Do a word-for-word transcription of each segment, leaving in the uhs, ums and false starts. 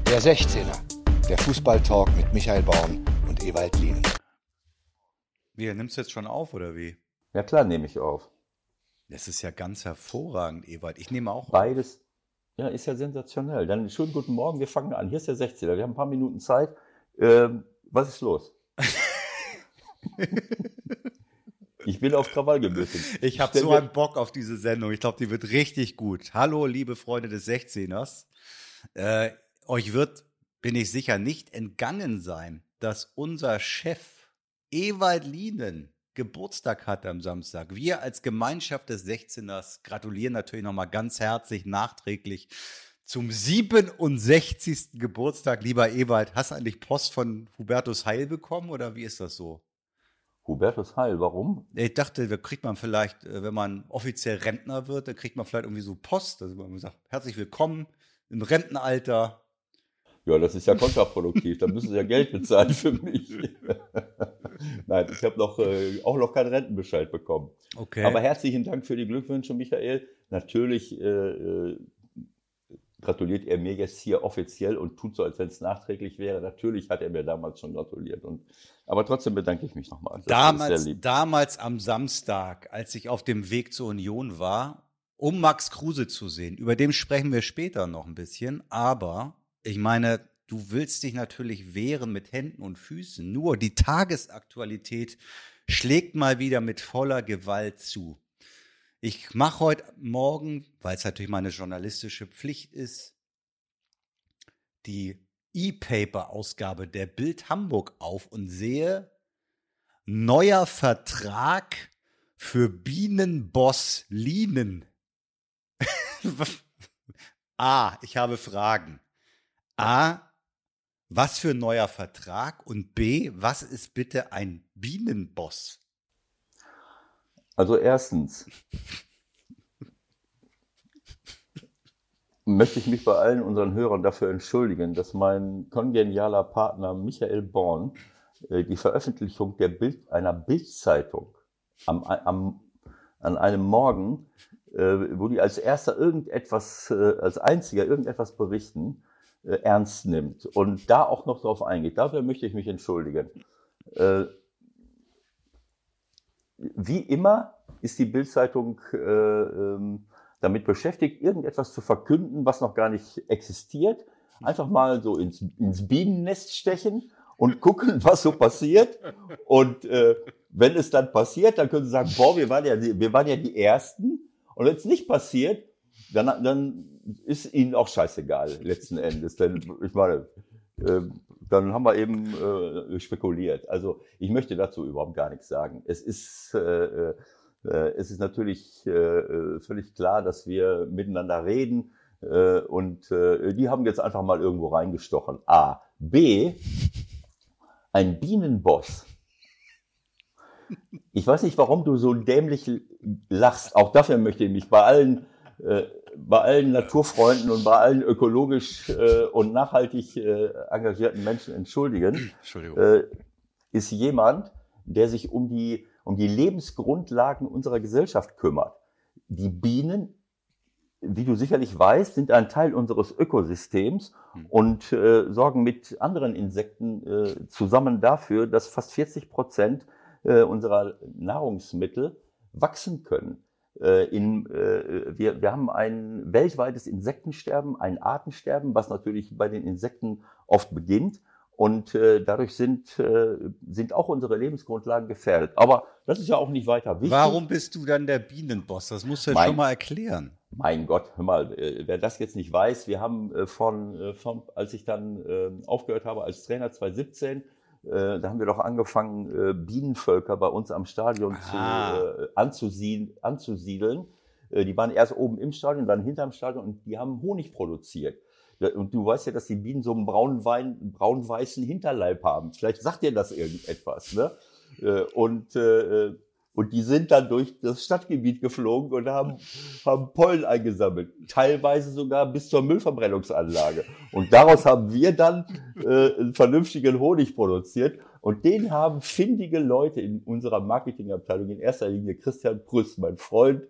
Der sechzehner, der Fußballtalk mit Michael Born und Ewald Lien. Wie, nimmst du jetzt schon auf, oder wie? Ja klar, nehme ich auf. Das ist ja ganz hervorragend, Ewald. Ich nehme auch Beides, auf. ja, ist ja sensationell. Dann schönen guten Morgen, wir fangen an. Hier ist der sechzehner, wir haben ein paar Minuten Zeit. Ähm, was ist los? Ich bin auf Krawall gebürstet. Ich habe so einen Bock auf diese Sendung. Ich glaube, die wird richtig gut. Hallo, liebe Freunde des sechzehners. Äh, euch wird, bin ich sicher, nicht entgangen sein, dass unser Chef Ewald Lien Geburtstag hat am Samstag. Wir als Gemeinschaft des sechzehners gratulieren natürlich nochmal ganz herzlich nachträglich zum siebenundsechzigsten Geburtstag. Lieber Ewald, hast du eigentlich Post von Hubertus Heil bekommen oder wie ist das so? Hubertus Heil, warum? Ich dachte, da kriegt man vielleicht, wenn man offiziell Rentner wird, dann kriegt man vielleicht irgendwie so Post. Also man sagt, herzlich willkommen im Rentenalter. Ja, das ist ja kontraproduktiv. Da müssen Sie ja Geld bezahlen für mich. Nein, ich habe noch, äh, auch noch keinen Rentenbescheid bekommen. Okay. Aber herzlichen Dank für die Glückwünsche, Michael. Natürlich äh, gratuliert er mir jetzt hier offiziell und tut so, als wenn es nachträglich wäre. Natürlich hat er mir damals schon gratuliert. Und, aber trotzdem bedanke ich mich nochmal. Damals, damals am Samstag, als ich auf dem Weg zur Union war, um Max Kruse zu sehen. Über den sprechen wir später noch ein bisschen. Aber ich meine, du willst dich natürlich wehren mit Händen und Füßen. Nur die Tagesaktualität schlägt mal wieder mit voller Gewalt zu. Ich mache heute Morgen, weil es natürlich meine journalistische Pflicht ist, die E-Paper-Ausgabe der Bild Hamburg auf und sehe neuer Vertrag für Bienenboss Lien. A, ich habe Fragen. A, was für ein neuer Vertrag? Und B, was ist bitte ein Bienenboss? Also erstens möchte ich mich bei allen unseren Hörern dafür entschuldigen, dass mein kongenialer Partner Michael Born äh, die Veröffentlichung der Bild, einer Bild-Zeitung am, am, an einem Morgen, äh, wo die als erster irgendetwas, äh, als einziger irgendetwas berichten, äh, ernst nimmt und da auch noch drauf eingeht. Dafür möchte ich mich entschuldigen. Äh, Wie immer ist die Bild-Zeitung äh, ähm, damit beschäftigt, irgendetwas zu verkünden, was noch gar nicht existiert. Einfach mal so ins, ins Bienennest stechen und gucken, was so passiert. Und äh, wenn es dann passiert, dann können sie sagen, boah, wir waren ja die, wir waren ja die Ersten. Und wenn es nicht passiert, dann, dann ist ihnen auch scheißegal, letzten Endes. Denn ich meine, äh, dann haben wir eben äh, spekuliert. Also ich möchte dazu überhaupt gar nichts sagen. Es ist, äh, äh, es ist natürlich äh, völlig klar, dass wir miteinander reden äh, und äh, die haben jetzt einfach mal irgendwo reingestochen. A. B. Ein Bienenboss. Ich weiß nicht, warum du so dämlich lachst. Auch dafür möchte ich mich bei allen äh, bei allen Naturfreunden und bei allen ökologisch äh, und nachhaltig äh, engagierten Menschen entschuldigen, äh, ist jemand, der sich um die, um die Lebensgrundlagen unserer Gesellschaft kümmert. Die Bienen, wie du sicherlich weißt, sind ein Teil unseres Ökosystems und äh, sorgen mit anderen Insekten äh, zusammen dafür, dass fast vierzig Prozent äh, unserer Nahrungsmittel wachsen können. In, äh, wir, wir haben ein weltweites Insektensterben, ein Artensterben, was natürlich bei den Insekten oft beginnt. Und äh, dadurch sind, äh, sind auch unsere Lebensgrundlagen gefährdet. Aber das ist ja auch nicht weiter wichtig. Warum bist du dann der Bienenboss? Das musst du jetzt schon mal erklären. Mein Gott, hör mal, äh, wer das jetzt nicht weiß, wir haben äh, von, äh, von, als ich dann äh, aufgehört habe als Trainer zwanzig siebzehn, Äh, da haben wir doch angefangen, äh, Bienenvölker bei uns am Stadion zu, äh, anzusiedeln. anzusiedeln. Äh, die waren erst oben im Stadion, dann hinterm Stadion und die haben Honig produziert. Und du weißt ja, dass die Bienen so einen braun-weißen braun Hinterleib haben. Vielleicht sagt dir das irgendetwas, ne? Äh, und, äh, und die sind dann durch das Stadtgebiet geflogen und haben, haben Pollen eingesammelt. Teilweise sogar bis zur Müllverbrennungsanlage. Und daraus haben wir dann äh, einen vernünftigen Honig produziert. Und den haben findige Leute in unserer Marketingabteilung, in erster Linie Christian Prüss, mein Freund,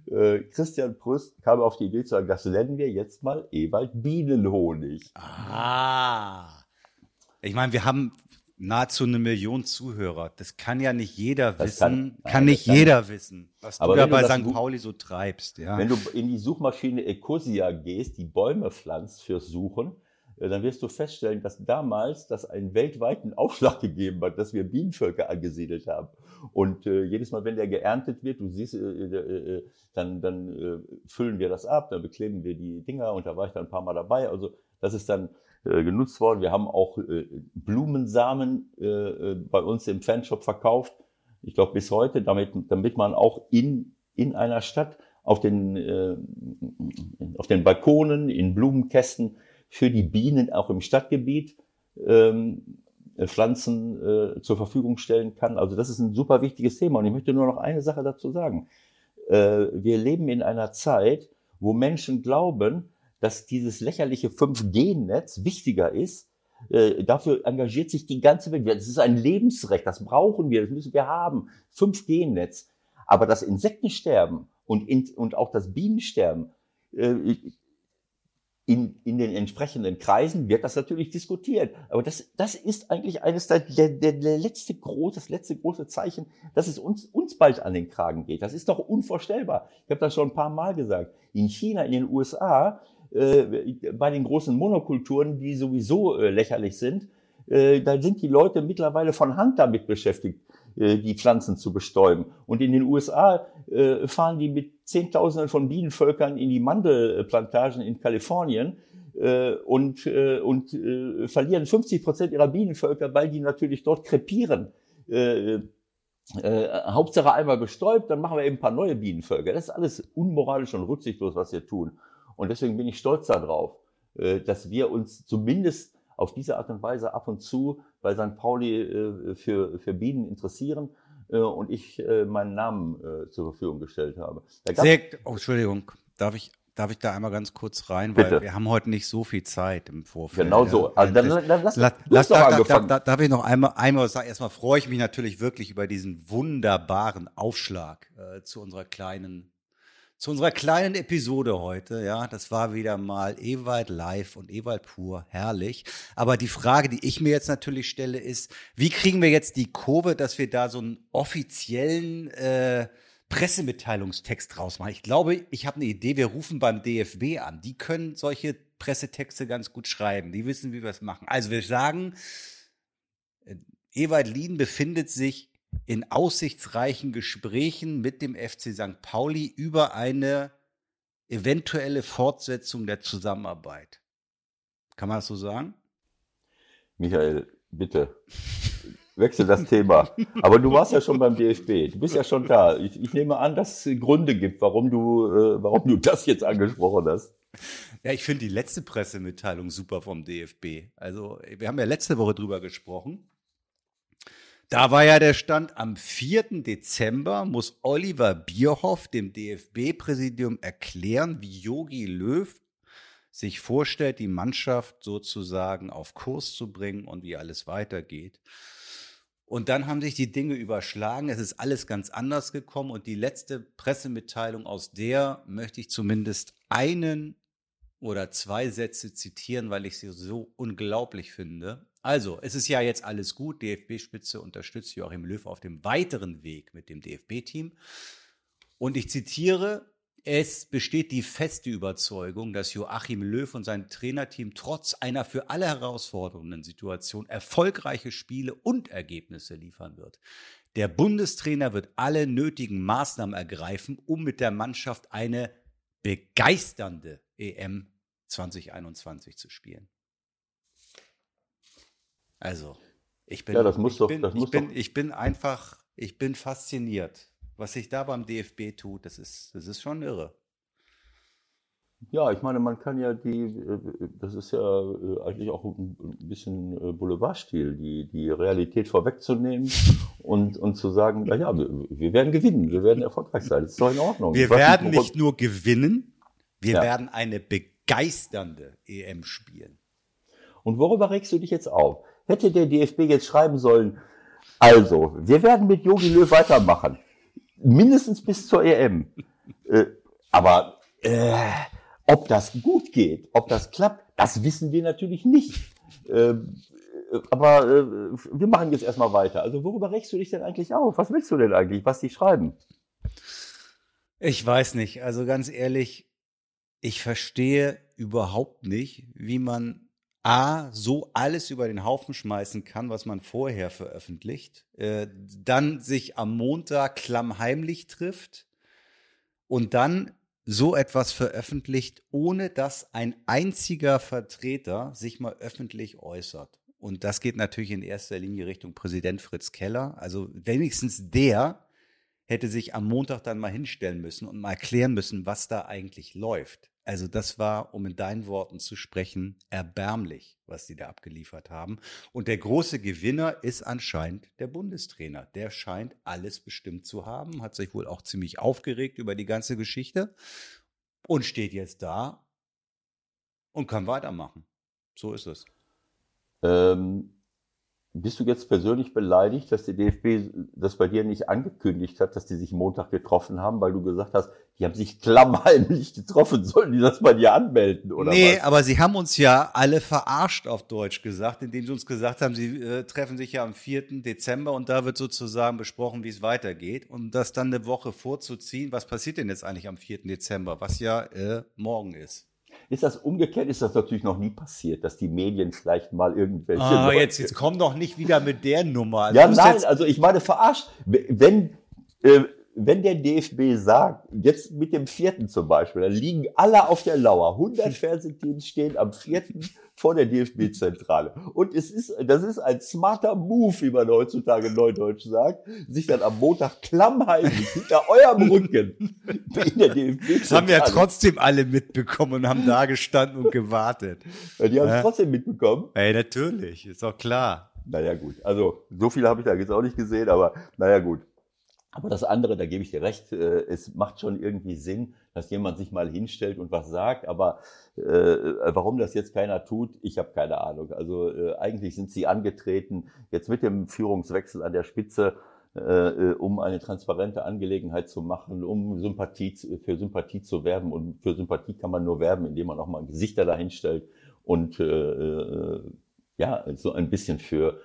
äh, Christian Pröst kam auf die Idee zu sagen, das nennen wir jetzt mal Ewald Bienenhonig. Ah. Ich meine, wir haben nahezu eine Million Zuhörer. Das kann ja nicht jeder Das wissen, kann- kann, nein, nicht das kann- jeder wissen, was Aber du da wenn du bei das Sankt Buch- Pauli so treibst. Ja. Wenn du in die Suchmaschine Ecosia gehst, die Bäume pflanzt fürs Suchen, äh, dann wirst du feststellen, dass damals das einen weltweiten Aufschlag gegeben hat, dass wir Bienenvölker angesiedelt haben. Und äh, jedes Mal, wenn der geerntet wird, du siehst, äh, äh, äh, dann, dann äh, füllen wir das ab, dann bekleben wir die Dinger und da war ich dann ein paar Mal dabei. Also das ist dann äh, genutzt worden. Wir haben auch äh, Blumensamen äh, äh, bei uns im Fanshop verkauft. Ich glaube bis heute, damit, damit man auch in, in einer Stadt auf den, äh, auf den Balkonen, in Blumenkästen für die Bienen auch im Stadtgebiet ähm, Pflanzen äh, zur Verfügung stellen kann. Also das ist ein super wichtiges Thema. Und ich möchte nur noch eine Sache dazu sagen. Äh, wir leben in einer Zeit, wo Menschen glauben, dass dieses lächerliche fünf G Netz wichtiger ist. Äh, dafür engagiert sich die ganze Welt. Das ist ein Lebensrecht, das brauchen wir, das müssen wir haben. fünf G Netz. Aber das Insektensterben und, in, und auch das Bienensterben, äh, in, in den entsprechenden Kreisen wird das natürlich diskutiert. Aber das, das ist eigentlich eines der, der, der letzte große, das letzte große Zeichen, dass es uns, uns bald an den Kragen geht. Das ist doch unvorstellbar. Ich habe das schon ein paar Mal gesagt. In China, in den U S A, äh, bei den großen Monokulturen, die sowieso äh, lächerlich sind, äh, da sind die Leute mittlerweile von Hand damit beschäftigt, äh, die Pflanzen zu bestäuben. Und in den U S A äh, fahren die mit Zehntausenden von Bienenvölkern in die Mandelplantagen in Kalifornien äh, und, äh, und äh, verlieren fünfzig Prozent ihrer Bienenvölker, weil die natürlich dort krepieren. Äh, äh, Hauptsache einmal bestäubt, dann machen wir eben ein paar neue Bienenvölker. Das ist alles unmoralisch und rücksichtslos, was wir tun. Und deswegen bin ich stolz darauf, äh, dass wir uns zumindest auf diese Art und Weise ab und zu bei Sankt Pauli äh, für, für Bienen interessieren äh, und ich äh, meinen Namen äh, zur Verfügung gestellt habe. Da gab's- Sehr, oh, Entschuldigung, darf ich, darf ich da einmal ganz kurz rein, weil Bitte. wir haben heute nicht so viel Zeit im Vorfeld. Genau ja. so. Also dann, dann lass, La- du Lass, hast doch da, da, angefangen. da, darf ich noch einmal, einmal sagen, erstmal freue ich mich natürlich wirklich über diesen wunderbaren Aufschlag äh, zu unserer kleinen, zu unserer kleinen Episode heute. Ja, das war wieder mal Ewald live und Ewald pur, herrlich. Aber die Frage, die ich mir jetzt natürlich stelle, ist, wie kriegen wir jetzt die Kurve, dass wir da so einen offiziellen äh, Pressemitteilungstext draus machen? Ich glaube, ich habe eine Idee, wir rufen beim D F B an. Die können solche Pressetexte ganz gut schreiben. Die wissen, wie wir es machen. Also wir sagen, äh, Ewald Lien befindet sich in aussichtsreichen Gesprächen mit dem F C Sankt Pauli über eine eventuelle Fortsetzung der Zusammenarbeit. Kann man das so sagen? Michael, bitte, wechsel das Thema. Aber du warst ja schon beim D F B. Du bist ja schon da. Ich, ich nehme an, dass es Gründe gibt, warum du, äh, warum du das jetzt angesprochen hast. Ja, ich finde die letzte Pressemitteilung super vom D F B. Also, wir haben ja letzte Woche drüber gesprochen. Da war ja der Stand, am vierten Dezember muss Oliver Bierhoff dem D F B-Präsidium erklären, wie Jogi Löw sich vorstellt, die Mannschaft sozusagen auf Kurs zu bringen und wie alles weitergeht. Und dann haben sich die Dinge überschlagen, es ist alles ganz anders gekommen und die letzte Pressemitteilung, aus der möchte ich zumindest einen oder zwei Sätze zitieren, weil ich sie so unglaublich finde. Also, es ist ja jetzt alles gut, D F B-Spitze unterstützt Joachim Löw auf dem weiteren Weg mit dem D F B-Team. Und ich zitiere, es besteht die feste Überzeugung, dass Joachim Löw und sein Trainerteam trotz einer für alle herausfordernden Situation erfolgreiche Spiele und Ergebnisse liefern wird. Der Bundestrainer wird alle nötigen Maßnahmen ergreifen, um mit der Mannschaft eine begeisternde E M zwanzig einundzwanzig zu spielen. Also, ich bin, Ja, das muss ich doch- bin, das ich muss bin, doch- ich bin einfach, ich bin fasziniert. Was sich da beim D F B tut, das ist, das ist schon irre. Ja, ich meine, man kann ja die, äh, das ist ja äh, eigentlich auch ein ein bisschen äh, Boulevardstil, die, die Realität vorwegzunehmen und, und zu sagen, na ja, wir, wir werden gewinnen, wir werden erfolgreich sein, das ist doch in Ordnung. Wir Ich weiß werden worum- nicht nur gewinnen, wir Ja. werden eine begeisternde E M spielen. Und worüber regst du dich jetzt auf? Hätte der D F B jetzt schreiben sollen, also, wir werden mit Jogi Löw weitermachen, mindestens bis zur E M. Äh, aber äh, ob das gut geht, ob das klappt, das wissen wir natürlich nicht. Äh, aber äh, wir machen jetzt erstmal weiter. Also worüber regst du dich denn eigentlich auf? Was willst du denn eigentlich, was die schreiben? Ich weiß nicht. Also ganz ehrlich, ich verstehe überhaupt nicht, wie man A, so alles über den Haufen schmeißen kann, was man vorher veröffentlicht, äh, dann sich am Montag klammheimlich trifft und dann so etwas veröffentlicht, ohne dass ein einziger Vertreter sich mal öffentlich äußert. Und das geht natürlich in erster Linie Richtung Präsident Fritz Keller. Also wenigstens der hätte sich am Montag dann mal hinstellen müssen und mal erklären müssen, was da eigentlich läuft. Also das war, um in deinen Worten zu sprechen, erbärmlich, was die da abgeliefert haben. Und der große Gewinner ist anscheinend der Bundestrainer. Der scheint alles bestimmt zu haben, hat sich wohl auch ziemlich aufgeregt über die ganze Geschichte und steht jetzt da und kann weitermachen. So ist es. Ähm, bist du jetzt persönlich beleidigt, dass der D F B das bei dir nicht angekündigt hat, dass die sich Montag getroffen haben, weil du gesagt hast, die haben sich klammheimlich getroffen, sollen die das bei dir anmelden, oder nee, was? Aber sie haben uns ja alle verarscht, auf Deutsch gesagt, indem sie uns gesagt haben, sie äh, treffen sich ja am vierten Dezember und da wird sozusagen besprochen, wie es weitergeht. Und das dann eine Woche vorzuziehen, was passiert denn jetzt eigentlich am vierten Dezember, was ja äh, morgen ist. Ist das umgekehrt, ist das natürlich noch nie passiert, dass die Medien vielleicht mal irgendwelche... Ah, Leute, jetzt, jetzt komm doch nicht wieder mit der Nummer. Ja, Du nein, jetzt, also ich meine verarscht. Wenn, äh, wenn der D F B sagt, jetzt mit dem vierten zum Beispiel, da liegen alle auf der Lauer, hundert Fernsehteams stehen am vierten vor der D F B-Zentrale. Und es ist, das ist ein smarter Move, wie man heutzutage neudeutsch sagt, sich dann am Montag klammheimlich hinter eurem Rücken in der D F B-Zentrale. Das haben ja trotzdem alle mitbekommen und haben da gestanden und gewartet. Ja, die haben es Ja. trotzdem mitbekommen. Ey, natürlich, ist doch klar. Naja, gut. Also, so viel habe ich da jetzt auch nicht gesehen, aber naja, gut. Aber das andere, da gebe ich dir recht, äh, es macht schon irgendwie Sinn, dass jemand sich mal hinstellt und was sagt, aber äh, warum das jetzt keiner tut, ich habe keine Ahnung. Also äh, eigentlich sind sie angetreten, jetzt mit dem Führungswechsel an der Spitze, äh, um eine transparente Angelegenheit zu machen, um Sympathie für Sympathie zu werben. Und für Sympathie kann man nur werben, indem man auch mal Gesichter dahin stellt und äh, ja, so ein bisschen für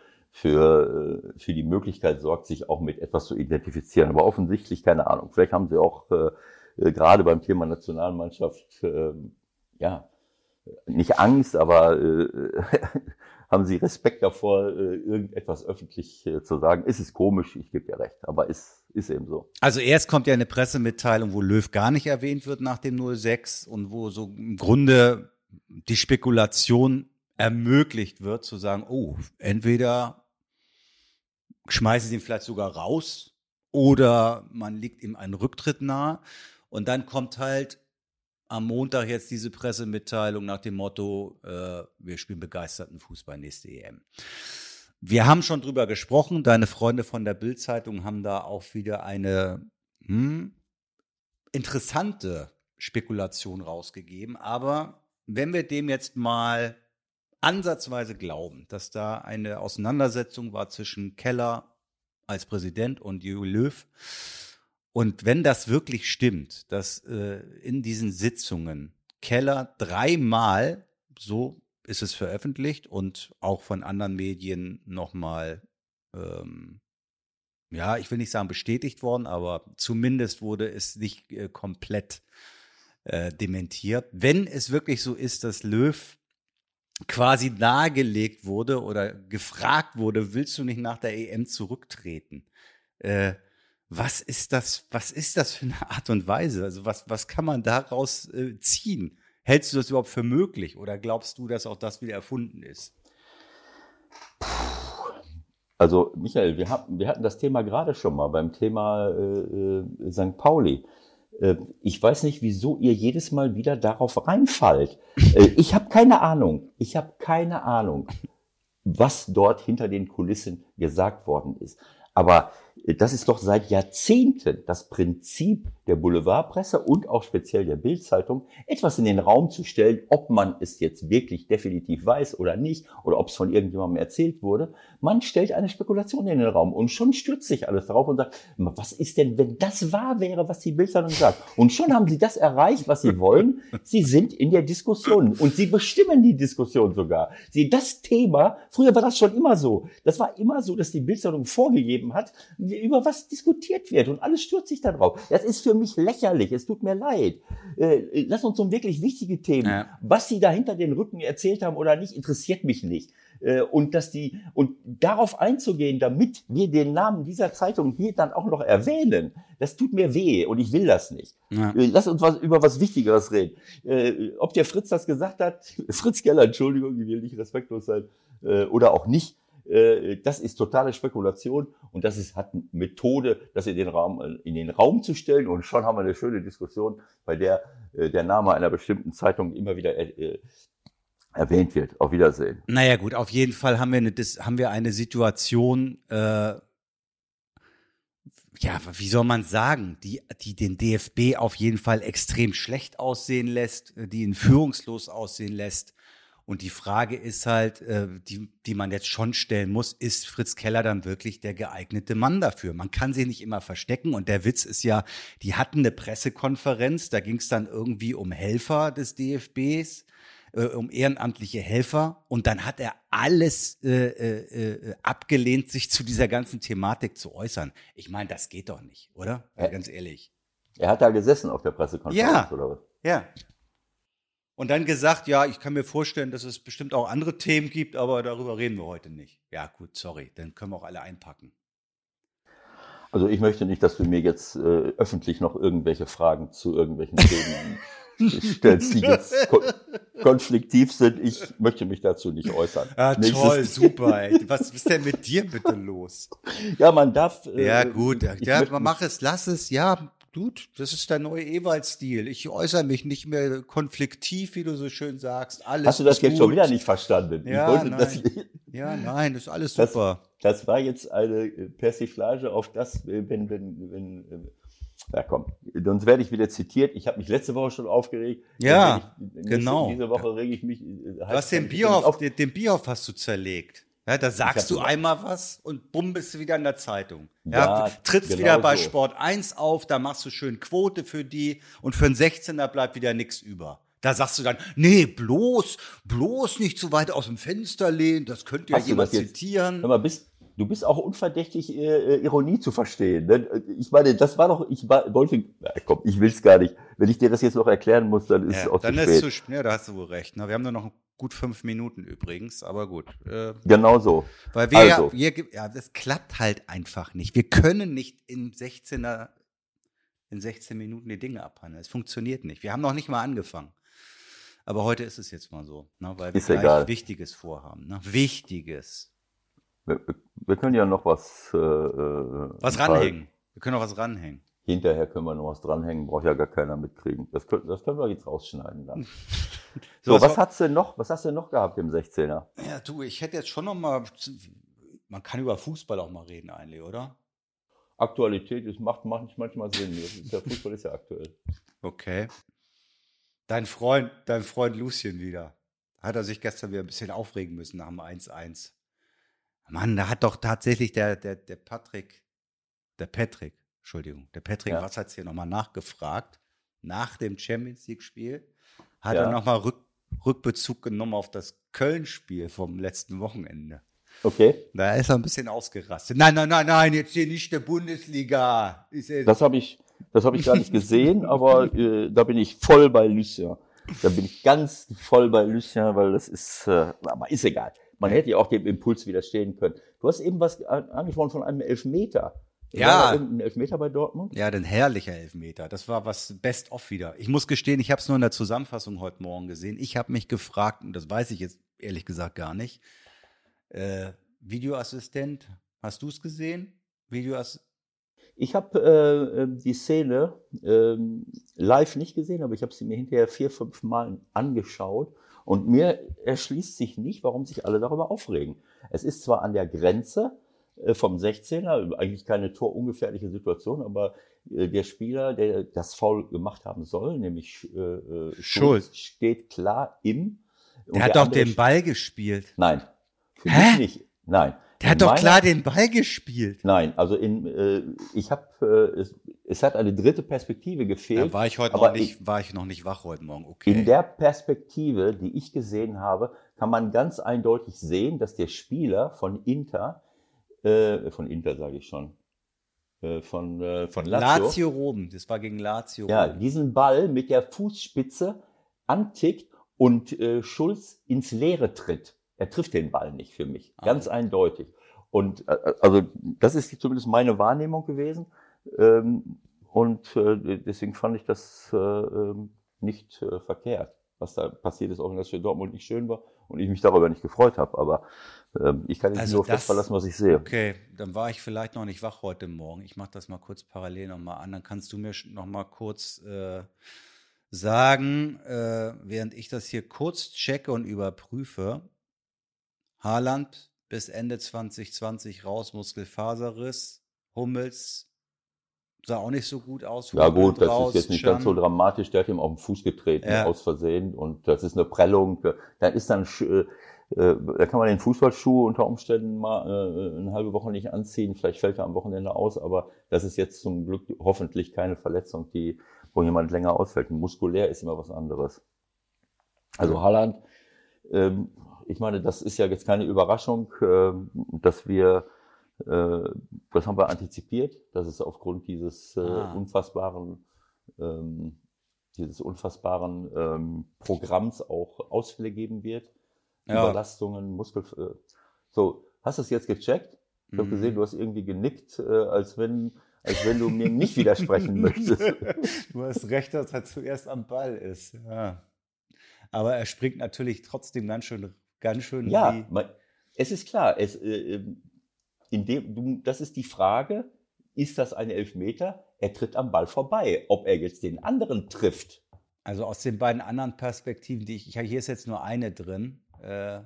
für für die Möglichkeit sorgt, sich auch mit etwas zu identifizieren. Aber offensichtlich, keine Ahnung, vielleicht haben sie auch äh, gerade beim Thema Nationalmannschaft äh, ja nicht Angst, aber äh, haben sie Respekt davor, äh, irgendetwas öffentlich äh, zu sagen. Es ist komisch, ich gebe dir recht, aber ist ist eben so. Also erst kommt ja eine Pressemitteilung, wo Löw gar nicht erwähnt wird nach dem null sechs und wo so im Grunde die Spekulation ermöglicht wird, zu sagen, oh, entweder schmeißen sie ihn vielleicht sogar raus oder man legt ihm einen Rücktritt nahe. Und dann kommt halt am Montag jetzt diese Pressemitteilung nach dem Motto, äh, wir spielen begeisterten Fußball nächste E M. Wir haben schon drüber gesprochen, deine Freunde von der Bild-Zeitung haben da auch wieder eine hm, interessante Spekulation rausgegeben. Aber wenn wir dem jetzt mal ansatzweise glauben, dass da eine Auseinandersetzung war zwischen Keller als Präsident und Jogi Löw. Und wenn das wirklich stimmt, dass äh, in diesen Sitzungen Keller dreimal, so ist es veröffentlicht und auch von anderen Medien nochmal, ähm, ja, ich will nicht sagen bestätigt worden, aber zumindest wurde es nicht äh, komplett äh, dementiert. Wenn es wirklich so ist, dass Löw quasi nahegelegt wurde oder gefragt wurde, willst du nicht nach der E M zurücktreten? Äh, was ist das, was ist das für eine Art und Weise? Also was, was kann man daraus äh, ziehen? Hältst du das überhaupt für möglich oder glaubst du, dass auch das wieder erfunden ist? Also Michael, wir hatten, wir hatten das Thema gerade schon mal beim Thema äh, Sankt Pauli. Ich weiß nicht, wieso ihr jedes Mal wieder darauf reinfallt. Ich habe keine Ahnung. Ich habe keine Ahnung, was dort hinter den Kulissen gesagt worden ist. Aber Das ist doch seit Jahrzehnten das Prinzip der Boulevardpresse und auch speziell der Bild-Zeitung, etwas in den Raum zu stellen, ob man es jetzt wirklich definitiv weiß oder nicht, oder ob es von irgendjemandem erzählt wurde. Man stellt eine Spekulation in den Raum und schon stürzt sich alles darauf und sagt, was ist denn, wenn das wahr wäre, was die Bild-Zeitung sagt? Und schon haben sie das erreicht, was sie wollen. Sie sind in der Diskussion und sie bestimmen die Diskussion sogar. Sie, das Thema, früher war das schon immer so. Das war immer so, dass die Bild-Zeitung vorgegeben hat, über was diskutiert wird und alles stürzt sich da drauf. Das ist für mich lächerlich, es tut mir leid. Äh, lass uns um wirklich wichtige Themen, ja. Was sie da hinter den Rücken erzählt haben oder nicht, interessiert mich nicht. Äh, und dass die und darauf einzugehen, damit wir den Namen dieser Zeitung hier dann auch noch erwähnen, das tut mir weh und ich will das nicht. Ja. Äh, lass uns was, über was Wichtigeres reden. Äh, ob der Fritz das gesagt hat, Fritz Keller, Entschuldigung, ich will nicht respektlos sein, äh, oder auch nicht. Das ist totale Spekulation und das ist, hat eine Methode, das in den Raum, in den Raum zu stellen und schon haben wir eine schöne Diskussion, bei der der Name einer bestimmten Zeitung immer wieder äh, erwähnt wird. Auf Wiedersehen. Naja gut, auf jeden Fall haben wir eine, das, haben wir eine Situation, äh, ja, wie soll man sagen, die, die den D F B auf jeden Fall extrem schlecht aussehen lässt, die ihn führungslos aussehen lässt. Und die Frage ist halt, äh, die, die man jetzt schon stellen muss, ist Fritz Keller dann wirklich der geeignete Mann dafür? Man kann sie nicht immer verstecken. Und der Witz ist ja, die hatten eine Pressekonferenz, da ging es dann irgendwie um Helfer des D F Bs, äh, um ehrenamtliche Helfer. Und dann hat er alles äh, äh, abgelehnt, sich zu dieser ganzen Thematik zu äußern. Ich meine, das geht doch nicht, oder? Ja, ganz ehrlich. Er hat da gesessen auf der Pressekonferenz, ja, oder was? Ja, und dann gesagt, ja, ich kann mir vorstellen, dass es bestimmt auch andere Themen gibt, aber darüber reden wir heute nicht. Ja gut, sorry, dann können wir auch alle einpacken. Also ich möchte nicht, dass du mir jetzt äh, öffentlich noch irgendwelche Fragen zu irgendwelchen Themen stellst, die jetzt ko- konfliktiv sind. Ich möchte mich dazu nicht äußern. Ja, toll, super. Ey. Was ist denn mit dir bitte los? Ja, man darf... Äh, ja gut, ja, mach es, lass es, ja... Gut, das ist der neue Ewald-Stil. Ich äußere mich nicht mehr konfliktiv, wie du so schön sagst. Alles Hast du das ist jetzt gut. schon wieder nicht verstanden? Ja, ich wollte nein. das, ja, nein, das ist alles das, super. Das war jetzt eine Persiflage auf das, wenn, wenn, wenn, ja komm, sonst werde ich wieder zitiert. Ich habe mich letzte Woche schon aufgeregt. Ja, ich, genau. Diese Woche rege ich mich. Du hast den Bierhoff, den, den Bierhoff hast du zerlegt. Ja, da sagst du einmal was und bumm, bist du wieder in der Zeitung. Ja, ja, trittst genau wieder bei so. Sport eins auf, da machst du schön Quote für die und für einen sechzehner bleibt wieder nichts über. Da sagst du dann, nee, bloß, bloß nicht zu weit aus dem Fenster lehnen, das könnte ja jemand zitieren. Hör mal, bist, du bist auch unverdächtig, äh, Ironie zu verstehen. Ne? Ich meine, das war doch, ich war, wollte, na, komm, ich will's gar nicht. Wenn ich dir das jetzt noch erklären muss, dann ist ja, es auch dann zu ist spät. Zu, ja, da hast du wohl recht. Ne? Wir haben nur noch gut fünf Minuten übrigens, aber gut. Äh, genau so. Weil wir, also. ja, wir, ja, das klappt halt einfach nicht. Wir können nicht in sechzehner, in sechzehn Minuten die Dinge abhandeln. Es funktioniert nicht. Wir haben noch nicht mal angefangen. Aber heute ist es jetzt mal so, ne? Weil wir ist gleich egal. Wichtiges vorhaben. Ne? Wichtiges. Wir, wir können ja noch was... Äh, was ranhängen. Wir können auch was ranhängen. Hinterher können wir noch was dranhängen, braucht ja gar keiner mitkriegen. Das können, das können wir jetzt rausschneiden dann. so, so was hast du noch? Was hast du noch gehabt im sechzehner? Ja, du, ich hätte jetzt schon noch mal, man kann über Fußball auch mal reden eigentlich, oder? Aktualität, das macht, macht manchmal Sinn. Ist, der Fußball ist ja aktuell. Okay. Dein Freund, dein Freund Lucien wieder. Hat er sich gestern wieder ein bisschen aufregen müssen nach dem eins eins. Mann, da hat doch tatsächlich der, der, der Patrick, der Patrick, Entschuldigung, der Patrick ja. was hat hier nochmal nachgefragt, nach dem Champions-League-Spiel, hat ja. er nochmal Rück, Rückbezug genommen auf das Köln-Spiel vom letzten Wochenende. Okay. Da ist er ein bisschen ausgerastet. Nein, nein, nein, nein, jetzt hier nicht der Bundesliga. Ist das habe ich, das habe ich gar nicht gesehen, aber äh, da bin ich voll bei Lucien. Da bin ich ganz voll bei Lucien, weil das ist, äh, aber ist egal. Man hätte ja auch dem Impuls widerstehen können. Du hast eben was angesprochen von einem Elfmeter. Ja. Ein Elfmeter bei Dortmund? Ja, ein herrlicher Elfmeter. Das war was Best-of wieder. Ich muss gestehen, ich habe es nur in der Zusammenfassung heute Morgen gesehen. Ich habe mich gefragt, und das weiß ich jetzt ehrlich gesagt gar nicht, äh, Videoassistent, hast du es gesehen? Videoassistent? Ich habe äh, die Szene äh, live nicht gesehen, aber ich habe sie mir hinterher vier, fünf Mal angeschaut. Und mir erschließt sich nicht, warum sich alle darüber aufregen. Es ist zwar an der Grenze, äh, vom sechzehner, eigentlich keine torungefährliche Situation, aber äh, der Spieler, der das Foul gemacht haben soll, nämlich äh, äh, Schulz, Schulz. steht klar im. und Der hat der doch andere den st- Ball gespielt. Nein, für Hä? mich nicht. Nein. Der hat In doch meiner- klar den Ball gespielt. Nein, also in, äh, ich habe, äh, es, es hat eine dritte Perspektive gefehlt. Da war ich heute aber noch nicht, war ich noch nicht wach heute Morgen. Okay. In der Perspektive, die ich gesehen habe, kann man ganz eindeutig sehen, dass der Spieler von Inter, äh, von Inter sage ich schon, äh, von, äh, von Lazio, Lazio Rom, das war gegen Lazio ja, Rom. diesen Ball mit der Fußspitze antickt und äh, Schulz ins Leere tritt. Er trifft den Ball nicht für mich, ganz Ah. eindeutig. Und äh, also das ist zumindest meine Wahrnehmung gewesen. Ähm, und äh, deswegen fand ich das äh, ähm, nicht äh, verkehrt, was da passiert ist, auch wenn das für Dortmund nicht schön war und ich mich darüber nicht gefreut habe. Aber ähm, ich kann mich Also nur auf das das- verlassen, was ich sehe. Okay, dann war ich vielleicht noch nicht wach heute Morgen. Ich mache das mal kurz parallel nochmal an. Dann kannst du mir sch- noch mal kurz äh, sagen, äh, während ich das hier kurz checke und überprüfe. Haaland bis Ende zwanzig zwanzig raus, Muskelfaserriss. Hummels sah auch nicht so gut aus. Ja gut, Haaland das raus, ist jetzt nicht ganz so Can. dramatisch. Der hat ihm auf den Fuß getreten, Ja. aus Versehen. Und das ist eine Prellung. Dann ist dann, Sch- äh, da kann man den Fußballschuh unter Umständen mal äh, eine halbe Woche nicht anziehen. Vielleicht fällt er am Wochenende aus. Aber das ist jetzt zum Glück hoffentlich keine Verletzung, die, wo jemand länger ausfällt. Muskulär ist immer was anderes. Also Haaland, ähm, ich meine, das ist ja jetzt keine Überraschung, ähm, dass wir, äh, das haben wir antizipiert, dass es aufgrund dieses äh, Ah. unfassbaren, ähm, dieses unfassbaren ähm, Programms auch Ausfälle geben wird, Ja. Überlastungen, Muskel. Äh, so, hast du es jetzt gecheckt? Ich habe Mhm. gesehen, du hast irgendwie genickt, äh, als wenn, als wenn du mir nicht widersprechen möchtest. Du hast recht, dass er zuerst am Ball ist. Ja. Aber er springt natürlich trotzdem ganz schön, ganz schön Ja, wie. man, es ist klar, es, äh, in dem, du, das ist die Frage, ist das ein Elfmeter? Er tritt am Ball vorbei. Ob er jetzt den anderen trifft, Also aus den beiden anderen Perspektiven, die ich, ich hier ist jetzt nur eine drin. Äh,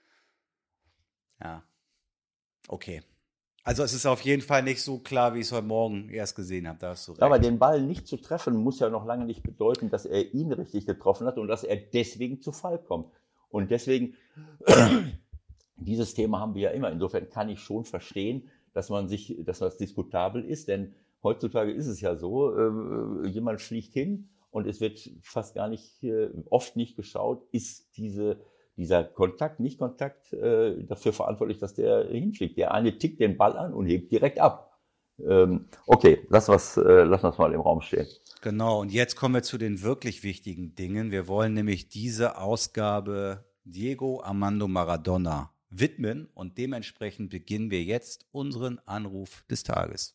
ja, okay. Also es ist auf jeden Fall nicht so klar, wie ich es heute Morgen erst gesehen habe. Da hast du recht. aber den Ball nicht zu treffen, muss ja noch lange nicht bedeuten, dass er ihn richtig getroffen hat und dass er deswegen zu Fall kommt. Und deswegen, dieses Thema haben wir ja immer. Insofern kann ich schon verstehen, dass man sich, dass das diskutabel ist, denn heutzutage ist es ja so, äh, jemand fliegt hin und es wird fast gar nicht, äh, oft nicht geschaut, ist diese, dieser Kontakt, Nicht-Kontakt äh, dafür verantwortlich, dass der hinfliegt. Der eine tickt den Ball an und hebt direkt ab. Ähm, okay, lass was, äh, lass das mal im Raum stehen. Genau, und jetzt kommen wir zu den wirklich wichtigen Dingen. Wir wollen nämlich diese Ausgabe Diego Armando Maradona widmen und dementsprechend beginnen wir jetzt unseren Anruf des Tages.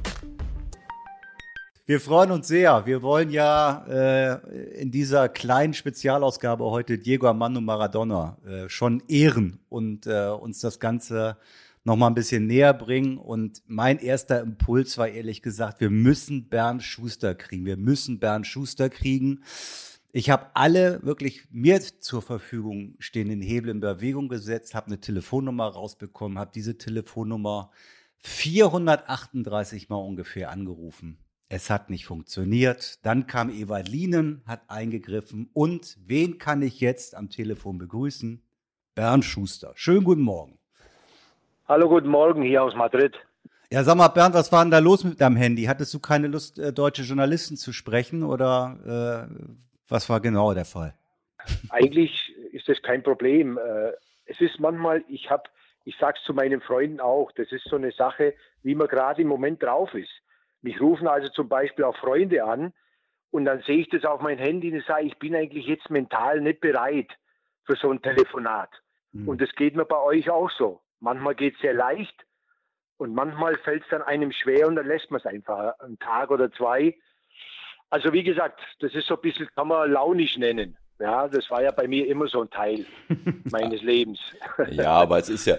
Wir freuen uns sehr. Wir wollen ja äh, in dieser kleinen Spezialausgabe heute Diego Armando Maradona äh, schon ehren und äh, uns das Ganze noch mal ein bisschen näher bringen. Und mein erster Impuls war ehrlich gesagt, wir müssen Bernd Schuster kriegen. Wir müssen Bernd Schuster kriegen. Ich habe alle wirklich mir zur Verfügung stehenden Hebel in Bewegung gesetzt, habe eine Telefonnummer rausbekommen, habe diese Telefonnummer vierhundertachtunddreißig Mal ungefähr angerufen. Es hat nicht funktioniert. Dann kam Ewald Lienen, hat eingegriffen. Und wen kann ich jetzt am Telefon begrüßen? Bernd Schuster. Schönen guten Morgen. Hallo, guten Morgen hier aus Madrid. Ja, sag mal, Bernd, was war denn da los mit deinem Handy? Hattest du keine Lust, äh, deutsche Journalisten zu sprechen oder äh, was war genau der Fall? Eigentlich ist das kein Problem. Äh, es ist manchmal, ich habe, ich sage es zu meinen Freunden auch, das ist so eine Sache, wie man gerade im Moment drauf ist. Mich rufen also zum Beispiel auch Freunde an und dann sehe ich das auf mein Handy und sage, ich bin eigentlich jetzt mental nicht bereit für so ein Telefonat. Hm. Und das geht mir bei euch auch so. Manchmal geht es sehr leicht und manchmal fällt es dann einem schwer und dann lässt man es einfach einen Tag oder zwei. Also wie gesagt, das ist so ein bisschen, kann man launisch nennen. Ja, das war ja bei mir immer so ein Teil meines Lebens. Ja, aber es ist ja,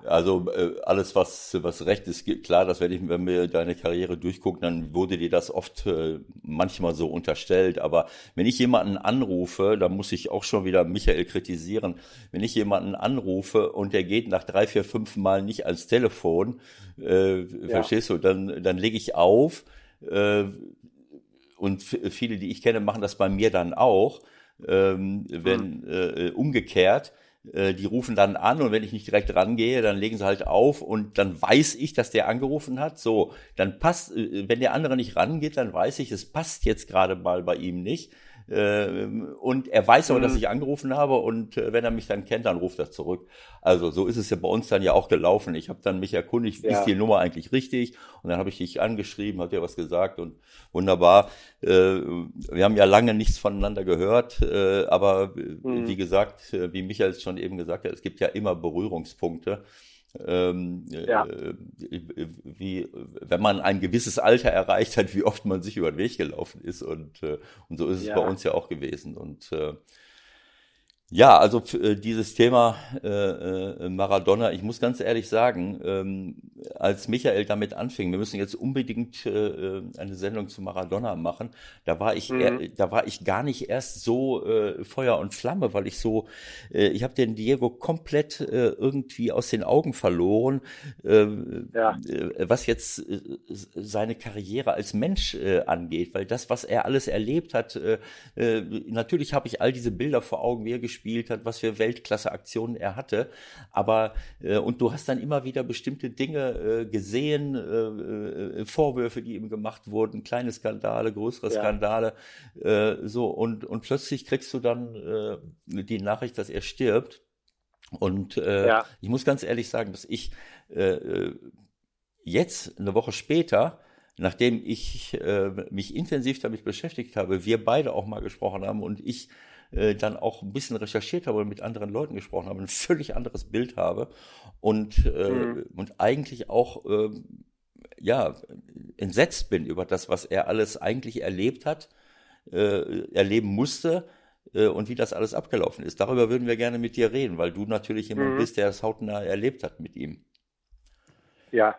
Also äh, alles, was was recht ist, klar, dass wenn ich, wenn wir deine Karriere durchgucken, dann wurde dir das oft äh, manchmal so unterstellt. Aber wenn ich jemanden anrufe, dann muss ich auch schon wieder Michael kritisieren. Wenn ich jemanden anrufe und der geht nach drei, vier, fünf Mal nicht ans Telefon, äh, ja. verstehst du, dann dann lege ich auf. Äh, und f- viele, die ich kenne, machen das bei mir dann auch. Ähm, wenn äh, umgekehrt. Die rufen dann an und wenn ich nicht direkt rangehe, dann legen sie halt auf und dann weiß ich, dass der angerufen hat. So, dann passt, wenn der andere nicht rangeht, dann weiß ich, es passt jetzt gerade mal bei ihm nicht. Und er weiß aber, dass ich angerufen habe und wenn er mich dann kennt, dann ruft er zurück. Also so ist es ja bei uns dann ja auch gelaufen. Ich habe dann mich erkundigt, ja. Ist die Nummer eigentlich richtig? Und dann habe ich dich angeschrieben, hat dir was gesagt und wunderbar. Wir haben ja lange nichts voneinander gehört, aber mhm. wie gesagt, wie Michael es schon eben gesagt hat, es gibt ja immer Berührungspunkte. Ähm, ja. äh, wie, wenn man ein gewisses Alter erreicht hat, wie oft man sich über den Weg gelaufen ist und, äh, und so ist es ja. bei uns ja auch gewesen und äh, ja, also äh, dieses Thema äh, Maradona, ich muss ganz ehrlich sagen, ähm, als Michael damit anfing, wir müssen jetzt unbedingt äh, eine Sendung zu Maradona machen, da war ich, mhm. eher, da war ich gar nicht erst so äh, Feuer und Flamme, weil ich so, äh, ich habe den Diego komplett äh, irgendwie aus den Augen verloren, äh, ja. äh, was jetzt äh, seine Karriere als Mensch äh, angeht, weil das, was er alles erlebt hat, äh, äh, natürlich habe ich all diese Bilder vor Augen, wie er gespielt hat, was für Weltklasse-Aktionen er hatte, aber äh, und du hast dann immer wieder bestimmte Dinge äh, gesehen, äh, äh, Vorwürfe, die ihm gemacht wurden, kleine Skandale, größere ja. Skandale, äh, so und und plötzlich kriegst du dann äh, die Nachricht, dass er stirbt und äh, ja. ich muss ganz ehrlich sagen, dass ich äh, jetzt eine Woche später, nachdem ich äh, mich intensiv damit beschäftigt habe, wir beide auch mal gesprochen haben und ich äh, dann auch ein bisschen recherchiert habe und mit anderen Leuten gesprochen habe, ein völlig anderes Bild habe und äh, mhm. und eigentlich auch äh, ja entsetzt bin über das, was er alles eigentlich erlebt hat, äh, erleben musste äh, und wie das alles abgelaufen ist. Darüber würden wir gerne mit dir reden, weil du natürlich jemand mhm. bist, der es hautnah erlebt hat mit ihm. Ja.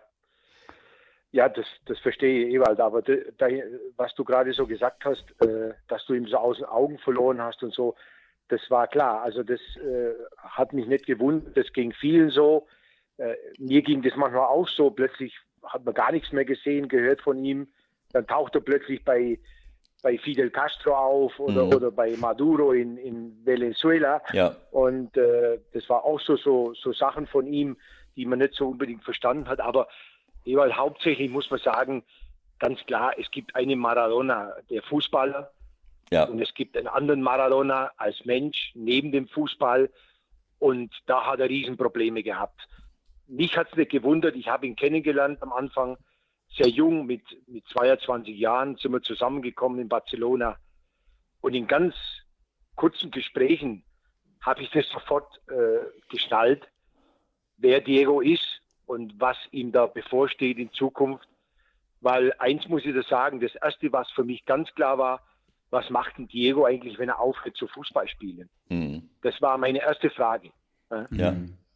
Ja, das, das verstehe ich, Ewald, aber da, da, was du gerade so gesagt hast, äh, dass du ihm so aus den Augen verloren hast und so, das war klar. Also das äh, hat mich nicht gewundert, das ging vielen so. Äh, mir ging das manchmal auch so, plötzlich hat man gar nichts mehr gesehen, gehört von ihm. Dann taucht er plötzlich bei, bei Fidel Castro auf oder, mhm. oder bei Maduro in, in Venezuela. Ja. Und äh, das war auch so, so, so Sachen von ihm, die man nicht so unbedingt verstanden hat, aber Ewald, hauptsächlich muss man sagen, ganz klar, es gibt einen Maradona, der Fußballer, ja. und es gibt einen anderen Maradona als Mensch neben dem Fußball und da hat er Riesenprobleme gehabt. Mich hat es nicht gewundert, ich habe ihn kennengelernt am Anfang, sehr jung, mit, mit zweiundzwanzig Jahren sind wir zusammengekommen in Barcelona und in ganz kurzen Gesprächen habe ich das sofort äh, geschnallt, wer Diego ist und was ihm da bevorsteht in Zukunft. Weil eins muss ich da sagen, das Erste, was für mich ganz klar war, was macht denn Diego eigentlich, wenn er aufhört zu Fußball spielen? Mhm. Das war meine erste Frage. Ja.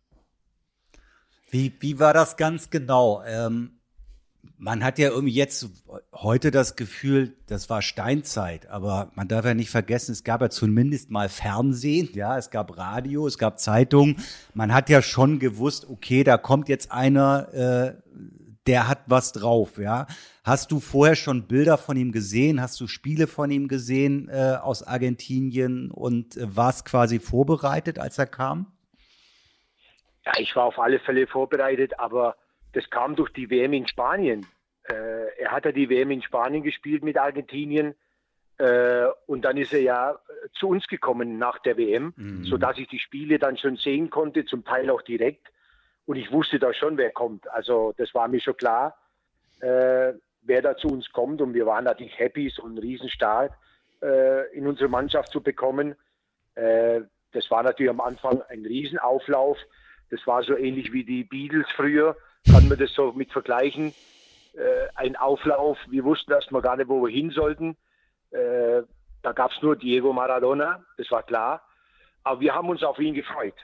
Wie, wie war das ganz genau? Ähm, man hat ja irgendwie jetzt heute das Gefühl, das war Steinzeit, aber man darf ja nicht vergessen, es gab ja zumindest mal Fernsehen, ja, es gab Radio, es gab Zeitungen. Man hat ja schon gewusst, okay, da kommt jetzt einer, äh, der hat was drauf, ja. Hast du vorher schon Bilder von ihm gesehen? Hast du Spiele von ihm gesehen äh, aus Argentinien und äh, warst quasi vorbereitet, als er kam? Ja, ich war auf alle Fälle vorbereitet, aber das kam durch die W M in Spanien. Äh, er hat ja die W M in Spanien gespielt mit Argentinien äh, und dann ist er ja zu uns gekommen nach der W M, mhm. sodass ich die Spiele dann schon sehen konnte, zum Teil auch direkt. Und ich wusste da schon, wer kommt. Also das war mir schon klar, äh, wer da zu uns kommt. Und wir waren natürlich happy, so einen Riesenstar äh, in unsere Mannschaft zu bekommen. Äh, das war natürlich am Anfang ein Riesenauflauf. Das war so ähnlich wie die Beatles früher. Kann man das so mit vergleichen? Äh, ein Auflauf. Wir wussten erstmal gar nicht, wo wir hin sollten. Äh, da gab es nur Diego Maradona, das war klar. Aber wir haben uns auf ihn gefreut.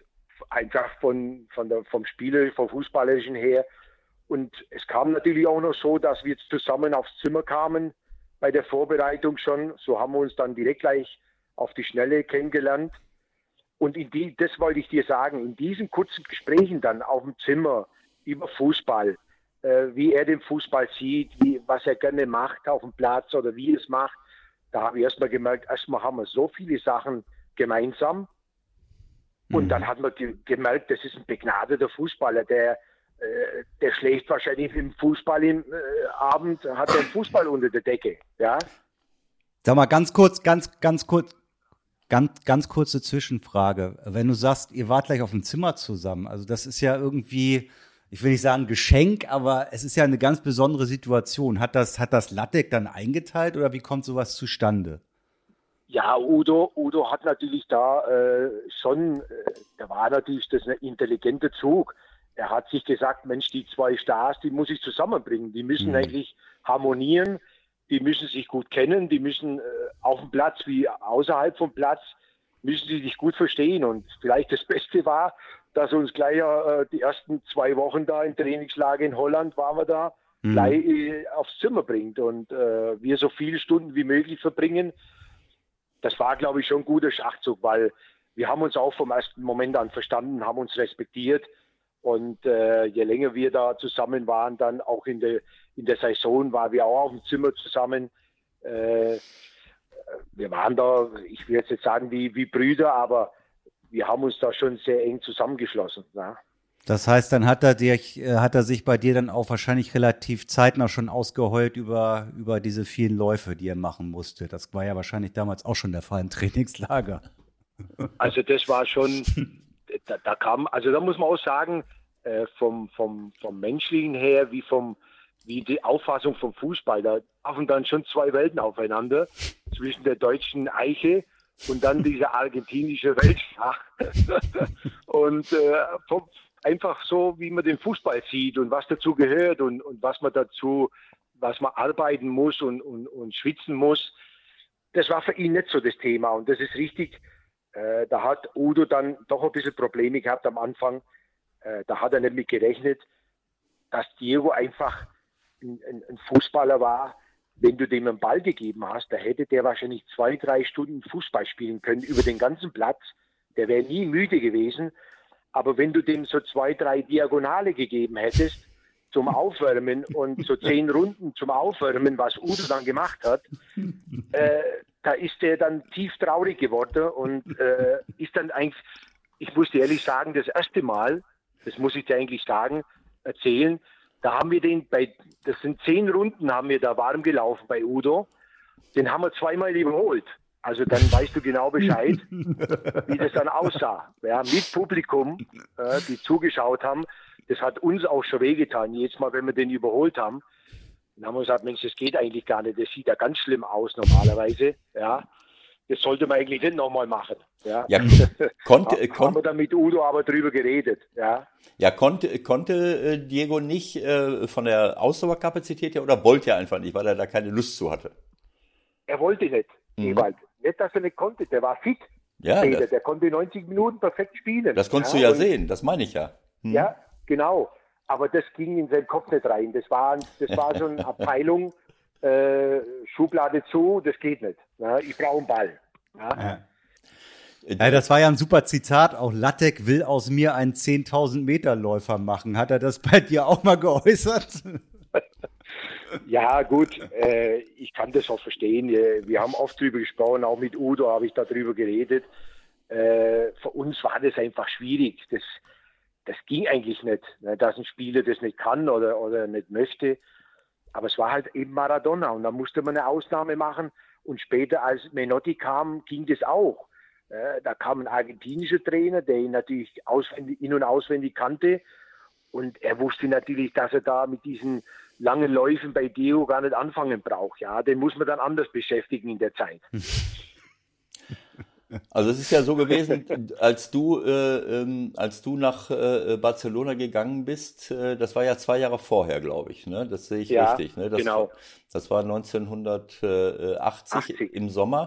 einfach von, von der, vom Spieler, vom Fußballerischen her. Und es kam natürlich auch noch so, dass wir jetzt zusammen aufs Zimmer kamen bei der Vorbereitung schon. So haben wir uns dann direkt gleich auf die Schnelle kennengelernt. Und in die, das wollte ich dir sagen, in diesen kurzen Gesprächen dann auf dem Zimmer über Fußball, äh, wie er den Fußball sieht, wie, was er gerne macht auf dem Platz oder wie er es macht, da habe ich erstmal gemerkt, erstmal haben wir so viele Sachen gemeinsam. Und mhm. dann hat man ge- gemerkt, das ist ein begnadeter Fußballer, der, äh, der schläft wahrscheinlich im Fußball im äh, Abend, hat er einen Fußball unter der Decke. Ja? Sag mal ganz kurz, ganz, ganz kurz, ganz, ganz kurze Zwischenfrage. Wenn du sagst, ihr wart gleich auf dem Zimmer zusammen, also das ist ja irgendwie, ich will nicht sagen Geschenk, aber es ist ja eine ganz besondere Situation. Hat das, hat das Lattek dann eingeteilt oder wie kommt sowas zustande? Ja, Udo, Udo hat natürlich da äh, schon, äh, da war natürlich das ein intelligenter Zug. Er hat sich gesagt, Mensch, die zwei Stars, die muss ich zusammenbringen. Die müssen mhm. eigentlich harmonieren, die müssen sich gut kennen, die müssen äh, auf dem Platz wie außerhalb vom Platz, müssen sie sich gut verstehen. Und vielleicht das Beste war, dass uns gleich äh, die ersten zwei Wochen da im Trainingslager in Holland waren wir da, mhm. gleich äh, aufs Zimmer bringt und äh, wir so viele Stunden wie möglich verbringen. Das war, glaube ich, schon ein guter Schachzug, weil wir haben uns auch vom ersten Moment an verstanden, haben uns respektiert. Und äh, je länger wir da zusammen waren, dann auch in der, in der Saison waren wir auch auf dem Zimmer zusammen. Äh, wir waren da, ich will jetzt nicht sagen wie, wie Brüder, aber wir haben uns da schon sehr eng zusammengeschlossen. Ja. Das heißt, dann hat er dich, hat er sich bei dir dann auch wahrscheinlich relativ zeitnah schon ausgeheult über, über diese vielen Läufe, die er machen musste. Das war ja wahrscheinlich damals auch schon der Fall im Trainingslager. Also das war schon, da, da kam, also da muss man auch sagen, äh, vom, vom, vom Menschlichen her, wie vom, wie die Auffassung vom Fußball, da trafen dann schon zwei Welten aufeinander, zwischen der deutschen Eiche und dann dieser argentinische Weltschach. Und äh, vom, einfach so, wie man den Fußball sieht und was dazu gehört und, und was man dazu, was man arbeiten muss und, und, und schwitzen muss. Das war für ihn nicht so das Thema. Und das ist richtig. Äh, da hat Udo dann doch ein bisschen Probleme gehabt am Anfang. Äh, da hat er nicht mit gerechnet, dass Diego einfach ein, ein, ein Fußballer war. Wenn du dem einen Ball gegeben hast, da hätte der wahrscheinlich zwei, drei Stunden Fußball spielen können über den ganzen Platz. Der wäre nie müde gewesen. Aber wenn du dem so zwei, drei Diagonale gegeben hättest zum Aufwärmen und so zehn Runden zum Aufwärmen, was Udo dann gemacht hat, äh, da ist der dann tief traurig geworden und äh, ist dann eigentlich, ich muss dir ehrlich sagen, das erste Mal, das muss ich dir eigentlich sagen, erzählen, da haben wir den, bei, das sind zehn Runden, haben wir da warm gelaufen bei Udo, den haben wir zweimal überholt. Also dann weißt du genau Bescheid, wie das dann aussah. Ja, mit Publikum, äh, die zugeschaut haben, das hat uns auch schon wehgetan. Jedes Mal, wenn wir den überholt haben, dann haben wir gesagt, Mensch, das geht eigentlich gar nicht. Das sieht ja ganz schlimm aus normalerweise. Ja, das sollte man eigentlich nicht nochmal machen. Ja, ja konnte, haben kon- wir dann mit Udo aber drüber geredet. Ja, ja konnte, konnte Diego nicht äh, von der Ausdauerkapazität her oder wollte er einfach nicht, weil er da keine Lust zu hatte? Er wollte nicht, mhm. Ewald. Nicht, dass er nicht konnte, der war fit. Ja, das, der konnte neunzig Minuten perfekt spielen. Das konntest ja, du ja und, sehen, das meine ich ja. Hm. Ja, genau. Aber das ging in seinen Kopf nicht rein. Das war, das war so eine Abteilung, äh, Schublade zu, das geht nicht. Ja, ich brauche einen Ball. Ja. Ja. Ja, das war ja ein super Zitat. Auch Lattek will aus mir einen zehntausend Meter Läufer machen. Hat er das bei dir auch mal geäußert? Ja, gut, äh, ich kann das auch verstehen. Wir haben oft drüber gesprochen, auch mit Udo habe ich darüber geredet. Äh, für uns war das einfach schwierig. Das, das ging eigentlich nicht, ne, dass ein Spieler das nicht kann oder, oder nicht möchte. Aber es war halt eben Maradona und da musste man eine Ausnahme machen. Und später, als Menotti kam, ging das auch. Äh, da kam ein argentinischer Trainer, der ihn natürlich auswendig, in- und auswendig kannte. Und er wusste natürlich, dass er da mit diesen langen Läufen bei Diego gar nicht anfangen braucht. Ja, den muss man dann anders beschäftigen in der Zeit. Also es ist ja so gewesen, als du, äh, ähm, als du nach äh, Barcelona gegangen bist, äh, das war ja zwei Jahre vorher, glaube ich, ne? Das sehe ich ja, richtig, ne? Das, genau. Das war neunzehnhundertachtzig achtzig im Sommer.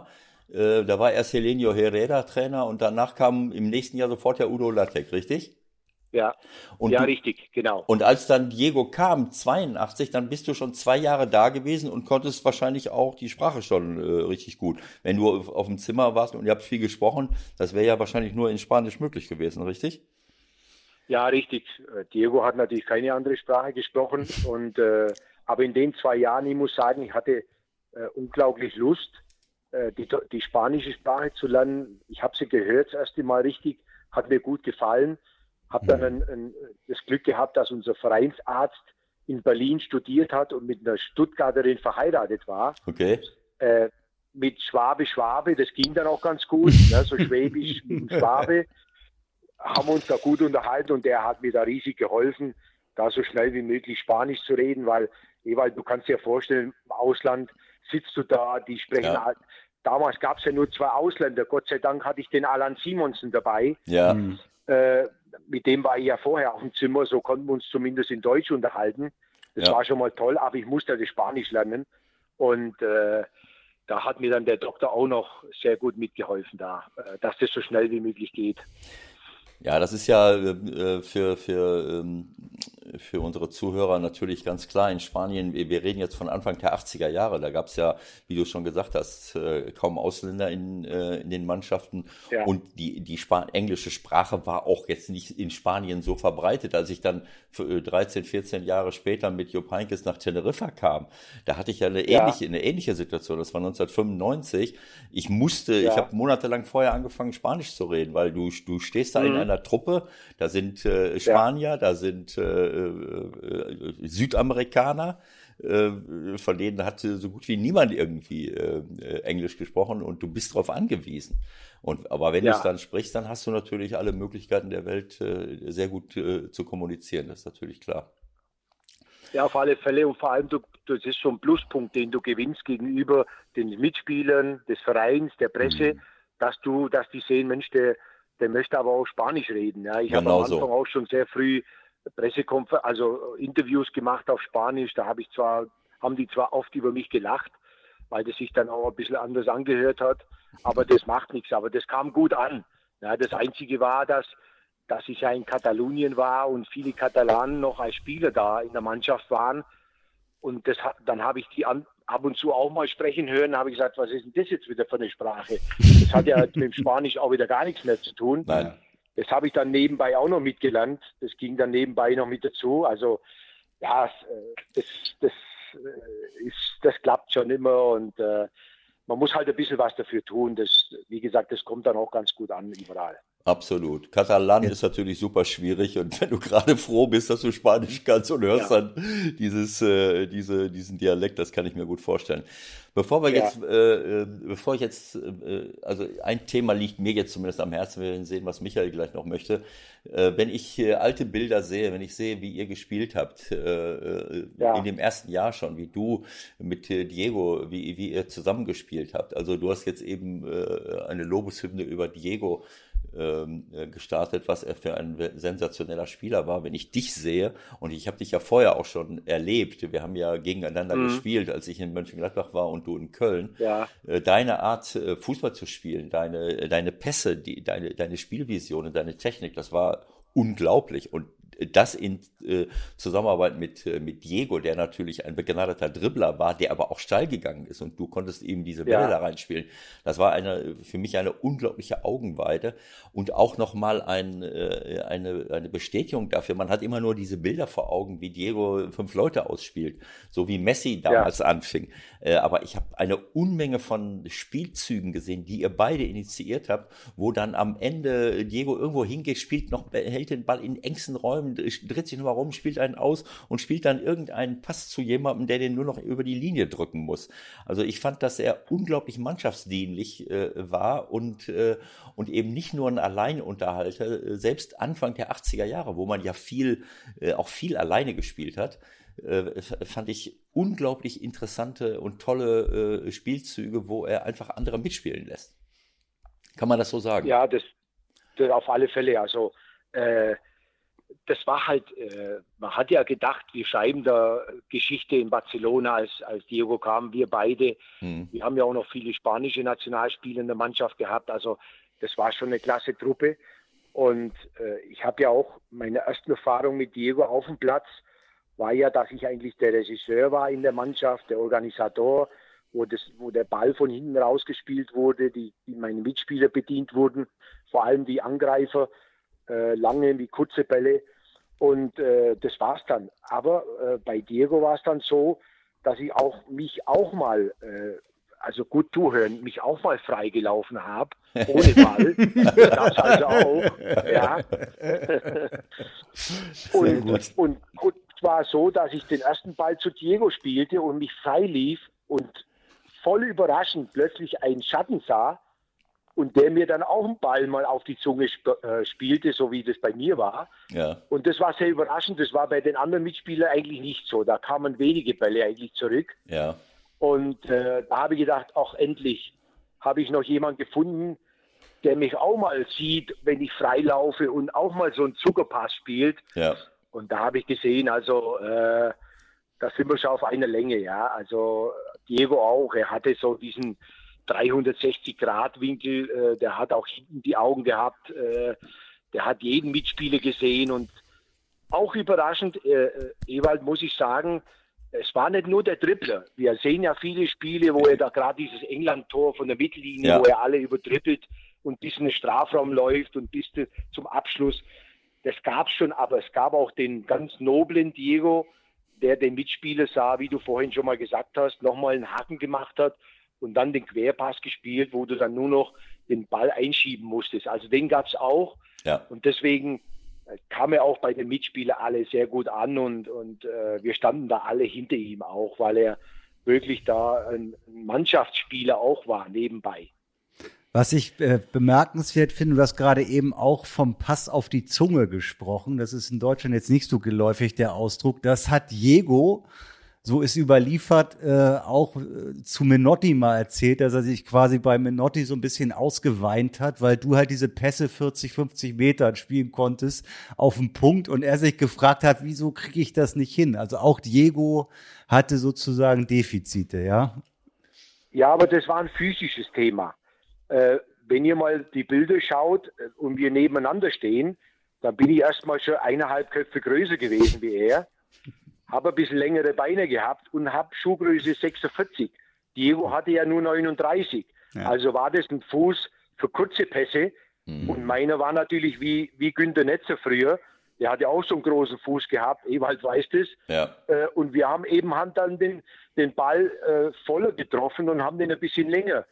Äh, da war erst Helenio Herrera Trainer und danach kam im nächsten Jahr sofort der Udo Lattek, richtig? Ja, Und ja, du, richtig, genau. Und als dann Diego kam, zweiundachtzig, dann bist du schon zwei Jahre da gewesen und konntest wahrscheinlich auch die Sprache schon äh, richtig gut. Wenn du auf, auf dem Zimmer warst und ihr habt viel gesprochen, das wäre ja wahrscheinlich nur in Spanisch möglich gewesen, richtig? Ja, richtig. Diego hat natürlich keine andere Sprache gesprochen. Und, äh, aber in den zwei Jahren, ich muss sagen, ich hatte äh, unglaublich Lust, äh, die, die spanische Sprache zu lernen. Ich habe sie gehört das erste Mal richtig, hat mir gut gefallen. Habe dann ein, ein, das Glück gehabt, dass unser Vereinsarzt in Berlin studiert hat und mit einer Stuttgarterin verheiratet war. Okay. Äh, mit Schwabe, Schwabe, das ging dann auch ganz gut, ne, so Schwäbisch und Schwabe. Haben uns da gut unterhalten und der hat mir da riesig geholfen, da so schnell wie möglich Spanisch zu reden, weil, Ewald, du kannst dir vorstellen, im Ausland sitzt du da, die sprechen Ja. halt. Damals gab es ja nur zwei Ausländer, Gott sei Dank hatte ich den Alan Simonsen dabei. Ja. Mhm. Äh, mit dem war ich ja vorher auf dem Zimmer, so konnten wir uns zumindest in Deutsch unterhalten. Das Ja. war schon mal toll, aber ich musste das Spanisch lernen. Und äh, da hat mir dann der Doktor auch noch sehr gut mitgeholfen, da, äh, dass das so schnell wie möglich geht. Ja, das ist ja äh, für, für, ähm, für unsere Zuhörer natürlich ganz klar. In Spanien, wir wir reden jetzt von Anfang der achtziger Jahre, da gab es ja, wie du schon gesagt hast, äh, kaum Ausländer in, äh, in den Mannschaften. Ja. Und die, die Span- englische Sprache war auch jetzt nicht in Spanien so verbreitet. Als ich dann für, äh, dreizehn, vierzehn Jahre später mit Jupp Heynckes nach Teneriffa kam, da hatte ich ja eine Ja. ähnliche, eine ähnliche Situation. Das war neunzehnhundertfünfundneunzig. Ich musste, Ja. ich habe monatelang vorher angefangen, Spanisch zu reden, weil du, du stehst da in Mhm. einer Truppe, da sind äh, Spanier, da sind äh, äh, Südamerikaner, äh, von denen hat so gut wie niemand irgendwie äh, Englisch gesprochen und du bist darauf angewiesen. Und, aber wenn Ja. du es dann sprichst, dann hast du natürlich alle Möglichkeiten der Welt, äh, sehr gut äh, zu kommunizieren, das ist natürlich klar. Ja, auf alle Fälle und vor allem, du, das ist so ein Pluspunkt, den du gewinnst gegenüber den Mitspielern des Vereins, der Presse, Mhm. dass du, dass die sehen, Mensch, der, der möchte aber auch Spanisch reden. Ja, ich habe Genau am Anfang so. auch schon sehr früh Pressekonfer also Interviews gemacht auf Spanisch. Da habe ich zwar, haben die zwar oft über mich gelacht, weil das sich dann auch ein bisschen anders angehört hat, aber das macht nichts. Aber das kam gut an. Ja, das Einzige war, dass dass ich ja in Katalonien war und viele Katalanen noch als Spieler da in der Mannschaft waren. Und das, hat- dann habe ich die an, ab und zu auch mal sprechen hören, habe ich gesagt, was ist denn das jetzt wieder für eine Sprache? Das hat ja mit dem Spanisch auch wieder gar nichts mehr zu tun. Nein. Das habe ich dann nebenbei auch noch mitgelernt. Das ging dann nebenbei noch mit dazu. Also ja, äh, das, das, äh, ist, das klappt schon immer und äh, man muss halt ein bisschen was dafür tun. Das, wie gesagt, das kommt dann auch ganz gut an überall. Absolut. Katalan ist natürlich super schwierig und wenn du gerade froh bist, dass du Spanisch kannst und hörst Ja. dann dieses, äh, diese, diesen Dialekt, das kann ich mir gut vorstellen. Bevor wir Ja. jetzt, äh, äh, bevor ich jetzt, äh, also ein Thema liegt mir jetzt zumindest am Herzen, wir werden sehen, was Michael gleich noch möchte. Äh, wenn ich äh, alte Bilder sehe, wenn ich sehe, wie ihr gespielt habt, äh, äh, Ja. in dem ersten Jahr schon, wie du mit äh, Diego, wie, wie ihr zusammengespielt habt. Also du hast jetzt eben äh, eine Lobeshymne über Diego ähm, äh, gestartet, was er für ein sensationeller Spieler war. Wenn ich dich sehe, und ich habe dich ja vorher auch schon erlebt, wir haben ja gegeneinander Mhm. gespielt, als ich in Mönchengladbach war und du in Köln, Ja. äh, deine Art, äh, Fußball zu spielen, deine, deine Pässe, die, deine, deine Spielvision und deine Technik, das war unglaublich. Und das in äh, Zusammenarbeit mit, äh, mit Diego, der natürlich ein begnadeter Dribbler war, der aber auch steil gegangen ist und du konntest eben diese Bälle Ja. da reinspielen. Das war eine, für mich eine unglaubliche Augenweide und auch nochmal ein, äh, eine, eine Bestätigung dafür. Man hat immer nur diese Bilder vor Augen, wie Diego fünf Leute ausspielt, so wie Messi damals anfing. Äh, aber ich habe eine Unmenge von Spielzügen gesehen, die ihr beide initiiert habt, wo dann am Ende Diego irgendwo hingeht, spielt noch, hält den Ball in engsten Räumen, dreht sich nochmal rum, spielt einen aus und spielt dann irgendeinen Pass zu jemandem, der den nur noch über die Linie drücken muss. Also ich fand, dass er unglaublich mannschaftsdienlich äh, war und, äh, und eben nicht nur ein Alleinunterhalter, äh, selbst Anfang der achtziger Jahre, wo man ja viel, äh, auch viel alleine gespielt hat, äh, fand ich unglaublich interessante und tolle äh, Spielzüge, wo er einfach andere mitspielen lässt. Kann man das so sagen? Ja, das, das auf alle Fälle. Also äh, das war halt, äh, man hat ja gedacht, wir schreiben da Geschichte in Barcelona, als, als Diego kam, wir beide. Mhm. Wir haben ja auch noch viele spanische Nationalspieler in der Mannschaft gehabt, also das war schon eine klasse Truppe. Und äh, ich habe ja auch meine ersten Erfahrungen mit Diego auf dem Platz, war ja, dass ich eigentlich der Regisseur war in der Mannschaft, der Organisator, wo, das, wo der Ball von hinten rausgespielt wurde, die, die meine Mitspieler bedient wurden, vor allem die Angreifer, äh, lange wie kurze Bälle. Und äh, das war's dann. Aber äh, bei Diego war es dann so, dass ich auch mich auch mal, äh, also gut zuhören, mich auch mal freigelaufen habe, ohne Ball. Das gab's also auch. Ja. und, gut. und gut, es war so, dass ich den ersten Ball zu Diego spielte und mich frei lief und voll überraschend plötzlich einen Schatten sah und der mir dann auch einen Ball mal auf die Zunge sp- äh, spielte, so wie das bei mir war. Ja. Und das war sehr überraschend. Das war bei den anderen Mitspielern eigentlich nicht so. Da kamen wenige Bälle eigentlich zurück. Ja. Und äh, da habe ich gedacht, ach endlich habe ich noch jemanden gefunden, der mich auch mal sieht, wenn ich freilaufe und auch mal so einen Zuckerpass spielt. Ja. Und da habe ich gesehen, also äh, da sind wir schon auf einer Länge, ja. Also Diego auch, er hatte so diesen dreihundertsechzig Grad Winkel, äh, der hat auch hinten die Augen gehabt, äh, der hat jeden Mitspieler gesehen und auch überraschend, äh, Ewald, muss ich sagen, es war nicht nur der Dribbler. Wir sehen ja viele Spiele, wo er da gerade dieses England-Tor von der Mittellinie, ja. wo er alle übertrippelt und bis in den Strafraum läuft und bis zum Abschluss. Das gab es schon, aber es gab auch den ganz noblen Diego, der den Mitspieler sah, wie du vorhin schon mal gesagt hast, nochmal einen Haken gemacht hat und dann den Querpass gespielt, wo du dann nur noch den Ball einschieben musstest. Also den gab es auch. Ja. Und deswegen kam er auch bei den Mitspielern alle sehr gut an und, und äh, wir standen da alle hinter ihm auch, weil er wirklich da ein Mannschaftsspieler auch war, nebenbei. Was ich äh, bemerkenswert finde, du hast gerade eben auch vom Pass auf die Zunge gesprochen. Das ist in Deutschland jetzt nicht so geläufig, der Ausdruck. Das hat Diego, so ist überliefert, äh, auch äh, zu Menotti mal erzählt, dass er sich quasi bei Menotti so ein bisschen ausgeweint hat, weil du halt diese Pässe vierzig, fünfzig Meter spielen konntest auf den Punkt und er sich gefragt hat, wieso kriege ich das nicht hin? Also auch Diego hatte sozusagen Defizite, ja? Ja, aber das war ein physisches Thema. Äh, wenn ihr mal die Bilder schaut und wir nebeneinander stehen, dann bin ich erstmal schon eineinhalb Köpfe größer gewesen wie er. Habe ein bisschen längere Beine gehabt und habe Schuhgröße sechsundvierzig. Diego hatte ja nur neununddreißig. Ja. Also war das ein Fuß für kurze Pässe. Mhm. Und meiner war natürlich wie, wie Günter Netzer früher. Der hatte auch so einen großen Fuß gehabt. Ewald weiß das. Ja. Äh, und wir haben eben dann den, den Ball äh, voller getroffen und haben den ein bisschen länger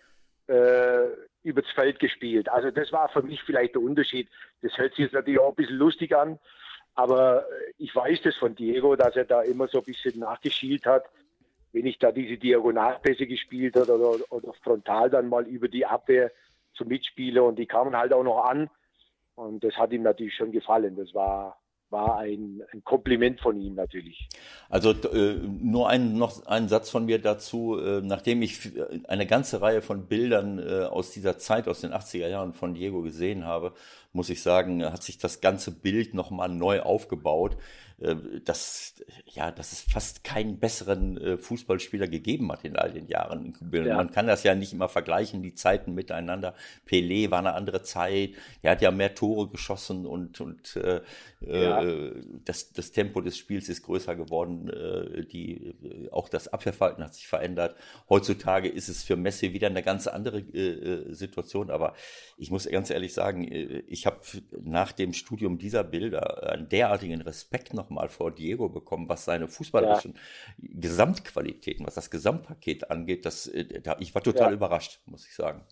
äh, übers Feld gespielt. Also das war für mich vielleicht der Unterschied. Das hört sich jetzt natürlich auch ein bisschen lustig an. Aber ich weiß das von Diego, dass er da immer so ein bisschen nachgeschielt hat, wenn ich da diese Diagonalpässe gespielt habe oder, oder frontal dann mal über die Abwehr zum Mitspieler und die kamen halt auch noch an und das hat ihm natürlich schon gefallen. Das war, war ein, ein Kompliment von ihm natürlich. Also äh, nur ein, noch ein Satz von mir dazu, äh, nachdem ich eine ganze Reihe von Bildern äh, aus dieser Zeit, aus den achtziger Jahren von Diego gesehen habe, muss ich sagen, hat sich das ganze Bild nochmal neu aufgebaut, äh, dass, ja, dass es fast keinen besseren äh, Fußballspieler gegeben hat in all den Jahren. Ja. Man kann das ja nicht immer vergleichen, die Zeiten miteinander. Pelé war eine andere Zeit, er hat ja mehr Tore geschossen und, und äh, ja. äh, das, das Tempo des Spiels ist größer geworden, äh, die, auch das Abwehrverhalten hat sich verändert. Heutzutage ist es für Messi wieder eine ganz andere äh, Situation, aber ich muss ganz ehrlich sagen, ich Ich habe nach dem Studium dieser Bilder einen derartigen Respekt nochmal vor Diego bekommen, was seine fußballerischen ja. Gesamtqualitäten, was das Gesamtpaket angeht. Das, ich war total ja. überrascht, muss ich sagen.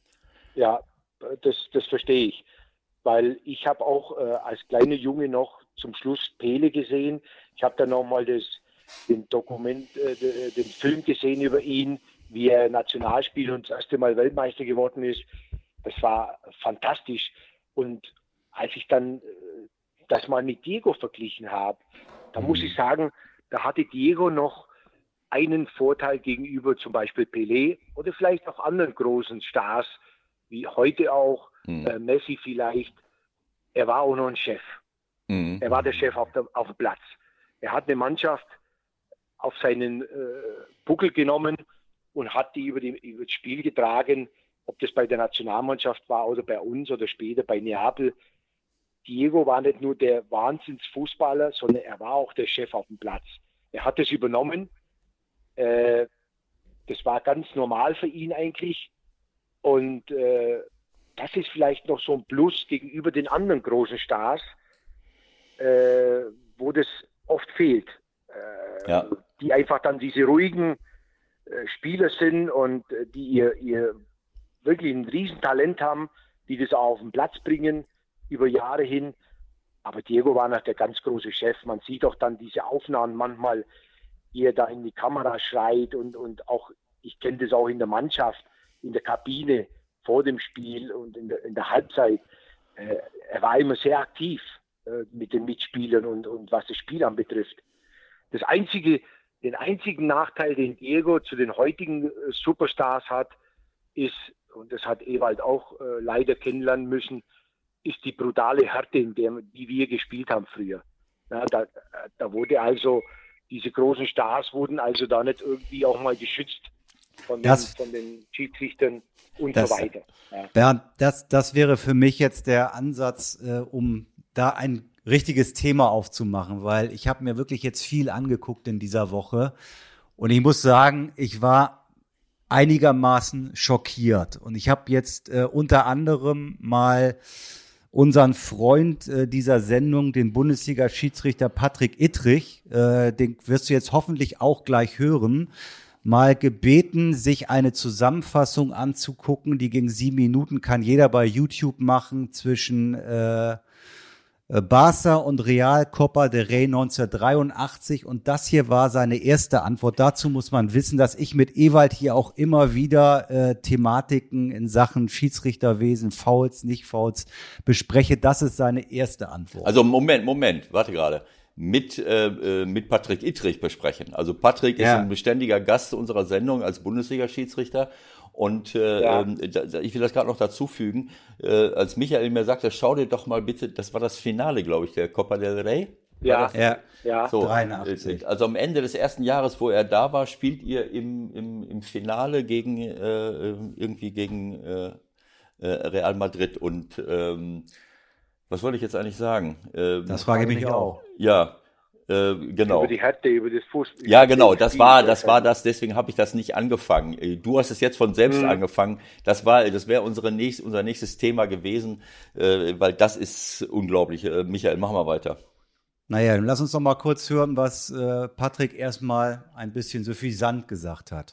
Ja, das, das verstehe ich. Weil ich habe auch äh, als kleiner Junge noch zum Schluss Pele gesehen. Ich habe dann nochmal den Dokument, äh, den Film gesehen über ihn, wie er Nationalspieler und das erste Mal Weltmeister geworden ist. Das war fantastisch. Und als ich dann das mal mit Diego verglichen habe, da muss ich sagen, da hatte Diego noch einen Vorteil gegenüber zum Beispiel Pelé oder vielleicht auch anderen großen Stars, wie heute auch mhm. äh, Messi vielleicht. Er war auch noch ein Chef. Mhm. Er war der Chef auf, der, auf dem Platz. Er hat eine Mannschaft auf seinen äh, Buckel genommen und hat die über, die über das Spiel getragen, ob das bei der Nationalmannschaft war oder bei uns oder später bei Neapel. Diego war nicht nur der Wahnsinnsfußballer, sondern er war auch der Chef auf dem Platz. Er hat das übernommen. Äh, das war ganz normal für ihn eigentlich. Und äh, das ist vielleicht noch so ein Plus gegenüber den anderen großen Stars, äh, wo das oft fehlt. Äh, ja. Die einfach dann diese ruhigen äh, Spieler sind und äh, die ihr, ihr wirklich ein Riesentalent haben, die das auch auf den Platz bringen über Jahre hin. Aber Diego war noch der ganz große Chef. Man sieht auch dann diese Aufnahmen manchmal, wie er da in die Kamera schreit und, und auch, ich kenne das auch in der Mannschaft, in der Kabine vor dem Spiel und in der, in der Halbzeit. Äh, er war immer sehr aktiv äh, mit den Mitspielern und, und was das Spiel anbetrifft. Das einzige, den einzigen Nachteil, den Diego zu den heutigen äh, Superstars hat, ist, und das hat Ewald auch äh, leider kennenlernen müssen, ist die brutale Härte, in der die wir gespielt haben früher. Ja, da, da wurde also, diese großen Stars wurden also da nicht irgendwie auch mal geschützt von den, das, von den Schiedsrichtern und das, so weiter. Ja. Bernd, das, das wäre für mich jetzt der Ansatz, äh, um da ein richtiges Thema aufzumachen, weil ich habe mir wirklich jetzt viel angeguckt in dieser Woche und ich muss sagen, ich war einigermaßen schockiert. Und ich habe jetzt äh, unter anderem mal unseren Freund äh, dieser Sendung, den Bundesliga-Schiedsrichter Patrick Ittrich, äh, den wirst du jetzt hoffentlich auch gleich hören, mal gebeten, sich eine Zusammenfassung anzugucken. Die ging sieben Minuten, kann jeder bei YouTube machen, zwischen äh, Barca und Real Copa del Rey neunzehnhundertdreiundachtzig, und das hier war seine erste Antwort. Dazu muss man wissen, dass ich mit Ewald hier auch immer wieder äh, Thematiken in Sachen Schiedsrichterwesen, Fouls, nicht Fouls bespreche. Das ist seine erste Antwort. Also Moment, Moment, warte gerade. Mit, äh, mit Patrick Ittrich besprechen. Also Patrick ja. ist ein beständiger Gast unserer Sendung als Bundesliga-Schiedsrichter. Und äh, ja. äh, ich will das gerade noch dazu fügen, äh, als Michael mir sagte, schau dir doch mal bitte, das war das Finale, glaube ich, der Copa del Rey. Ja, ja, ja. So, dreiundachtzig. Also am Ende des ersten Jahres, wo er da war, spielt ihr im, im, im Finale gegen äh, irgendwie gegen äh, Real Madrid. Und ähm, was wollte ich jetzt eigentlich sagen? Ähm, das frage ich mich auch. Ja. Äh, genau. Über die Härte, über das Fußball. Ja, genau, das war, das war das, deswegen habe ich das nicht angefangen. Du hast es jetzt von selbst mhm. angefangen. Das war, das wäre unsere nächst, unser nächstes Thema gewesen, äh, weil das ist unglaublich. Äh, Michael, mach mal weiter. Naja, dann lass uns doch mal kurz hören, was äh, Patrick erstmal ein bisschen suffisant gesagt hat.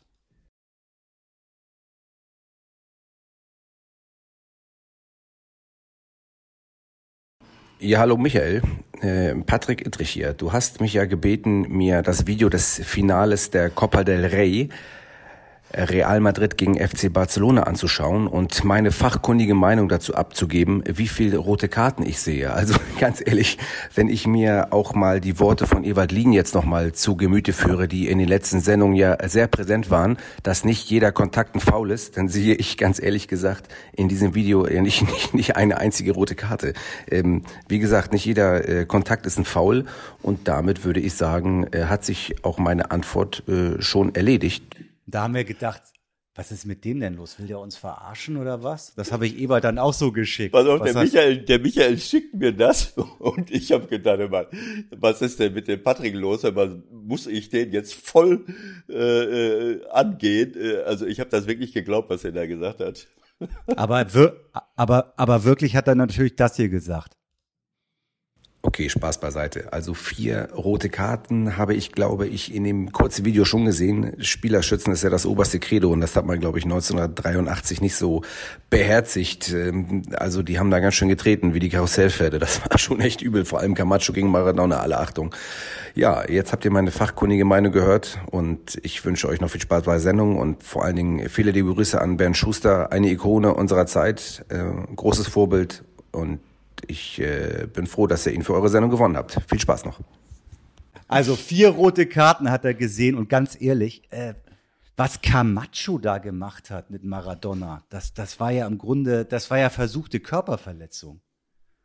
Ja, hallo Michael, äh, Patrick Ittrich hier. Du hast mich ja gebeten, mir das Video des Finales der Copa del Rey, Real Madrid gegen F C Barcelona, anzuschauen und meine fachkundige Meinung dazu abzugeben, wie viele rote Karten ich sehe. Also ganz ehrlich, wenn ich mir auch mal die Worte von Ewald Lien jetzt nochmal zu Gemüte führe, die in den letzten Sendungen ja sehr präsent waren, dass nicht jeder Kontakt ein Foul ist, dann sehe ich ganz ehrlich gesagt in diesem Video ja nicht, nicht, nicht eine einzige rote Karte. Ähm, wie gesagt, nicht jeder äh, Kontakt ist ein Foul, und damit würde ich sagen, äh, hat sich auch meine Antwort äh, schon erledigt. Da haben wir gedacht, was ist mit dem denn los? Will der uns verarschen oder was? Das habe ich Ewald dann auch so geschickt. Pass auf, der Michael, der Michael schickt mir das und ich habe gedacht, immer, was ist denn mit dem Patrick los? Aber muss ich den jetzt voll äh, angehen? Also ich habe das wirklich geglaubt, was er da gesagt hat. Aber, wir, aber, aber wirklich hat er natürlich das hier gesagt. Okay, Spaß beiseite. Also vier rote Karten habe ich, glaube ich, in dem kurzen Video schon gesehen. Spielerschützen ist ja das oberste Credo, und das hat man, glaube ich, neunzehnhundertdreiundachtzig nicht so beherzigt. Also die haben da ganz schön getreten, wie die Karussellpferde. Das war schon echt übel, vor allem Camacho gegen Maradona, alle Achtung. Ja, jetzt habt ihr meine fachkundige Meinung gehört, und ich wünsche euch noch viel Spaß bei der Sendung und vor allen Dingen viele liebe Grüße an Bernd Schuster, eine Ikone unserer Zeit, äh, großes Vorbild, und ich äh, bin froh, dass ihr ihn für eure Sendung gewonnen habt. Viel Spaß noch. Also vier rote Karten hat er gesehen, und ganz ehrlich, äh, was Camacho da gemacht hat mit Maradona, das, das war ja im Grunde, das war ja versuchte Körperverletzung.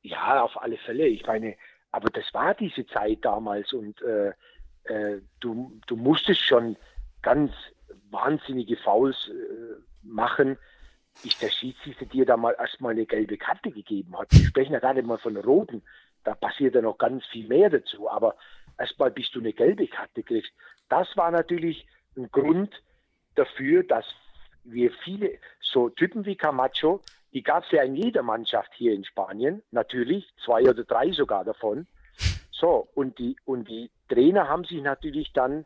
Ja, auf alle Fälle. Ich meine, aber das war diese Zeit damals und äh, äh, du, du musstest schon ganz wahnsinnige Fouls äh, machen, bis der Schiedsrichter dir da mal erstmal eine gelbe Karte gegeben hat. Wir sprechen ja gar nicht mal von roten, da passiert ja noch ganz viel mehr dazu, aber erstmal bis du eine gelbe Karte kriegst. Das war natürlich ein Grund dafür, dass wir viele, so Typen wie Camacho, die gab es ja in jeder Mannschaft hier in Spanien, natürlich, zwei oder drei sogar davon. So, und die, und die Trainer haben sich natürlich dann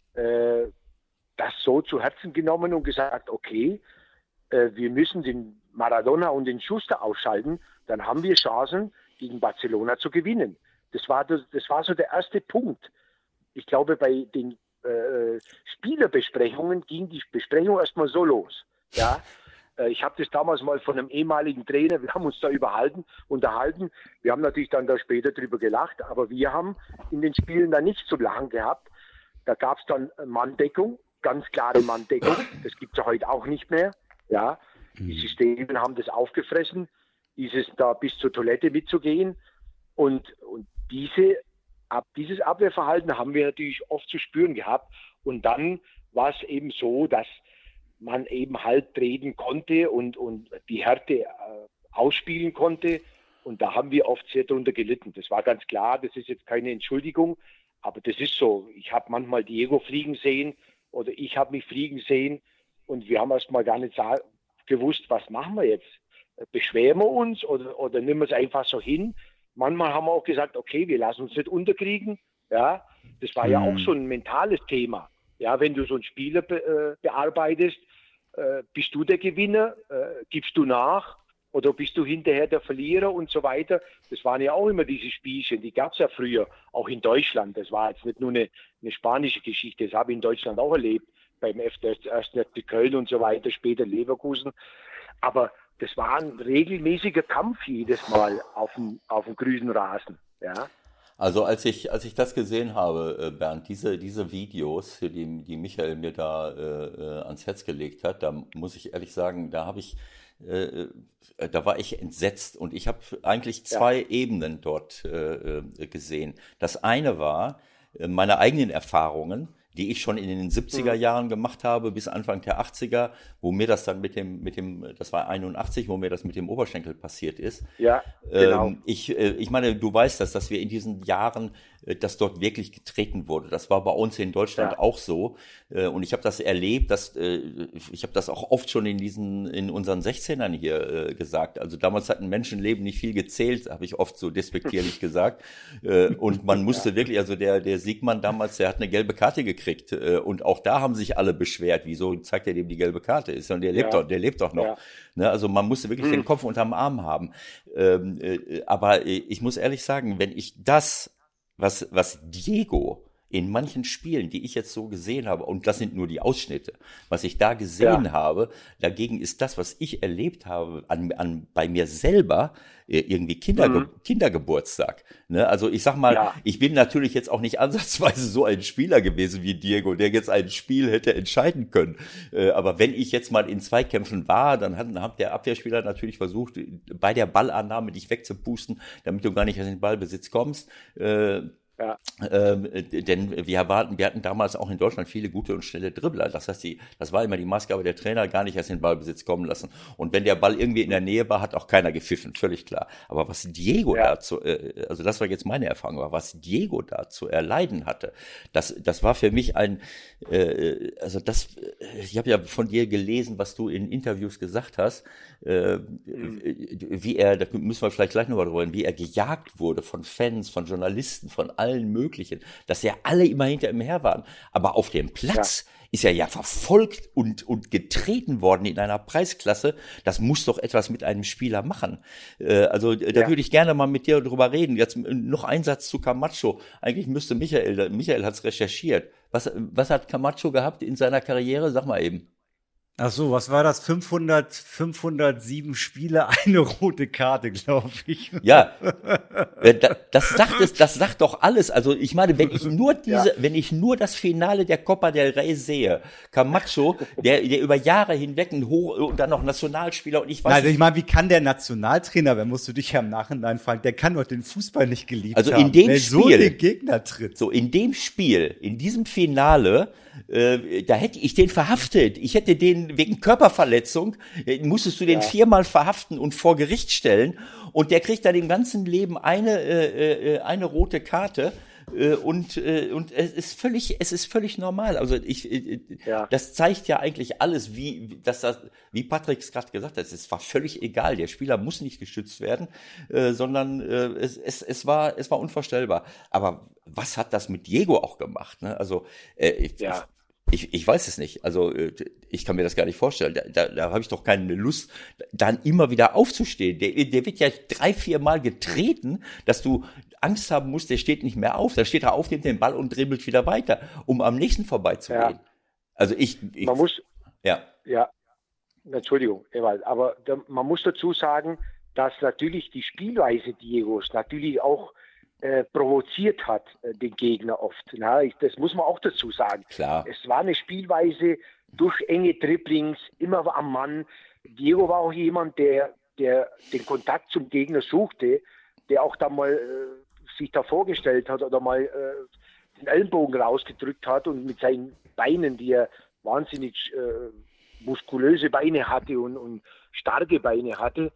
äh, das so zu Herzen genommen und gesagt, okay, äh, wir müssen den Maradona und den Schuster ausschalten, dann haben wir Chancen, gegen Barcelona zu gewinnen. Das war, das, das war so der erste Punkt. Ich glaube, bei den äh, Spielerbesprechungen ging die Besprechung erstmal so los. Ja, äh, ich habe das damals mal von einem ehemaligen Trainer, wir haben uns da überhalten, unterhalten. Wir haben natürlich dann da später drüber gelacht, aber wir haben in den Spielen da nicht zu lachen gehabt. Da gab es dann Manndeckung, ganz klare Manndeckung. Das gibt es ja heute auch nicht mehr. Ja, die Systeme haben das aufgefressen, dieses da bis zur Toilette mitzugehen. Und, und diese, ab, dieses Abwehrverhalten haben wir natürlich oft zu spüren gehabt. Und dann war es eben so, dass man eben halt treten konnte und, und die Härte äh, ausspielen konnte. Und da haben wir oft sehr darunter gelitten. Das war ganz klar, das ist jetzt keine Entschuldigung, aber das ist so. Ich habe manchmal Diego fliegen sehen oder ich habe mich fliegen sehen und wir haben erst mal gar nicht gewusst, was machen wir jetzt? Beschweren wir uns oder, oder nehmen wir es einfach so hin? Manchmal haben wir auch gesagt, okay, wir lassen uns nicht unterkriegen. Ja, das war mhm. ja auch so ein mentales Thema. Ja, wenn du so einen Spieler be, äh, bearbeitest, äh, bist du der Gewinner, äh, gibst du nach oder bist du hinterher der Verlierer und so weiter. Das waren ja auch immer diese Spielchen, die gab es ja früher, auch in Deutschland. Das war jetzt nicht nur eine, eine spanische Geschichte, das habe ich in Deutschland auch erlebt, beim ersten F C Köln und so weiter, später Leverkusen. Aber das war ein regelmäßiger Kampf jedes Mal auf dem, auf dem grünen Rasen. Ja. Also als ich, als ich das gesehen habe, Bernd, diese, diese Videos, die, die Michael mir da äh, ans Herz gelegt hat, da muss ich ehrlich sagen, da habe ich, äh, da war ich entsetzt und ich habe eigentlich zwei ja. Ebenen dort äh, gesehen. Das eine war äh, meine eigenen Erfahrungen, die ich schon in den siebziger Jahren gemacht habe, bis Anfang der achtziger, wo mir das dann mit dem, mit dem, das war einundachtzig, wo mir das mit dem Oberschenkel passiert ist. Ja, genau. Ähm, ich, äh, ich meine, du weißt das, dass wir in diesen Jahren, äh, dass dort wirklich getreten wurde. Das war bei uns in Deutschland ja. auch so. Äh, und ich habe das erlebt, dass, äh, ich habe das auch oft schon in diesen, in unseren sechzehnern hier äh, gesagt. Also damals hat ein Menschenleben nicht viel gezählt, habe ich oft so despektierlich gesagt. Äh, und man musste ja. wirklich, also der, der Siegmann damals, der hat eine gelbe Karte gekriegt. Kriegt. Und auch da haben sich alle beschwert, wieso zeigt er dem die gelbe Karte? Ist und der lebt ja. doch, der lebt doch noch. Ja. Ne, also man musste wirklich hm. den Kopf unterm Arm haben. Ähm, äh, aber ich muss ehrlich sagen, wenn ich das, was, was Diego in manchen Spielen, die ich jetzt so gesehen habe, und das sind nur die Ausschnitte, was ich da gesehen ja. habe, dagegen ist das, was ich erlebt habe, an, an bei mir selber, irgendwie Kinderge- mhm. Kindergeburtstag. Ne? Also ich sag mal, ja. ich bin natürlich jetzt auch nicht ansatzweise so ein Spieler gewesen wie Diego, der jetzt ein Spiel hätte entscheiden können. Äh, aber wenn ich jetzt mal in Zweikämpfen war, dann hat, hat der Abwehrspieler natürlich versucht, bei der Ballannahme dich wegzupusten, damit du gar nicht in den Ballbesitz kommst. Äh, Ja. Ähm, denn wir hatten, wir hatten damals auch in Deutschland viele gute und schnelle Dribbler. Das heißt, die, das war immer die Maßgabe der Trainer, gar nicht erst in den Ballbesitz kommen lassen. Und wenn der Ball irgendwie in der Nähe war, hat auch keiner gepfiffen, völlig klar. Aber was Diego ja. dazu, äh, also das war jetzt meine Erfahrung, war, was Diego da zu erleiden hatte, das, das war für mich ein, äh, also das, ich habe ja von dir gelesen, was du in Interviews gesagt hast, äh, mhm. wie er, da müssen wir vielleicht gleich nochmal drüber reden, wie er gejagt wurde von Fans, von Journalisten, von allen möglichen, dass ja alle immer hinter ihm her waren. Aber auf dem Platz ja. ist er ja verfolgt und, und getreten worden in einer Preisklasse. Das muss doch etwas mit einem Spieler machen. Äh, also da ja. würde ich gerne mal mit dir drüber reden. Jetzt noch ein Satz zu Camacho. Eigentlich müsste Michael, Michael hat es recherchiert. Was, was hat Camacho gehabt in seiner Karriere? Sag mal eben. Ach so, was war das? fünfhundert, fünfhundertsieben Spiele, eine rote Karte, glaube ich. Ja, das sagt es, das sagt doch alles. Also ich meine, wenn ich nur diese, ja. wenn ich nur das Finale der Copa del Rey sehe, Camacho, der, der über Jahre hinweg ein Hoch und dann noch Nationalspieler und ich weiß Also nicht. ich meine, wie kann der Nationaltrainer, wer musst du dich ja im Nachhinein fragen, der kann doch den Fußball nicht geliebt also haben, in dem wer Spiel, so den Gegner tritt. So in dem Spiel, in diesem Finale, äh, da hätte ich den verhaftet. Ich hätte den wegen Körperverletzung, äh, musstest du den ja. viermal verhaften und vor Gericht stellen und der kriegt dann im ganzen Leben eine äh, äh, eine rote Karte. Und, und es ist völlig, es ist völlig normal. Also ich, ja. das zeigt ja eigentlich alles, wie, dass das, wie Patrick es gerade gesagt hat, es war völlig egal. Der Spieler muss nicht geschützt werden, äh, sondern äh, es, es, es war, es war unvorstellbar. Aber was hat das mit Diego auch gemacht? Ne? Also äh, ich, ja. Ich, ich weiß es nicht. Also ich kann mir das gar nicht vorstellen. Da, da, da habe ich doch keine Lust, dann immer wieder aufzustehen. Der, der wird ja drei, vier Mal getreten, dass du Angst haben musst, der steht nicht mehr auf. Da steht er auf, nimmt den Ball und dribbelt wieder weiter, um am nächsten vorbeizugehen. Ja. Also ich, ich... Man muss... Ja. Ja. Entschuldigung, Ewald, aber da, man muss dazu sagen, dass natürlich die Spielweise Diegos natürlich auch Äh, provoziert hat, äh, den Gegner oft. Na, ich, das muss man auch dazu sagen. Klar. Es war eine Spielweise durch enge Dribblings, immer am Mann. Diego war auch jemand, der, der den Kontakt zum Gegner suchte, der auch da mal äh, sich da vorgestellt hat oder mal äh, den Ellenbogen rausgedrückt hat und mit seinen Beinen, die er wahnsinnig äh, muskulöse Beine hatte und, und starke Beine hatte,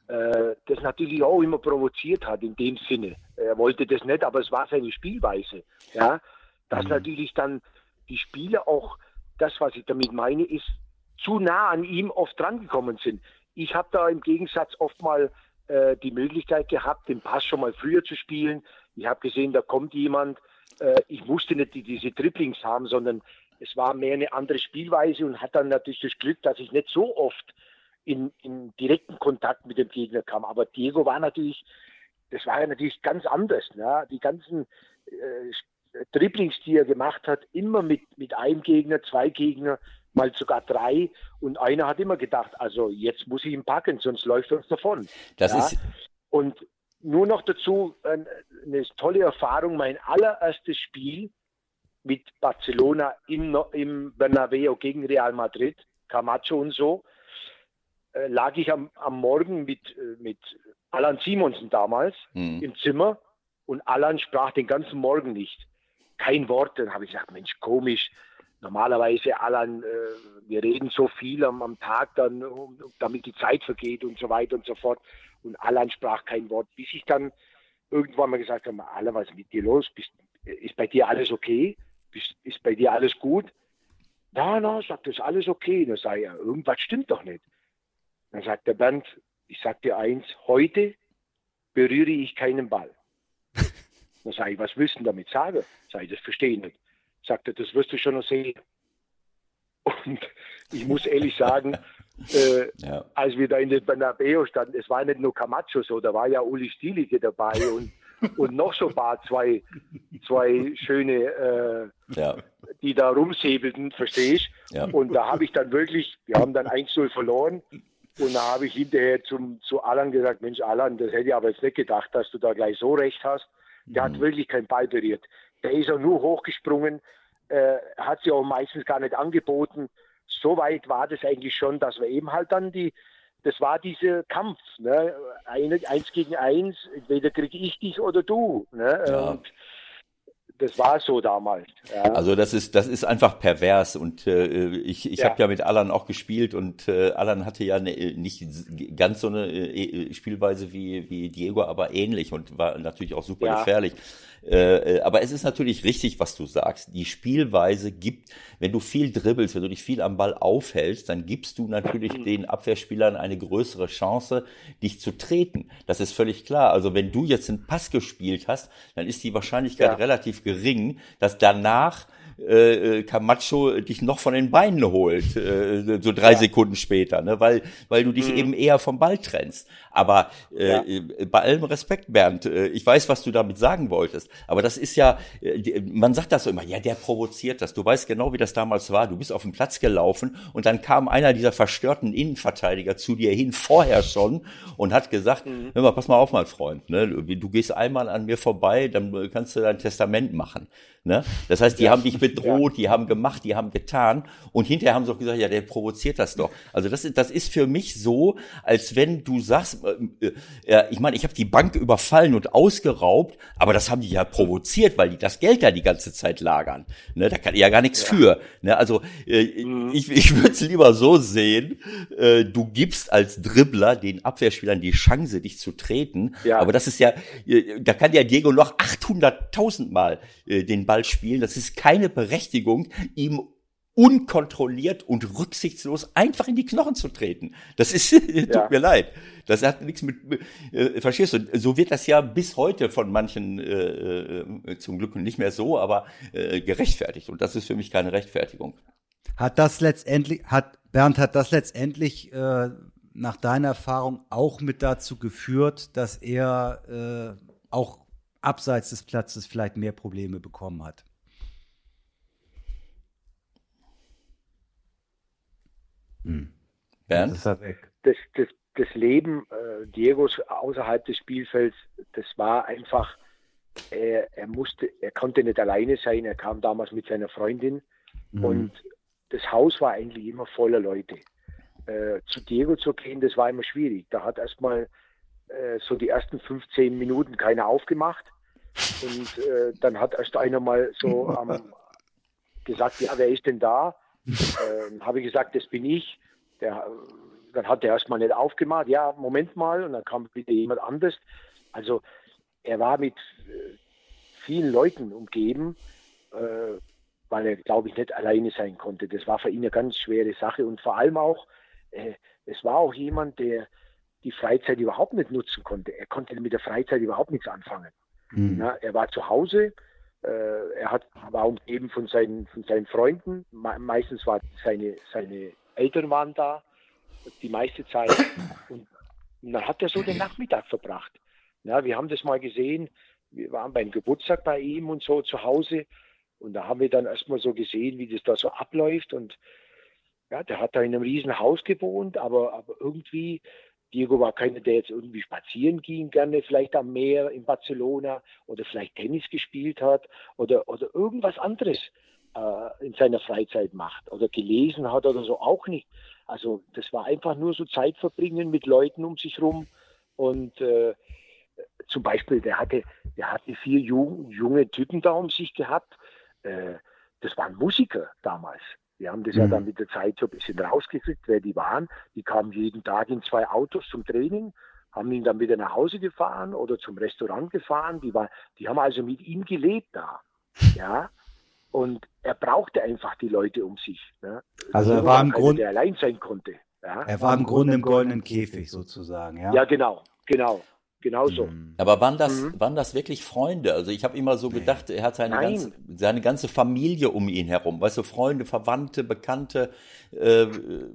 das natürlich auch immer provoziert hat in dem Sinne. Er wollte das nicht, aber es war seine Spielweise. Ja, dass mhm. natürlich dann die Spieler auch, das was ich damit meine, ist, zu nah an ihm oft drangekommen sind. Ich habe da im Gegensatz oft mal äh, die Möglichkeit gehabt, den Pass schon mal früher zu spielen. Ich habe gesehen, da kommt jemand. Äh, ich musste nicht die, diese Dribblings haben, sondern es war mehr eine andere Spielweise und hat dann natürlich das Glück, dass ich nicht so oft In, in direkten Kontakt mit dem Gegner kam. Aber Diego war natürlich, das war ja natürlich ganz anders. Ne? Die ganzen äh, Dribblings, die er gemacht hat, immer mit, mit einem Gegner, zwei Gegner, mal sogar drei. Und einer hat immer gedacht, also jetzt muss ich ihn packen, sonst läuft er uns davon. Das ja? ist... Und nur noch dazu äh, eine tolle Erfahrung, mein allererstes Spiel mit Barcelona im, im Bernabéu gegen Real Madrid, Camacho und so, lag ich am, am Morgen mit, mit Alan Simonsen damals mhm. im Zimmer und Alan sprach den ganzen Morgen nicht. Kein Wort. Dann habe ich gesagt, Mensch, komisch. Normalerweise, Alan, äh, wir reden so viel am, am Tag, dann, um, damit die Zeit vergeht und so weiter und so fort. Und Alan sprach kein Wort, bis ich dann irgendwann mal gesagt habe, Alan, was ist mit dir los? Bist, ist bei dir alles okay? Bist, ist bei dir alles gut? Na, na, sagt, das ist alles okay. Dann sage ich, ja, irgendwas stimmt doch nicht. Dann sagt der Bernd, ich sag dir eins, heute berühre ich keinen Ball. Dann sage ich, was willst du damit sagen? Sage ich, das verstehe ich nicht. Sagt er, das wirst du schon noch sehen. Und ich muss ehrlich sagen, äh, ja. als wir da in den Bernabéu standen, es war nicht nur Camacho so, da war ja Uli Stielicke dabei und, und noch so ein paar, zwei, zwei schöne, äh, ja. die da rumsäbelten, verstehe ich. Ja. Und da habe ich dann wirklich, wir haben dann eins null verloren. Und da habe ich hinterher zum, zu Alan gesagt, Mensch Alan, das hätte ich aber jetzt nicht gedacht, dass du da gleich so recht hast. Der mhm. hat wirklich keinen Ball berührt. Der ist auch nur hochgesprungen, äh, hat sich auch meistens gar nicht angeboten. So weit war das eigentlich schon, dass wir eben halt dann die, das war dieser Kampf, ne? Eine, eins gegen eins, entweder kriege ich dich oder du. Ne? Ja. Und das war so damals. Ja. Also das ist das ist einfach pervers und äh, ich ich ja. habe ja mit Alan auch gespielt und äh, Alan hatte ja ne, nicht ganz so eine äh, Spielweise wie wie Diego, aber ähnlich und war natürlich auch super ja. gefährlich. Äh, aber es ist natürlich richtig, was du sagst. Die Spielweise gibt, wenn du viel dribbelst, wenn du dich viel am Ball aufhältst, dann gibst du natürlich den Abwehrspielern eine größere Chance, dich zu treten. Das ist völlig klar. Also wenn du jetzt einen Pass gespielt hast, dann ist die Wahrscheinlichkeit ja. relativ gering, dass danach äh, Camacho dich noch von den Beinen holt, äh, so drei ja. Sekunden später, ne? weil, weil du dich mhm. eben eher vom Ball trennst. Aber äh, ja. bei allem Respekt, Bernd, äh, ich weiß, was du damit sagen wolltest, aber das ist ja, äh, man sagt das so immer, ja, der provoziert das. Du weißt genau, wie das damals war. Du bist auf den Platz gelaufen und dann kam einer dieser verstörten Innenverteidiger zu dir hin, vorher schon, und hat gesagt, mhm. hör mal, pass mal auf, mein Freund, ne? du gehst einmal an mir vorbei, dann kannst du dein Testament machen. Ne? Das heißt, die ja. haben dich bedroht, ja. die haben gemacht, die haben getan und hinterher haben sie auch gesagt, ja, der provoziert das doch. Also das ist, das ist für mich so, als wenn du sagst, äh, äh, ich meine, ich habe die Bank überfallen und ausgeraubt, aber das haben die ja provoziert, weil die das Geld da die ganze Zeit lagern. Ne? Da kann ich ja gar nichts ja. für. Ne? Also äh, mhm. ich, ich würde es lieber so sehen, äh, du gibst als Dribbler den Abwehrspielern die Chance, dich zu treten, ja. aber das ist ja, äh, da kann ja Diego noch achthunderttausend Mal äh, den Ball spielen. Das ist keine Berechtigung, ihm unkontrolliert und rücksichtslos einfach in die Knochen zu treten. Das ist, ja. tut mir leid. Das hat nichts mit, äh, verstehst du? So wird das ja bis heute von manchen, äh, äh, zum Glück nicht mehr so, aber äh, gerechtfertigt. Und das ist für mich keine Rechtfertigung. Hat das letztendlich, hat, Bernd, hat das letztendlich, äh, nach deiner Erfahrung auch mit dazu geführt, dass er, äh, auch abseits des Platzes vielleicht mehr Probleme bekommen hat? Hm. Bernd? Das, das, das, das Leben äh, Diegos außerhalb des Spielfelds, das war einfach, er, er musste, er konnte nicht alleine sein, er kam damals mit seiner Freundin mhm. und das Haus war eigentlich immer voller Leute. Äh, zu Diego zu gehen, das war immer schwierig. Da hat erstmal äh, so die ersten fünfzehn Minuten keiner aufgemacht. Und äh, dann hat erst einer mal so ähm, gesagt, ja, wer ist denn da? Äh, habe ich gesagt, das bin ich. Der, dann hat er erstmal nicht aufgemacht. Ja, Moment mal. Und dann kam wieder jemand anderes. Also er war mit äh, vielen Leuten umgeben, äh, weil er, glaube ich, nicht alleine sein konnte. Das war für ihn eine ganz schwere Sache. Und vor allem auch, äh, es war auch jemand, der die Freizeit überhaupt nicht nutzen konnte. Er konnte mit der Freizeit überhaupt nichts anfangen. Mhm. Ja, er war zu Hause, äh, er hat, war umgeben von seinen, von seinen Freunden, Me- meistens waren seine, seine Eltern waren da, die meiste Zeit, und, und dann hat er so den Nachmittag verbracht. Ja, wir haben das mal gesehen, wir waren beim Geburtstag bei ihm und so zu Hause, und da haben wir dann erstmal so gesehen, wie das da so abläuft, und ja, der hat da in einem riesen Haus gewohnt, aber, aber irgendwie, Diego war keiner, der jetzt irgendwie spazieren ging, gerne vielleicht am Meer in Barcelona oder vielleicht Tennis gespielt hat oder, oder irgendwas anderes äh, in seiner Freizeit macht oder gelesen hat oder so, auch nicht. Also das war einfach nur so Zeit verbringen mit Leuten um sich rum, und äh, zum Beispiel, der hatte, der hatte vier jung, junge Typen da um sich gehabt, äh, das waren Musiker damals. Wir haben das mhm. ja dann mit der Zeit so ein bisschen rausgekriegt, wer die waren. Die kamen jeden Tag in zwei Autos zum Training, haben ihn dann wieder nach Hause gefahren oder zum Restaurant gefahren. Die, war, die haben also mit ihm gelebt da. Ja? Und er brauchte einfach die Leute um sich. Ne? Also er war im Grunde, der allein sein konnte. Ja? Er war im Grunde im goldenen Käfig sozusagen. Ja, ja genau, genau. Genau so. Aber waren das, mhm. waren das wirklich Freunde? Also ich habe immer so gedacht, er hat seine ganze, seine ganze Familie um ihn herum. Weißt du, Freunde, Verwandte, Bekannte. Äh,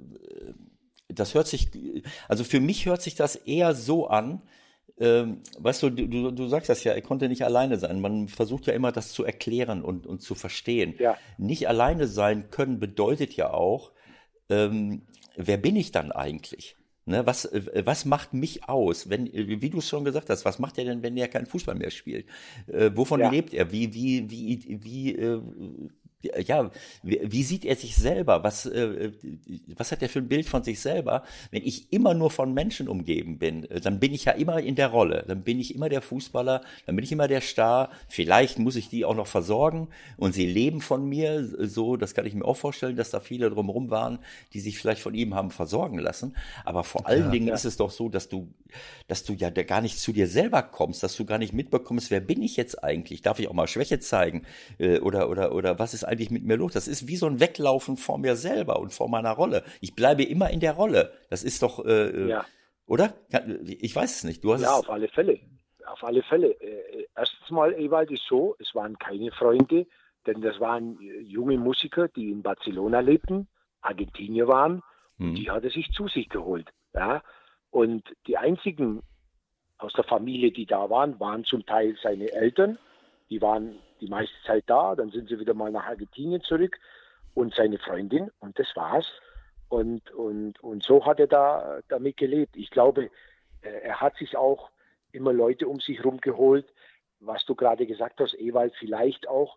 das hört sich, also für mich hört sich das eher so an, äh, weißt du, du, du sagst das ja, er konnte nicht alleine sein. Man versucht ja immer, das zu erklären und, und zu verstehen. Ja. Nicht alleine sein können bedeutet ja auch, ähm, wer bin ich dann eigentlich? Ne, was, was macht mich aus, wenn, wie du es schon gesagt hast, was macht er denn, wenn er keinen Fußball mehr spielt? Äh, wovon ja. lebt er? Wie, wie, wie, wie, äh, ja, wie, wie sieht er sich selber? Was, äh, was hat er für ein Bild von sich selber? Wenn ich immer nur von Menschen umgeben bin, dann bin ich ja immer in der Rolle. Dann bin ich immer der Fußballer, dann bin ich immer der Star. Vielleicht muss ich die auch noch versorgen und sie leben von mir. So, das kann ich mir auch vorstellen, dass da viele drumherum waren, die sich vielleicht von ihm haben versorgen lassen. Aber vor allen ja, Dingen ja. ist es doch so, dass du, dass du ja gar nicht zu dir selber kommst, dass du gar nicht mitbekommst, wer bin ich jetzt eigentlich? Darf ich auch mal Schwäche zeigen? Oder, oder, oder was ist eigentlich mit mir los? Das ist wie so ein Weglaufen vor mir selber und vor meiner Rolle. Ich bleibe immer in der Rolle. Das ist doch, äh, ja. oder? Ich weiß es nicht. Du hast ja, es auf alle Fälle. Auf alle Fälle. Erstens mal, Ewald, ist so, es waren keine Freunde, Denn das waren junge Musiker, die in Barcelona lebten, Argentinier waren, und Mhm. die hat er sich zu sich geholt. Ja? Und die einzigen aus der Familie, die da waren, waren zum Teil seine Eltern. Die waren die meiste Zeit da, dann sind sie wieder mal nach Argentinien zurück und seine Freundin und das war's. Und, und, und so hat er da damit gelebt. Ich glaube, äh, er hat sich auch immer Leute um sich herum geholt, was du gerade gesagt hast, Ewald, vielleicht auch,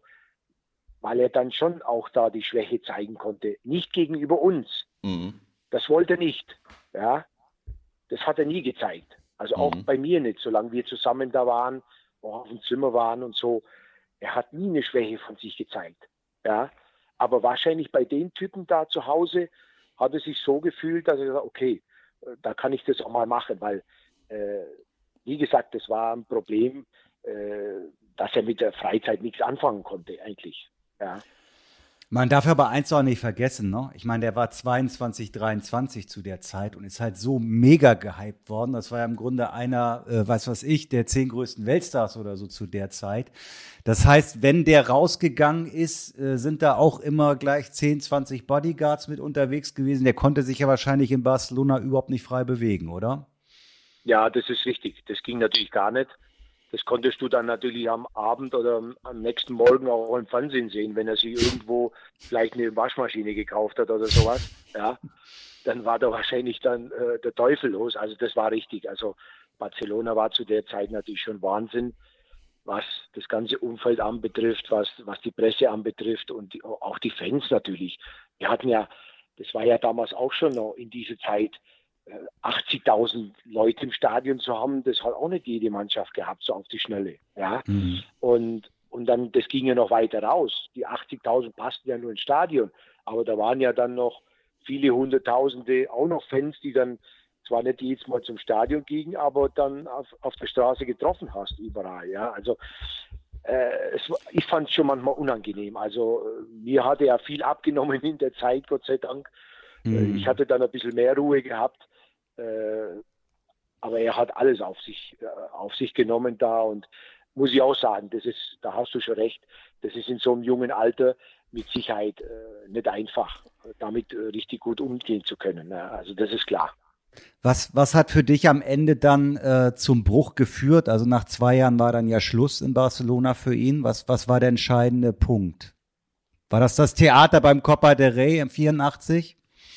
weil er dann schon auch da die Schwäche zeigen konnte. Nicht gegenüber uns. Mhm. Das wollte er nicht. Ja, das hat er nie gezeigt. Also auch Mhm. bei mir nicht, solange wir zusammen da waren, auch auf dem Zimmer waren und so. Er hat nie eine Schwäche von sich gezeigt. Ja, aber wahrscheinlich bei den Typen da zu Hause hat er sich so gefühlt, dass er gesagt, okay, äh, da kann ich das auch mal machen, weil, äh, wie gesagt, das war ein Problem, äh, dass er mit der Freizeit nichts anfangen konnte eigentlich. Ja. Man darf aber eins auch nicht vergessen, ne? Ich meine, der war zweiundzwanzig, dreiundzwanzig zu der Zeit und ist halt so mega gehypt worden. Das war ja im Grunde einer, äh, weiß was ich, der zehn größten Weltstars oder so zu der Zeit. Das heißt, wenn der rausgegangen ist, äh, sind da auch immer gleich zehn, zwanzig Bodyguards mit unterwegs gewesen. Der konnte sich ja wahrscheinlich in Barcelona überhaupt nicht frei bewegen, oder? Ja, das ist richtig. Das ging natürlich gar nicht. Das konntest du dann natürlich am Abend oder am- am nächsten Morgen auch im Fernsehen sehen, wenn er sich irgendwo vielleicht eine Waschmaschine gekauft hat oder sowas. Ja, dann war da wahrscheinlich dann äh, der Teufel los. Also das war richtig. Also Barcelona war zu der Zeit natürlich schon Wahnsinn, was das ganze Umfeld anbetrifft, was, was die Presse anbetrifft und die, auch die Fans natürlich. Wir hatten ja, das war ja damals auch schon noch in dieser Zeit, äh, achtzigtausend Leute im Stadion zu haben, das hat auch nicht jede Mannschaft gehabt, so auf die Schnelle. Ja? Mhm. Und, und dann, das ging ja noch weiter raus. Die achtzigtausend passten ja nur ins Stadion, aber da waren ja dann noch viele Hunderttausende auch noch Fans, die dann zwar nicht jedes Mal zum Stadion gingen, aber dann auf, auf der Straße getroffen hast, überall. Ja? Also äh, es, war- ich fand es schon manchmal unangenehm. Also äh, mir hatte ja viel abgenommen in der Zeit, Gott sei Dank. Äh, Mhm. Ich hatte dann ein bisschen mehr Ruhe gehabt. Äh, aber er hat alles auf sich, äh, auf sich genommen da und muss ich auch sagen, das ist, da hast du schon recht, das ist in so einem jungen Alter mit Sicherheit äh, nicht einfach, damit äh, richtig gut umgehen zu können. Ne? Also das ist klar. Was, was hat für dich am Ende dann äh, zum Bruch geführt? Also nach zwei Jahren war dann ja Schluss in Barcelona für ihn. Was, was war der entscheidende Punkt? War das das Theater beim Copa del Rey im vierundachtzig?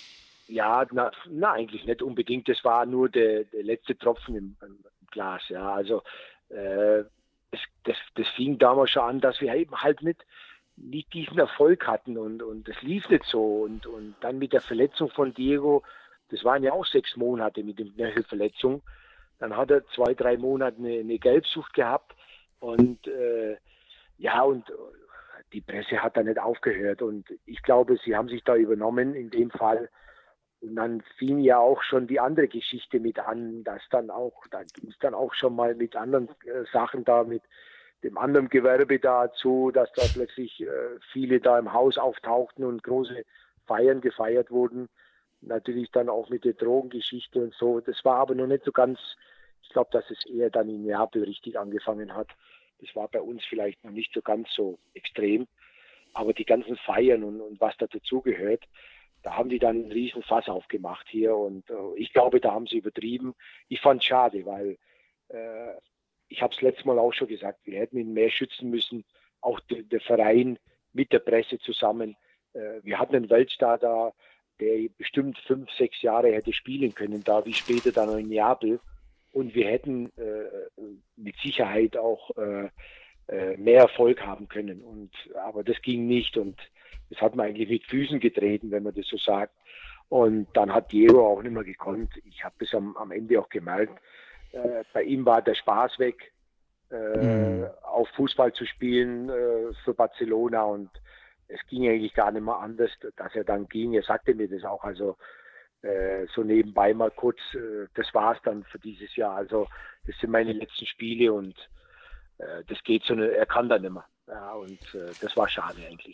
Ja, na, na eigentlich nicht unbedingt. Das war nur der, der letzte Tropfen im, im Glas. Ja, also äh, es, das, das fing damals schon an, dass wir eben halt nicht, nicht diesen Erfolg hatten und, und das lief nicht so. Und, und dann mit der Verletzung von Diego, das waren ja auch sechs Monate mit der Knöchelverletzung. Dann hat er zwei, drei Monate eine, eine Gelbsucht gehabt und äh, ja, und äh, die Presse hat da nicht aufgehört. Und ich glaube, sie haben sich da übernommen in dem Fall. Und dann fing ja auch schon die andere Geschichte mit an, dass dann auch, da ging es dann auch schon mal mit anderen äh, Sachen da, mit dem anderen Gewerbe dazu, dass da plötzlich äh, viele da im Haus auftauchten und große Feiern gefeiert wurden. Natürlich dann auch mit der Drogengeschichte und so. Das war aber noch nicht so ganz, ich glaube, dass es eher dann in Neapel richtig angefangen hat. Das war bei uns vielleicht noch nicht so ganz so extrem. Aber die ganzen Feiern und, und was da dazugehört, da haben die dann einen riesen Fass aufgemacht hier und äh, ich glaube, da haben sie übertrieben. Ich fand es schade, weil äh, ich habe es letztes Mal auch schon gesagt, wir hätten ihn mehr schützen müssen, auch de, der Verein mit der Presse zusammen. Äh, wir hatten einen Weltstar da, der bestimmt fünf, sechs Jahre hätte spielen können, da wie später dann noch in Neapel. Und wir hätten äh, mit Sicherheit auch äh, äh, mehr Erfolg haben können. Und, aber das ging nicht und das hat man eigentlich mit Füßen getreten, wenn man das so sagt. Und dann hat Diego auch nicht mehr gekonnt. Ich habe das am, am Ende auch gemerkt. Äh, bei ihm war der Spaß weg, äh, Mhm. auf Fußball zu spielen äh, für Barcelona. Und es ging eigentlich gar nicht mehr anders, dass er dann ging. Er sagte mir das auch. Also äh, so nebenbei mal kurz, äh, das war es dann für dieses Jahr. Also das sind meine letzten Spiele und äh, das geht so, eine, er kann dann nicht mehr. Ja, und äh, das war schade eigentlich.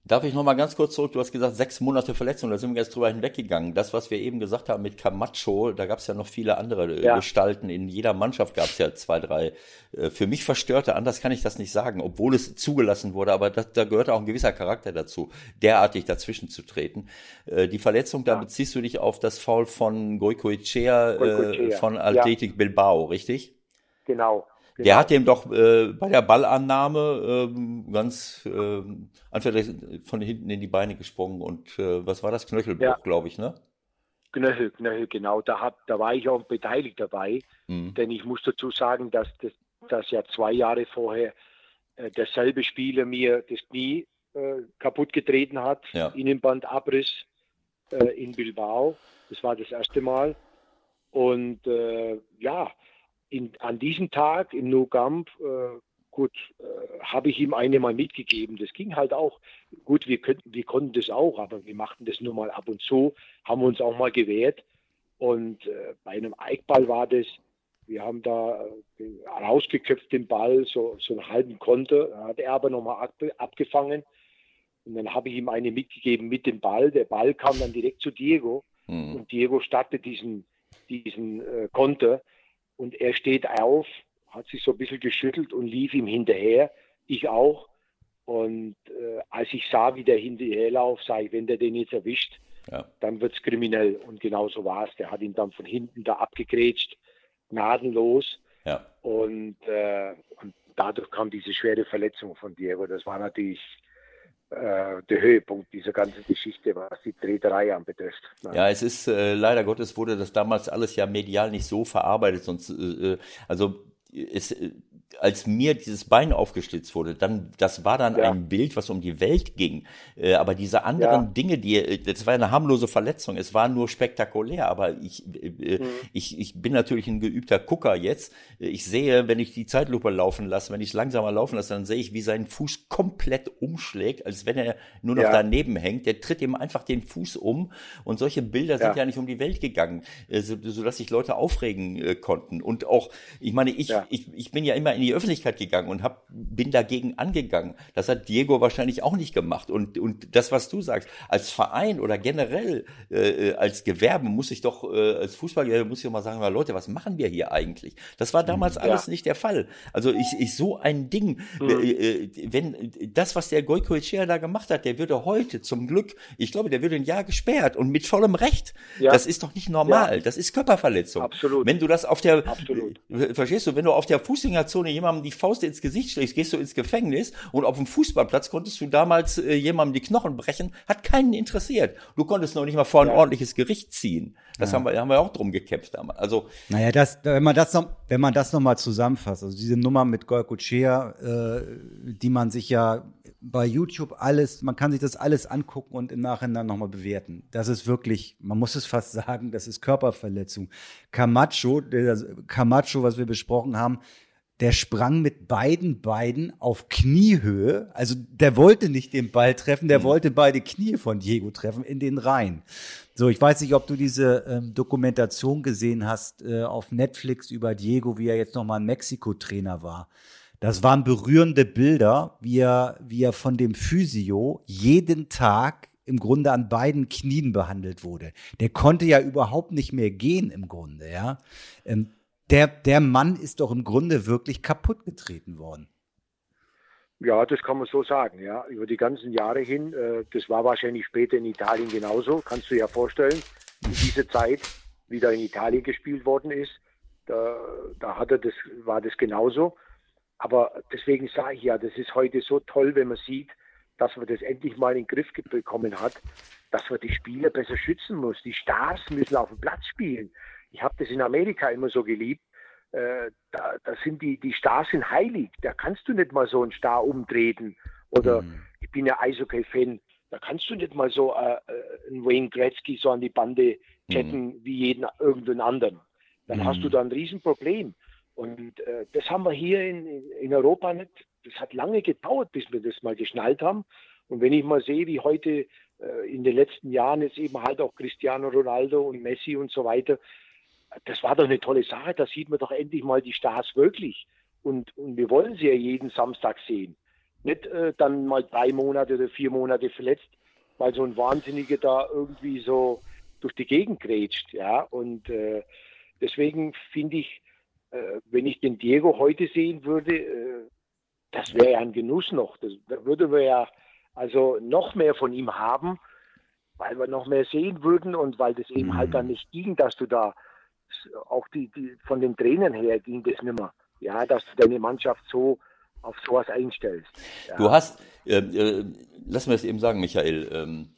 Darf ich noch mal ganz kurz zurück? Du hast gesagt, sechs Monate Verletzung, da sind wir jetzt drüber hinweggegangen. Das, was wir eben gesagt haben mit Camacho, da gab es ja noch viele andere Ja. Gestalten. In jeder Mannschaft gab es ja zwei, drei äh, für mich verstörte, anders kann ich das nicht sagen, obwohl es zugelassen wurde, aber das, da gehört auch ein gewisser Charakter dazu, derartig dazwischen zu treten. Äh, die Verletzung, da Ja. beziehst du dich auf das Foul von Goicoechea äh, Goicoechea, von Athletic Bilbao, richtig? Genau. Der genau. hat dem doch äh, bei der Ballannahme ähm, ganz ähm, einfach von hinten in die Beine gesprungen und äh, was war das? Knöchelbruch, Ja. glaube ich, ne? Knöchel, Knöchel, genau. Da, hab, da war ich auch beteiligt dabei, Mhm. denn ich muss dazu sagen, dass das dass ja zwei Jahre vorher äh, derselbe Spieler mir das Knie äh, kaputt getreten hat, Ja. Innenbandabriss äh, in Bilbao. Das war das erste Mal. Und äh, ja, in, an diesem Tag im Nou Camp, äh, gut, äh, habe ich ihm eine mal mitgegeben. Das ging halt auch. Gut, wir, könnten, wir konnten das auch, aber wir machten das nur mal ab und zu, haben uns auch mal gewehrt. Und äh, bei einem Eikball war das, wir haben da äh, rausgeköpft den Ball, so, so einen halben Konter, da hat er aber nochmal ab, abgefangen. Und dann habe ich ihm eine mitgegeben mit dem Ball. Der Ball kam dann direkt zu Diego. Mhm. Und Diego startet diesen, diesen äh, Konter. Und er steht auf, hat sich so ein bisschen geschüttelt und lief ihm hinterher. Ich auch. Und äh, als ich sah, wie der hinterherlauf, sah ich, wenn der den jetzt erwischt, Ja. dann wird es kriminell. Und genau so war es. Der hat ihn dann von hinten da abgegrätscht, gnadenlos. Ja. Und, äh, und dadurch kam diese schwere Verletzung von Diego. Das war natürlich äh, der Höhepunkt dieser ganzen Geschichte, was die Treterei anbetrifft. Nein. Ja, es ist äh, leider Gottes wurde das damals alles ja medial nicht so verarbeitet, sonst äh, äh, also es, äh, als mir dieses Bein aufgeschlitzt wurde, dann das war dann Ja. ein Bild, was um die Welt ging. Äh, aber diese anderen Ja. Dinge, die äh, das war eine harmlose Verletzung, es war nur spektakulär. Aber ich äh, Mhm. ich ich bin natürlich ein geübter Gucker jetzt. Ich sehe, wenn ich die Zeitlupe laufen lasse, wenn ich es langsamer laufen lasse, dann sehe ich, wie sein Fuß komplett umschlägt, als wenn er nur noch Ja. daneben hängt. Der tritt ihm einfach den Fuß um und solche Bilder sind Ja. ja nicht um die Welt gegangen, äh, so, sodass sich Leute aufregen äh, konnten. Und auch, ich meine, ich, Ja. ich, ich bin ja immer in die Öffentlichkeit gegangen und hab, bin dagegen angegangen. Das hat Diego wahrscheinlich auch nicht gemacht. Und, und das, was du sagst, als Verein oder generell äh, als Gewerbe muss ich doch, äh, als Fußballgewerbe muss ich doch mal sagen, Leute, was machen wir hier eigentlich? Das war damals alles nicht der Fall. Also ich, ich so ein Ding, Mhm. äh, äh, wenn das, was der Goicoechea da gemacht hat, der würde heute zum Glück, ich glaube, der würde ein Jahr gesperrt und mit vollem Recht. Ja. Das ist doch nicht normal. Ja. Das ist Körperverletzung. Absolut. Wenn du das auf der, Absolut. äh, verstehst du, wenn du auf der Fußgängerzone jemandem die Faust ins Gesicht schlägst, gehst du ins Gefängnis und auf dem Fußballplatz konntest du damals äh, jemandem die Knochen brechen, hat keinen interessiert. Du konntest noch nicht mal vor ein Ja. ordentliches Gericht ziehen. Das haben wir, haben wir auch drum gekämpft damals. Also, Naja, das, wenn man das noch, wenn man das noch mal zusammenfasst, also diese Nummer mit Goicoechea, äh, die man sich ja bei YouTube alles, man kann sich das alles angucken und im Nachhinein noch mal bewerten. Das ist wirklich, man muss es fast sagen, das ist Körperverletzung. Camacho, der Camacho, was wir besprochen haben, der sprang mit beiden Beinen auf Kniehöhe. Also der wollte nicht den Ball treffen, der Mhm. wollte beide Knie von Diego treffen in den Reihen. So, ich weiß nicht, ob du diese ähm, Dokumentation gesehen hast äh, auf Netflix über Diego, wie er jetzt nochmal ein Mexiko-Trainer war. Das waren berührende Bilder, wie er, wie er von dem Physio jeden Tag im Grunde an beiden Knien behandelt wurde. Der konnte ja überhaupt nicht mehr gehen im Grunde, ja. Ähm, der, der Mann ist doch im Grunde wirklich kaputt getreten worden. Ja, das kann man so sagen, ja. Über die ganzen Jahre hin, äh, das war wahrscheinlich später in Italien genauso, kannst du dir ja vorstellen, in dieser Zeit, wie da in Italien gespielt worden ist, da, da hat er das, war das genauso. Aber deswegen sage ich ja, das ist heute so toll, wenn man sieht, dass man das endlich mal in den Griff bekommen hat, dass man die Spieler besser schützen muss. Die Stars müssen auf dem Platz spielen. Ich habe das in Amerika immer so geliebt. Äh, da, da sind die, die Stars sind heilig. Da kannst du nicht mal so einen Star umtreten. Oder Mhm. ich bin ja Eishockey-Fan. Da kannst du nicht mal so äh, einen Wayne Gretzky so an die Bande chatten wie jeden irgendeinen anderen. Dann Mhm. hast du da ein Riesenproblem. Und äh, das haben wir hier in, in, in Europa nicht. Das hat lange gedauert, bis wir das mal geschnallt haben. Und wenn ich mal sehe, wie heute äh, in den letzten Jahren jetzt eben halt auch Cristiano Ronaldo und Messi und so weiter, das war doch eine tolle Sache. Da sieht man doch endlich mal die Stars wirklich. Und, und wir wollen sie ja jeden Samstag sehen. nicht äh, dann mal drei Monate oder vier Monate verletzt, weil so ein Wahnsinniger da irgendwie so durch die Gegend grätscht. Ja? Und äh, deswegen finde ich, äh, wenn ich den Diego heute sehen würde, äh, das wäre ja ein Genuss noch. Das würde wir ja also noch mehr von ihm haben, weil wir noch mehr sehen würden und weil das eben halt dann nicht ging, dass du da auch die, die von den Trainern her ging das nicht mehr. Ja, dass du deine Mannschaft so auf sowas einstellst. Ja. Du hast, äh, äh, lass mir das eben sagen, Michael, ähm,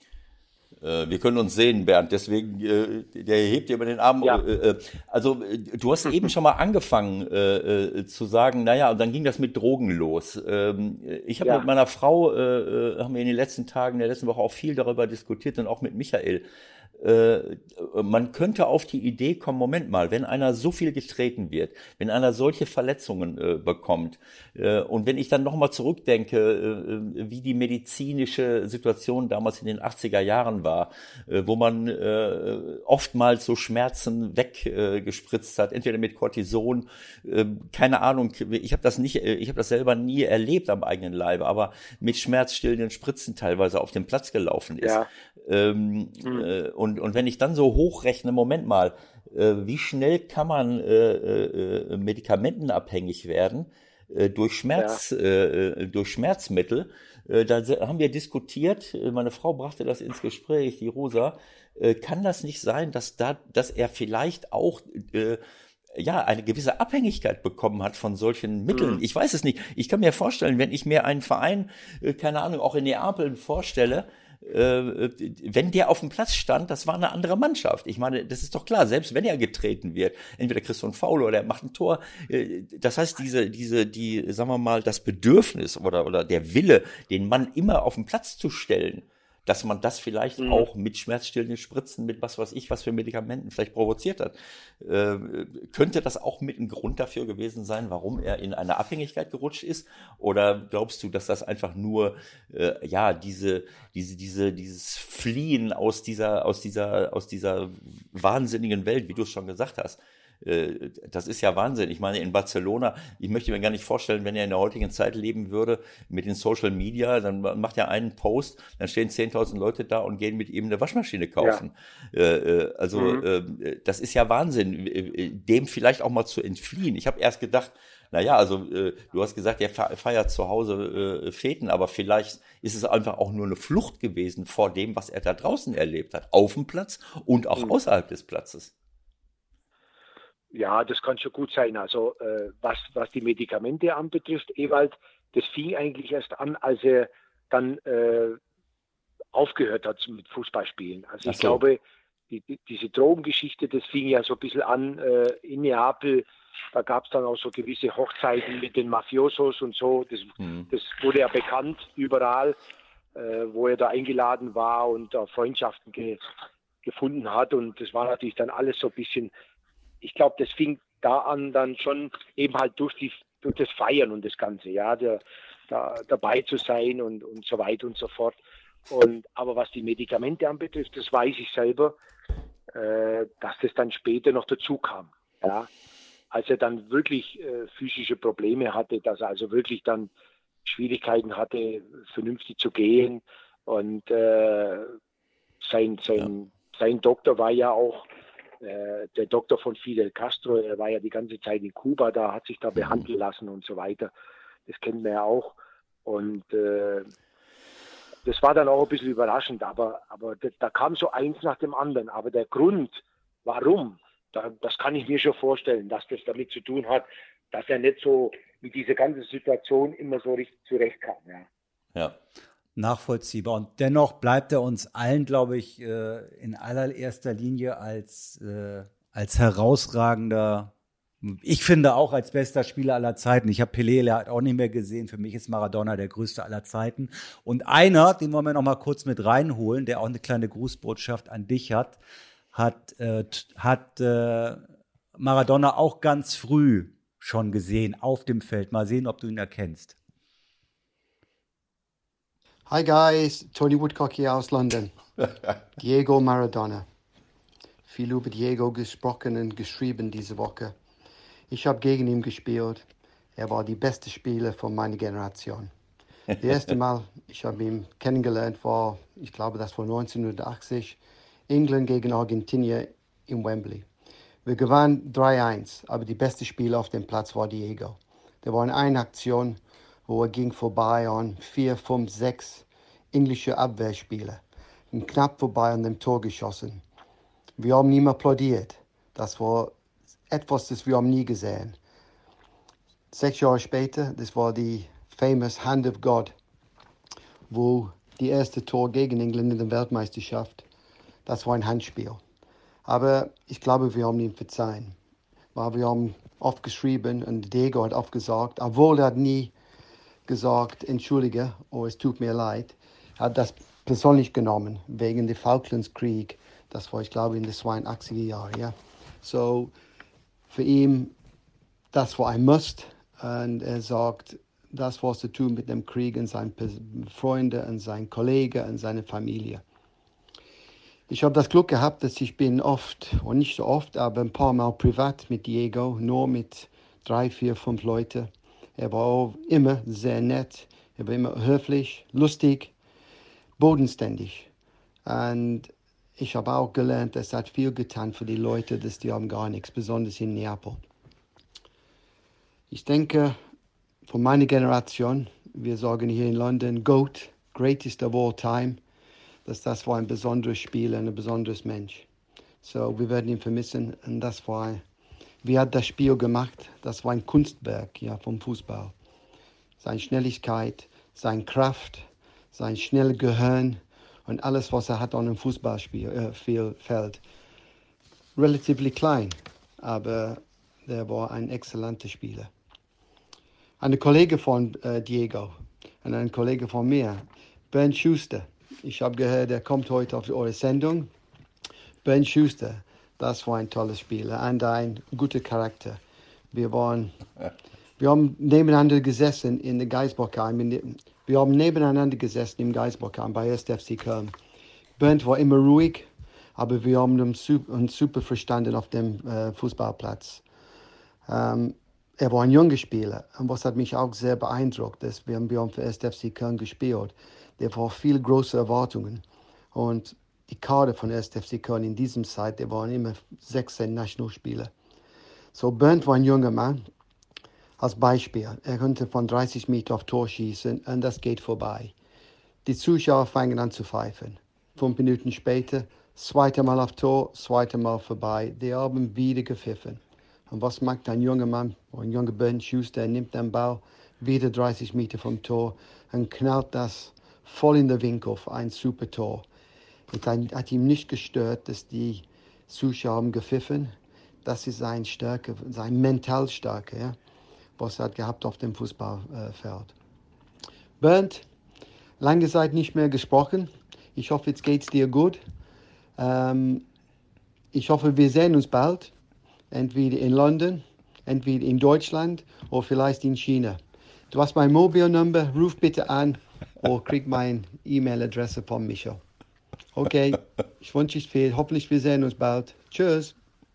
äh, wir können uns sehen, Bernd, deswegen, äh, der hebt dir immer den Arm. Ja. Äh, also, äh, du hast eben schon mal angefangen äh, äh, zu sagen, naja, und dann ging das mit Drogen los. Ähm, ich habe Ja. mit meiner Frau, äh, haben wir in den letzten Tagen, der letzten Woche auch viel darüber diskutiert und auch mit Michael. Äh, man könnte auf die Idee kommen, Moment mal, wenn einer so viel getreten wird, wenn einer solche Verletzungen äh, bekommt äh, und wenn ich dann nochmal zurückdenke, äh, wie die medizinische Situation damals in den achtziger Jahren war, äh, wo man äh, oftmals so Schmerzen weggespritzt äh, hat, entweder mit Cortison, äh, keine Ahnung, ich habe das nicht, ich habe das selber nie erlebt am eigenen Leibe, aber mit schmerzstillenden Spritzen teilweise auf dem Platz gelaufen ist. Ja. Ähm, Mhm. äh, und, und wenn ich dann so hochrechne, Moment mal, äh, wie schnell kann man äh, äh, medikamentenabhängig werden äh, durch Schmerz, Ja. äh, durch Schmerzmittel? Äh, da se- haben wir diskutiert, äh, meine Frau brachte das ins Gespräch, die Rosa, äh, kann das nicht sein, dass da, dass er vielleicht auch äh, ja, eine gewisse Abhängigkeit bekommen hat von solchen Mitteln. Mhm. Ich weiß es nicht. Ich kann mir vorstellen, wenn ich mir einen Verein, äh, keine Ahnung, auch in Neapel vorstelle, äh, wenn der auf dem Platz stand, das war eine andere Mannschaft. Ich meine, das ist doch klar, selbst wenn er getreten wird, entweder kriegst du einen Foul oder er macht ein Tor. äh, Das heißt, diese, diese, die, sagen wir mal, das Bedürfnis oder, oder der Wille, den Mann immer auf den Platz zu stellen, dass man das vielleicht Mhm. auch mit schmerzstillenden Spritzen, mit was weiß ich, was für Medikamenten vielleicht provoziert hat. Äh, könnte das auch mit ein Grund dafür gewesen sein, warum er in eine Abhängigkeit gerutscht ist? Oder glaubst du, dass das einfach nur, äh, ja, diese, diese, diese, dieses Fliehen aus dieser, aus dieser, aus dieser wahnsinnigen Welt, wie du es schon gesagt hast, äh, das ist ja Wahnsinn. Ich meine, in Barcelona, ich möchte mir gar nicht vorstellen, wenn er in der heutigen Zeit leben würde, mit den Social Media, dann macht er einen Post, dann stehen zehntausend Leute da und gehen mit ihm eine Waschmaschine kaufen. Äh, äh, also, Mhm. äh, das ist ja Wahnsinn, äh, dem vielleicht auch mal zu entfliehen. Ich habe erst gedacht, naja, also äh, du hast gesagt, er fe- feiert zu Hause äh, Feten, aber vielleicht ist es einfach auch nur eine Flucht gewesen vor dem, was er da draußen erlebt hat, auf dem Platz und auch Mhm. außerhalb des Platzes. Ja, das kann schon gut sein. Also äh, was, was die Medikamente anbetrifft, Ewald, das fing eigentlich erst an, als er dann äh, aufgehört hat mit Fußballspielen. Also Ach ich so. glaube, die, die, diese Drogengeschichte, das fing ja so ein bisschen an äh, in Neapel. Da gab es dann auch so gewisse Hochzeiten mit den Mafiosos und so. Das, Hm. das wurde ja bekannt überall, äh, wo er da eingeladen war und da Freundschaften ge, gefunden hat. Und das war natürlich dann alles so ein bisschen, ich glaube, das fing da an dann schon eben halt durch, die, durch das Feiern und das Ganze, ja, der, da, dabei zu sein und, und so weiter und so fort. Und, aber was die Medikamente anbetrifft, das weiß ich selber, äh, dass das dann später noch dazu kam. Ja. Als er dann wirklich äh, physische Probleme hatte, dass er also wirklich dann Schwierigkeiten hatte, vernünftig zu gehen. Und äh, sein, sein, sein Doktor war ja auch äh, der Doktor von Fidel Castro, er war ja die ganze Zeit in Kuba, da hat sich da behandeln lassen und so weiter. Das kennen wir ja auch. Und äh, das war dann auch ein bisschen überraschend, aber, aber da, da kam so eins nach dem anderen. Aber der Grund, warum, da, das kann ich mir schon vorstellen, dass das damit zu tun hat, dass er nicht so mit dieser ganzen Situation immer so richtig zurechtkam. Ja. Ja. Nachvollziehbar. Und dennoch bleibt er uns allen, glaube ich, äh, in allererster Linie als, äh, als herausragender, ich finde auch als bester Spieler aller Zeiten. Ich habe Pelé hat auch nicht mehr gesehen. Für mich ist Maradona der größte aller Zeiten. Und einer, den wollen wir noch mal kurz mit reinholen, der auch eine kleine Grußbotschaft an dich hat, hat, äh, hat äh, Maradona auch ganz früh schon gesehen auf dem Feld. Mal sehen, ob du ihn erkennst. Hi guys, Tony Woodcock hier aus London. Diego Maradona. Viel über Diego gesprochen und geschrieben diese Woche. Ich habe gegen ihn gespielt. Er war die beste Spieler von meiner Generation. Das erste Mal, ich habe ihn kennengelernt, war, ich glaube, das war neunzehnhundertachtzig, England gegen Argentinien in Wembley. Wir gewannen drei eins, aber die beste Spieler auf dem Platz war Diego. Der war in einer Aktion, wo er ging vorbei an vier, fünf, sechs englische Abwehrspieler und knapp vorbei an dem Tor geschossen. Wir haben ihm applaudiert. Das war etwas, das wir haben nie gesehen. Sechs Jahre später, das war die famous Hand of God, wo die erste Tor gegen England in der Weltmeisterschaft, das war ein Handspiel. Aber ich glaube, wir haben ihm verzeihen, weil wir haben oft geschrieben und Diego hat oft gesagt, obwohl er nie gesagt, entschuldige, oh, es tut mir leid, hat das persönlich genommen, wegen des Falklandskrieg. Das war, ich glaube, in den zweiundachtziger Jahren. Ja. So, für ihn, das war ein Must. Und er sagt, das was zu tun mit dem Krieg und seinen Freunden und seinen Kollegen und seiner Familie. Ich habe das Glück gehabt, dass ich bin oft, und nicht so oft, aber ein paar Mal privat mit Diego, nur mit drei, vier, fünf Leuten. Er war auch immer sehr nett, er war immer höflich, lustig, bodenständig. Und ich habe auch gelernt, es hat viel getan für die Leute, dass die haben gar nichts, besonders in Neapel. Ich denke, von meiner Generation, wir sagen hier in London, GOAT, Greatest of All Time, dass das war ein besonderes Spiel, ein besonderes Mensch. So, wir werden ihn vermissen und das war, wie hat das Spiel gemacht? Das war ein Kunstwerk, ja, vom Fußball. Seine Schnelligkeit, seine Kraft, sein schnelles Gehirn und alles, was er hat an einem Fußballfeld. Relativ klein, aber der war ein exzellenter Spieler. Ein Kollege von äh, Diego und ein Kollege von mir, Bernd Schuster. Ich habe gehört, er kommt heute auf eure Sendung. Bernd Schuster, das war ein toller Spieler und ein guter Charakter. Wir waren, wir haben nebeneinander gesessen in der Geisbockheim. Wir haben nebeneinander gesessen im Geisbockheim bei erster F C Köln. Bernd war immer ruhig, aber wir haben uns super, uns super verstanden auf dem äh, Fußballplatz. Ähm, er war ein junger Spieler und was hat mich auch sehr beeindruckt, dass wir, wir haben für erster F C Köln gespielt. Der war viel große Erwartungen und die Kader von erster F C Köln in diesem Zeit, der waren immer sechzehn Nationalspieler. So Bernd war ein junger Mann. Als Beispiel, er konnte von dreißig Meter auf Tor schießen und das geht vorbei. Die Zuschauer fangen an zu pfeifen. Fünf Minuten später, zweite Mal auf Tor, zweite Mal vorbei. Die haben wieder gepfiffen. Und was macht ein junger Mann, ein junger Bernd Schuster, er nimmt den Ball wieder dreißig Meter vom Tor und knallt das voll in den Winkel für ein super Tor. Es hat ihm nicht gestört, dass die Zuschauer haben gepfiffen. Das ist seine Stärke, seine Mentalstärke, ja, was er hat gehabt auf dem Fußballfeld. Bernd, lange Zeit nicht mehr gesprochen. Ich hoffe, jetzt geht's dir gut. Ähm, ich hoffe, wir sehen uns bald. Entweder in London, entweder in Deutschland oder vielleicht in China. Du hast mein Mobilnummer, ruf bitte an oder krieg meine E-Mail-Adresse von Michael. Okay, ich wünsche euch viel. Hoffentlich wir sehen uns bald. Tschüss.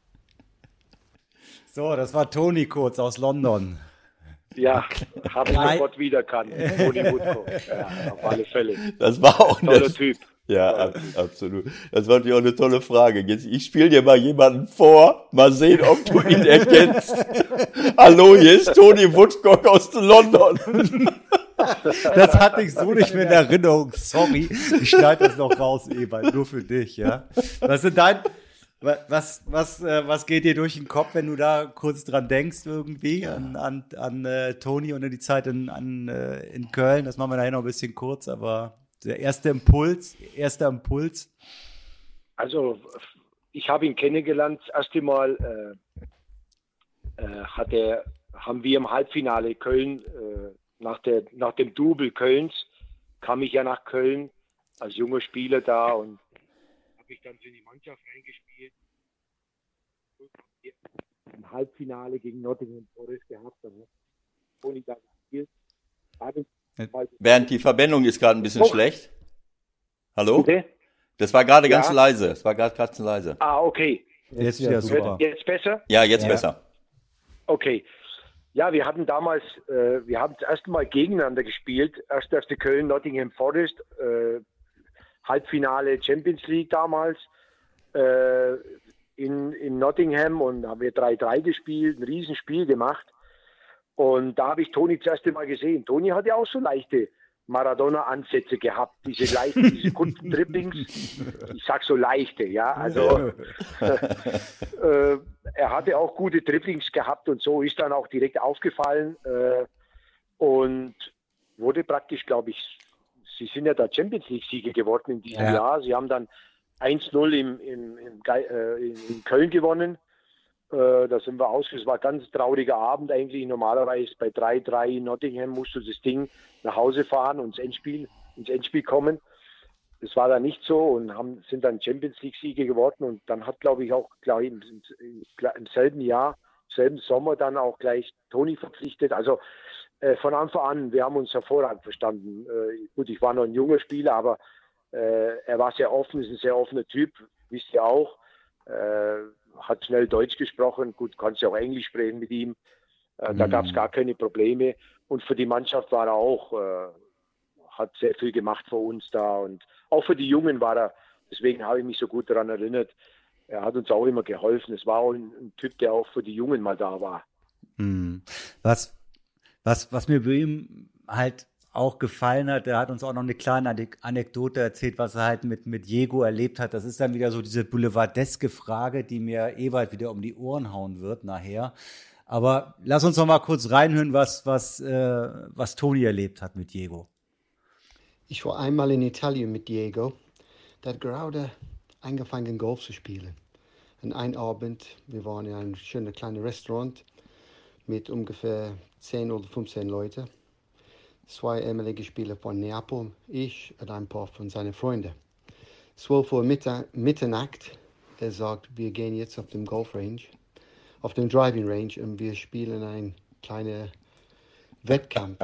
So, das war Toni kurz aus London. Ja, habe ich sofort wiedererkannt. Toni Woodcock, ja, auf alle Fälle. Das war auch ein toller Typ. Ja, ab, absolut. Das war natürlich auch eine tolle Frage. Jetzt, ich spiele dir mal jemanden vor, mal sehen, ob du ihn erkennst. Hallo, hier ist Toni Woodcock aus London. Das hatte ich so nicht mehr in Erinnerung. Sorry, ich schneide das noch raus, Ewald, nur für dich, ja. Was sind dein, was, was, was geht dir durch den Kopf, wenn du da kurz dran denkst irgendwie an, an, an uh, Toni und an die Zeit in, an, uh, in Köln? Das machen wir nachher noch ein bisschen kurz, aber der erste Impuls, erster Impuls. Also, ich habe ihn kennengelernt. Das erste Mal äh, äh, hat er, haben wir im Halbfinale Köln, äh, nach, der, nach dem Double Kölns, kam ich ja nach Köln als junger Spieler da und habe ich dann für die Mannschaft reingespielt. Im Halbfinale gegen Nottingham Forest gehabt. Dann Toni da gespielt. Bernd, die Verbindung ist gerade ein bisschen oh. schlecht. Hallo? Bitte? Das war gerade ja. ganz leise. Das war gerade ganz leise. Ah, okay. Jetzt, ja, super. Jetzt besser? Ja, jetzt ja. besser. Okay. Ja, wir hatten damals, äh, wir haben das erste Mal gegeneinander gespielt. Erst F C Köln, Nottingham Forest, äh, Halbfinale Champions League damals äh, in, in Nottingham, und haben wir drei drei gespielt, ein Riesenspiel gemacht. Und da habe ich Toni das erste Mal gesehen. Toni hat ja auch so leichte Maradona-Ansätze gehabt, diese leichten, diese kurzen Dribblings. Ich sag so leichte, ja. Also äh, er hatte auch gute Dribblings gehabt, und so ist dann auch direkt aufgefallen äh, und wurde praktisch, glaube ich, sie sind ja da Champions League-Sieger geworden in diesem ja. Jahr. Sie haben dann eins null im, im, im, äh, in Köln gewonnen. Äh, da sind wir aus. Es war ein ganz trauriger Abend eigentlich. Normalerweise bei drei drei in Nottingham musst du das Ding nach Hause fahren und ins Endspiel, ins Endspiel kommen. Das war da nicht so, und haben, sind dann Champions League-Sieger geworden. Und dann hat, glaube ich, auch gleich im, im, im selben Jahr, im selben Sommer dann auch gleich Toni verpflichtet. Also äh, von Anfang an, wir haben uns hervorragend verstanden. Äh, gut, ich war noch ein junger Spieler, aber äh, er war sehr offen, ist ein sehr offener Typ, wisst ihr auch. Äh, hat schnell Deutsch gesprochen, gut, kannst ja auch Englisch sprechen mit ihm. Äh, da mm. gab es gar keine Probleme. Und für die Mannschaft war er auch, äh, hat sehr viel gemacht für uns da. Und auch für die Jungen war er, deswegen habe ich mich so gut daran erinnert, er hat uns auch immer geholfen. Es war auch ein, ein Typ, der auch für die Jungen mal da war. Mm. Was, was, was mir bei ihm halt auch gefallen hat, der hat uns auch noch eine kleine Anekdote erzählt, was er halt mit, mit Diego erlebt hat. Das ist dann wieder so diese boulevardeske Frage, die mir Ewald wieder um die Ohren hauen wird nachher. Aber lass uns noch mal kurz reinhören, was, was, äh, was Toni erlebt hat mit Diego. Ich war einmal in Italien mit Diego. Der hat gerade angefangen, Golf zu spielen. Und ein Abend, wir waren in einem schönen kleinen Restaurant mit ungefähr zehn oder fünfzehn Leuten. Zwei ehemalige Spieler von Neapel, ich und ein paar von seinen Freunden. zwölf Uhr Mitternacht, er sagt, wir gehen jetzt auf dem Golfrange, auf dem Driving Range, und wir spielen einen kleinen Wettkampf.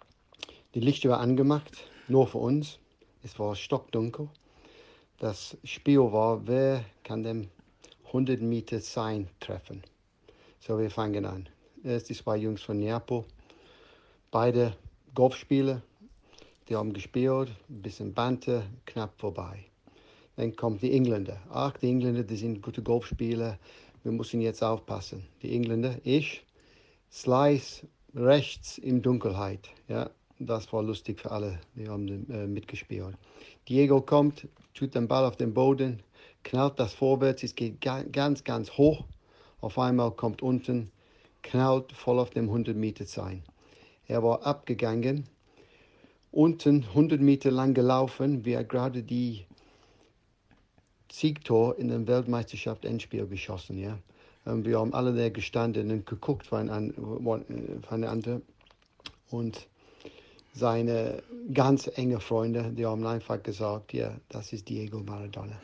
Die Lichter waren angemacht, nur für uns. Es war stockdunkel. Das Spiel war, wer kann den hundert Meter Sign treffen. So, wir fangen an. Erst die zwei Jungs von Neapel, beide Golfspieler, die haben gespielt, ein bisschen Banter, knapp vorbei. Dann kommen die Engländer. Ach, die Engländer, die sind gute Golfspieler, wir müssen jetzt aufpassen. Die Engländer, ich, Slice rechts in Dunkelheit. Ja, das war lustig für alle, die haben äh, mitgespielt. Diego kommt, tut den Ball auf den Boden, knallt das vorwärts, es geht ga, ganz, ganz hoch. Auf einmal kommt unten, knallt voll auf dem hundert Meter Sign. Er war abgegangen, unten hundert Meter lang gelaufen, wie er gerade die Siegtor in der Weltmeisterschaft Endspiel geschossen. Ja? Und wir haben alle da gestanden und geguckt voneinander. Und seine ganz engen Freunde, die haben einfach gesagt, ja, das ist Diego Maradona.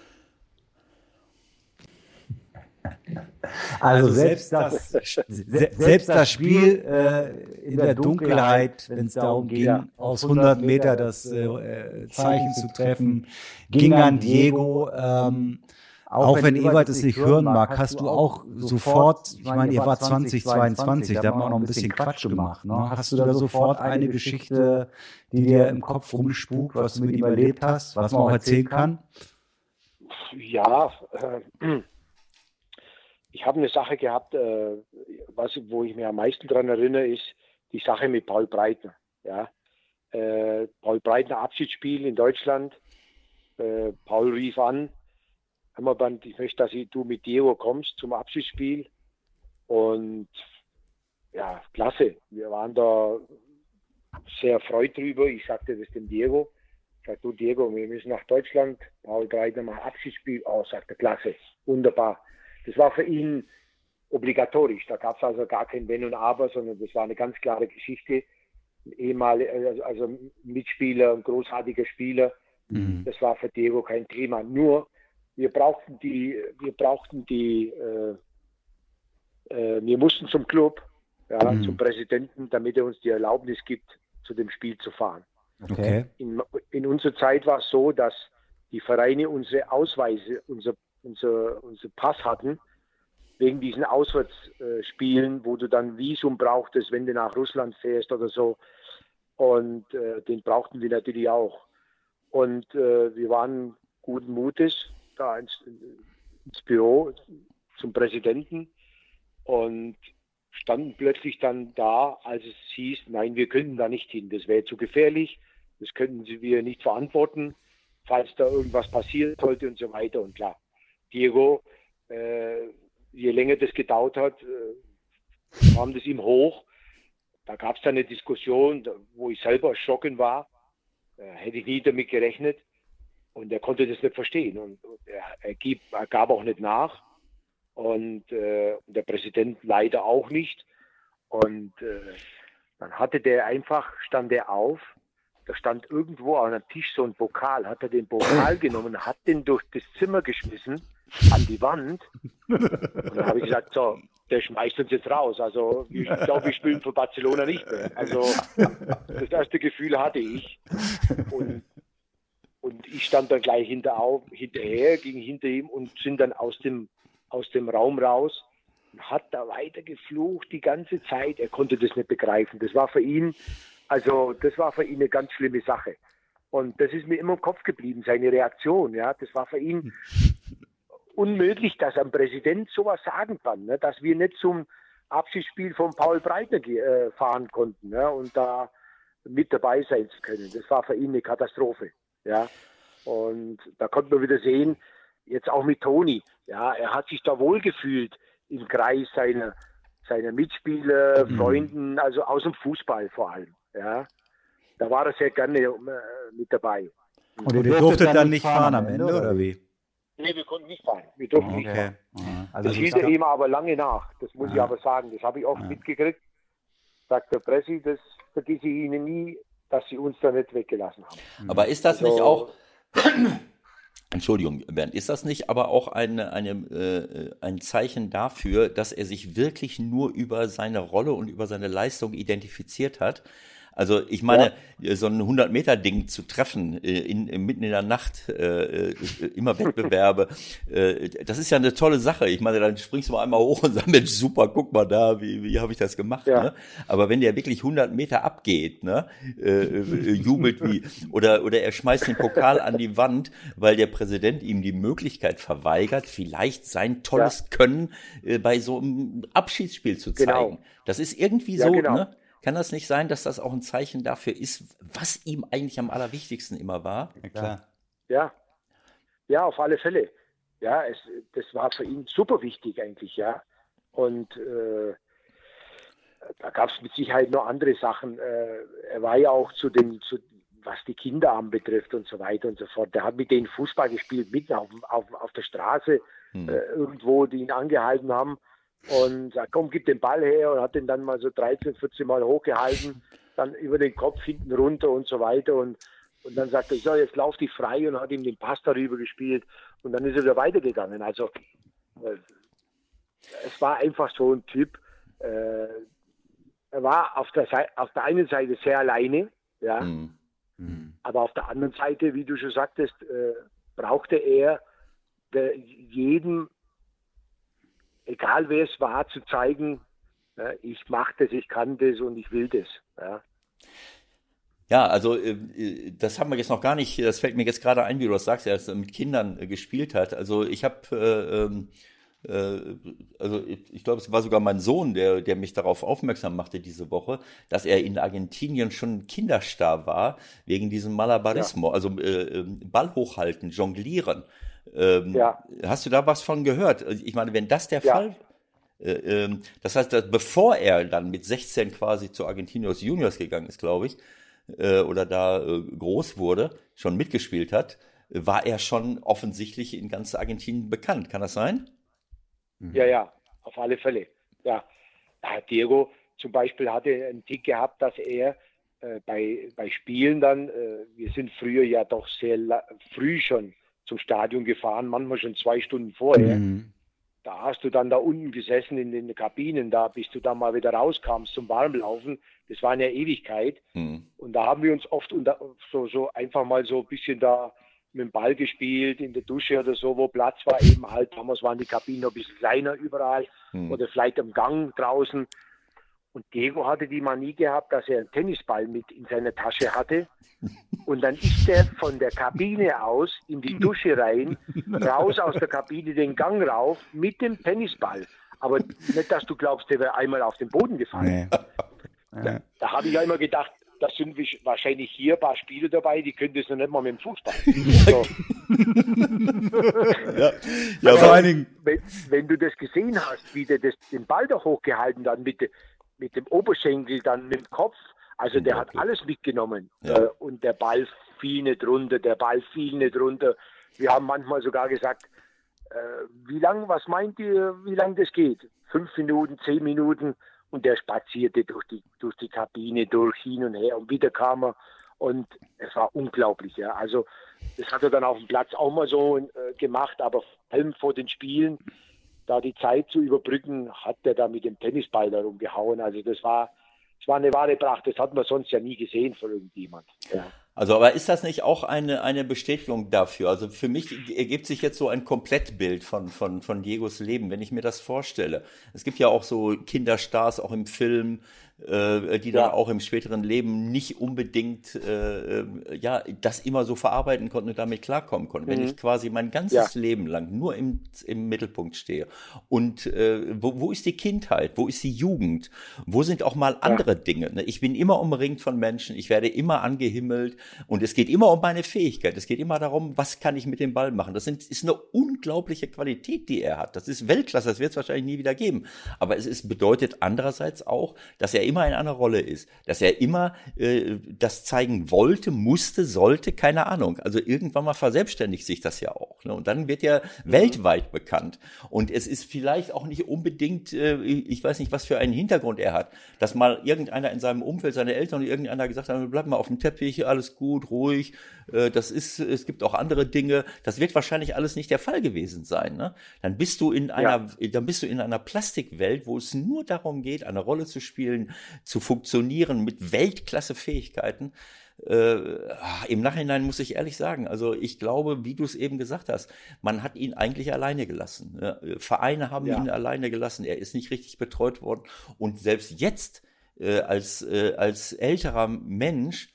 Also, also selbst, das, das, selbst das Spiel äh, in der Dunkelheit, wenn es darum ging, ja, aus hundert Meter das äh, Zeichen zu treffen, ging an Diego. Ähm, auch wenn Ewald es nicht hören mag, hast du auch sofort, ich meine, ihr wart zwanzig zweiundzwanzig, da haben wir auch noch ein bisschen Quatsch gemacht. Ne? Hast du da sofort eine Geschichte, die dir im Kopf rumspukt, was du mit ihm erlebt hast, was man auch erzählen kann? Ja, äh, ich habe eine Sache gehabt, äh, was, wo ich mir am meisten daran erinnere, ist die Sache mit Paul Breitner. Ja? Äh, Paul Breitner Abschiedsspiel in Deutschland. Äh, Paul rief an, hör mal, Band, ich möchte, dass du mit Diego kommst zum Abschiedsspiel. Und ja, klasse. Wir waren da sehr erfreut drüber. Ich sagte das dem Diego. Ich sagte, du Diego, wir müssen nach Deutschland. Paul Breitner macht Abschiedsspiel. Oh, sagte, klasse, wunderbar. Das war für ihn obligatorisch. Da gab es also gar kein Wenn und Aber, sondern das war eine ganz klare Geschichte. Ein ehemaliger, also Mitspieler, ein großartiger Spieler. Mhm. Das war für Diego kein Thema. Nur wir brauchten die, wir brauchten die, äh, äh, wir mussten zum Club, ja, mhm. zum Präsidenten, damit er uns die Erlaubnis gibt, zu dem Spiel zu fahren. Okay. In, in unserer Zeit war es so, dass die Vereine unsere Ausweise, unser unser, unser Pass hatten wegen diesen Auswärtsspielen, wo du dann Visum brauchtest, wenn du nach Russland fährst oder so. Und äh, den brauchten wir natürlich auch. Und äh, wir waren guten Mutes da ins, ins Büro zum Präsidenten und standen plötzlich dann da, als es hieß, nein, wir können da nicht hin, das wäre zu gefährlich, das könnten wir nicht verantworten, falls da irgendwas passieren sollte und so weiter. Und klar, Diego, äh, je länger das gedauert hat, äh, kam das ihm hoch. Da gab es dann eine Diskussion, wo ich selber erschrocken war. Äh, hätte ich nie damit gerechnet. Und er konnte das nicht verstehen. Und, und er, er, gab, er gab auch nicht nach. Und, äh, und der Präsident leider auch nicht. Und äh, dann hatte der einfach, stand er auf, da stand irgendwo an einem Tisch so ein Pokal, hat er den Pokal genommen, hat den durch das Zimmer geschmissen, an die Wand. Und dann habe ich gesagt, so, der schmeißt uns jetzt raus. Also ich glaube, wir spielen für Barcelona nicht mehr. Also das erste Gefühl hatte ich. Und, und ich stand dann gleich hinter, auf, hinterher, ging hinter ihm und sind dann aus dem, aus dem Raum raus und hat da weiter geflucht die ganze Zeit. Er konnte das nicht begreifen. Das war für ihn, also das war für ihn eine ganz schlimme Sache. Und das ist mir immer im Kopf geblieben, seine Reaktion. Ja, das war für ihn unmöglich, dass ein Präsident sowas sagen kann, ne? Dass wir nicht zum Abschiedsspiel von Paul Breitner äh, fahren konnten, ne? Und da mit dabei sein zu können. Das war für ihn eine Katastrophe. Ja? Und da konnte man wieder sehen, jetzt auch mit Toni, ja, er hat sich da wohlgefühlt im Kreis seiner, seiner Mitspieler, mhm. Freunden, also aus dem Fußball vor allem. Ja? Da war er sehr gerne äh, mit dabei. Und ihr durftet, durftet dann nicht fahren am Ende, oder wie? Nee, wir konnten nicht fahren. Wir durften okay. nicht fahren. Also das hielt er ihm aber lange nach. Das muss ja. ich aber sagen. Das habe ich oft ja. mitgekriegt. Sagt der Pressi, das vergesse ich Ihnen nie, dass Sie uns da nicht weggelassen haben. Aber ist das also, nicht auch, Entschuldigung, Bernd, ist das nicht aber auch eine, eine, äh, ein Zeichen dafür, dass er sich wirklich nur über seine Rolle und über seine Leistung identifiziert hat? Also ich meine, ja. so ein hundert-Meter-Ding zu treffen, in, in, mitten in der Nacht, äh, immer Wettbewerbe, äh, das ist ja eine tolle Sache. Ich meine, dann springst du mal einmal hoch und sagst, Mensch, super, guck mal da, wie, wie habe ich das gemacht. Ja. Ne? Aber wenn der wirklich hundert Meter abgeht, ne, äh, jubelt wie, oder, oder er schmeißt den Pokal an die Wand, weil der Präsident ihm die Möglichkeit verweigert, vielleicht sein tolles ja. Können äh, bei so einem Abschiedsspiel zu zeigen. Genau. Das ist irgendwie ja, so, genau. ne? Kann das nicht sein, dass das auch ein Zeichen dafür ist, was ihm eigentlich am allerwichtigsten immer war? Ja, klar. Ja, ja, auf alle Fälle. Ja, es, das war für ihn super wichtig eigentlich, ja. Und äh, da gab es mit Sicherheit noch andere Sachen. Äh, er war ja auch zu den, zu, was die Kinder anbetrifft und so weiter und so fort. Der hat mit denen Fußball gespielt, mitten auf, auf, auf der Straße, hm. äh, irgendwo, die ihn angehalten haben. Und sagt, komm, gib den Ball her, und hat den dann mal so dreizehn, vierzehn Mal hochgehalten, dann über den Kopf hinten runter und so weiter. Und, und dann sagt er, so, jetzt lauf dich frei, und hat ihm den Pass darüber gespielt. Und dann ist er wieder weitergegangen. Also äh, es war einfach so ein Typ. Äh, er war auf der, Seite, auf der einen Seite sehr alleine, ja, mhm. Mhm. aber auf der anderen Seite, wie du schon sagtest, äh, brauchte er der, jedem, egal wer es war, zu zeigen, ja, ich mache das, ich kann das und ich will das. Ja, ja, also äh, das haben wir jetzt noch gar nicht, das fällt mir jetzt gerade ein, wie du das sagst, er es mit Kindern äh, gespielt hat. Also ich habe, äh, äh, also ich, ich glaube, es war sogar mein Sohn, der, der mich darauf aufmerksam machte diese Woche, dass er in Argentinien schon Kinderstar war, wegen diesem Malabarismo, ja. also äh, Ball hochhalten, jonglieren. Ähm, ja. Hast du da was von gehört? Ich meine, wenn das der ja. Fall, äh, äh, das heißt, dass bevor er dann mit sechzehn quasi zu Argentinos Juniors gegangen ist, glaube ich, äh, oder da äh, groß wurde, schon mitgespielt hat, war er schon offensichtlich in ganz Argentinien bekannt. Kann das sein? Ja, ja, auf alle Fälle. Ja, Diego zum Beispiel hatte einen Tick gehabt, dass er äh, bei, bei Spielen dann, äh, wir sind früher ja doch sehr la- früh schon zum Stadion gefahren, manchmal schon zwei Stunden vorher. Mhm. Da hast du dann da unten gesessen in den Kabinen, da bis du dann mal wieder rauskamst zum Warmlaufen. Das war eine Ewigkeit. Mhm. Und da haben wir uns oft unter, so, so einfach mal so ein bisschen da mit dem Ball gespielt, in der Dusche oder so, wo Platz war, eben halt, damals waren die Kabinen noch ein bisschen kleiner überall hm. oder vielleicht am Gang draußen. Und Diego hatte die Manie gehabt, dass er einen Tennisball mit in seiner Tasche hatte. Und dann ist er von der Kabine aus in die Dusche rein, raus aus der Kabine den Gang rauf mit dem Tennisball. Aber nicht, dass du glaubst, der wäre einmal auf den Boden gefallen. Nee. Da, da habe ich ja immer gedacht, da sind wahrscheinlich hier ein paar Spieler dabei, die können das noch nicht mal mit dem Fußball. So. ja. Ja, vor allen Dingen. Wenn, wenn du das gesehen hast, wie der das, den Ball da hochgehalten hat, mit, mit dem Oberschenkel, dann mit dem Kopf, also der hat alles mitgenommen. Ja. Äh, und der Ball fiel nicht runter, der Ball fiel nicht runter. Wir haben manchmal sogar gesagt, äh, wie lang, was meint ihr, wie lang das geht? Fünf Minuten, zehn Minuten. Und der spazierte durch die, durch die Kabine, durch hin und her. Und wieder kam er. Und es war unglaublich. Ja. Also das hat er dann auf dem Platz auch mal so äh, gemacht. Aber vor allem vor den Spielen, da die Zeit zu überbrücken, hat er da mit dem Tennisball da rumgehauen. Also das war, das war eine wahre Pracht. Das hat man sonst ja nie gesehen von irgendjemand. Ja. Also, aber ist das nicht auch eine, eine Bestätigung dafür? Also für mich ergibt sich jetzt so ein Komplettbild von, von, von Diegos Leben, wenn ich mir das vorstelle. Es gibt ja auch so Kinderstars, auch im Film, äh, die dann ja. auch im späteren Leben nicht unbedingt äh, ja das immer so verarbeiten konnten und damit klarkommen konnten. Mhm. Wenn ich quasi mein ganzes ja. Leben lang nur im, im Mittelpunkt stehe. Und äh, wo, wo ist die Kindheit? Wo ist die Jugend? Wo sind auch mal andere ja. Dinge? Ich bin immer umringt von Menschen, ich werde immer angehimmelt. Und es geht immer um meine Fähigkeit. Es geht immer darum, was kann ich mit dem Ball machen. Das sind, ist eine unglaubliche Qualität, die er hat. Das ist Weltklasse, das wird es wahrscheinlich nie wieder geben. Aber es ist, bedeutet andererseits auch, dass er immer in einer Rolle ist. Dass er immer äh, das zeigen wollte, musste, sollte, keine Ahnung. Also irgendwann mal verselbstständigt sich das ja auch. Ne? Und dann wird er mhm. weltweit bekannt. Und es ist vielleicht auch nicht unbedingt, äh, ich weiß nicht, was für einen Hintergrund er hat, dass mal irgendeiner in seinem Umfeld, seine Eltern oder irgendeiner gesagt hat, bleib mal auf dem Teppich, alles gut, ruhig, das ist, es gibt auch andere Dinge, das wird wahrscheinlich alles nicht der Fall gewesen sein, ne? Dann bist du in einer, ja. dann bist du in einer Plastikwelt, wo es nur darum geht, eine Rolle zu spielen, zu funktionieren mit Weltklasse-Fähigkeiten. Äh, im Nachhinein muss ich ehrlich sagen, also ich glaube, wie du es eben gesagt hast, man hat ihn eigentlich alleine gelassen. Ja? Vereine haben ja. ihn alleine gelassen, er ist nicht richtig betreut worden und selbst jetzt äh, als, äh, als älterer Mensch,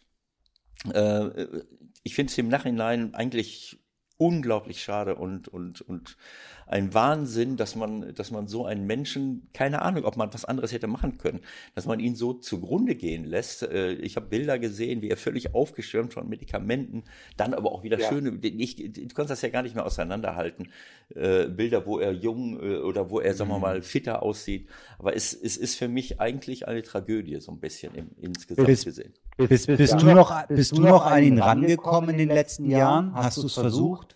ich finde es im Nachhinein eigentlich unglaublich schade und, und, und ein Wahnsinn, dass man, dass man so einen Menschen, keine Ahnung, ob man was anderes hätte machen können, dass man ihn so zugrunde gehen lässt. Ich habe Bilder gesehen, wie er völlig aufgeschwärmt von Medikamenten, dann aber auch wieder ja. schöne, ich, du kannst das ja gar nicht mehr auseinanderhalten, Bilder, wo er jung oder wo er, sagen wir mal, fitter aussieht. Aber es, es ist für mich eigentlich eine Tragödie, so ein bisschen im, insgesamt bis, gesehen. Bist, bist, bist, ja. du noch, bist du noch an ihn rangekommen in den letzten Jahren? Hast du es versucht?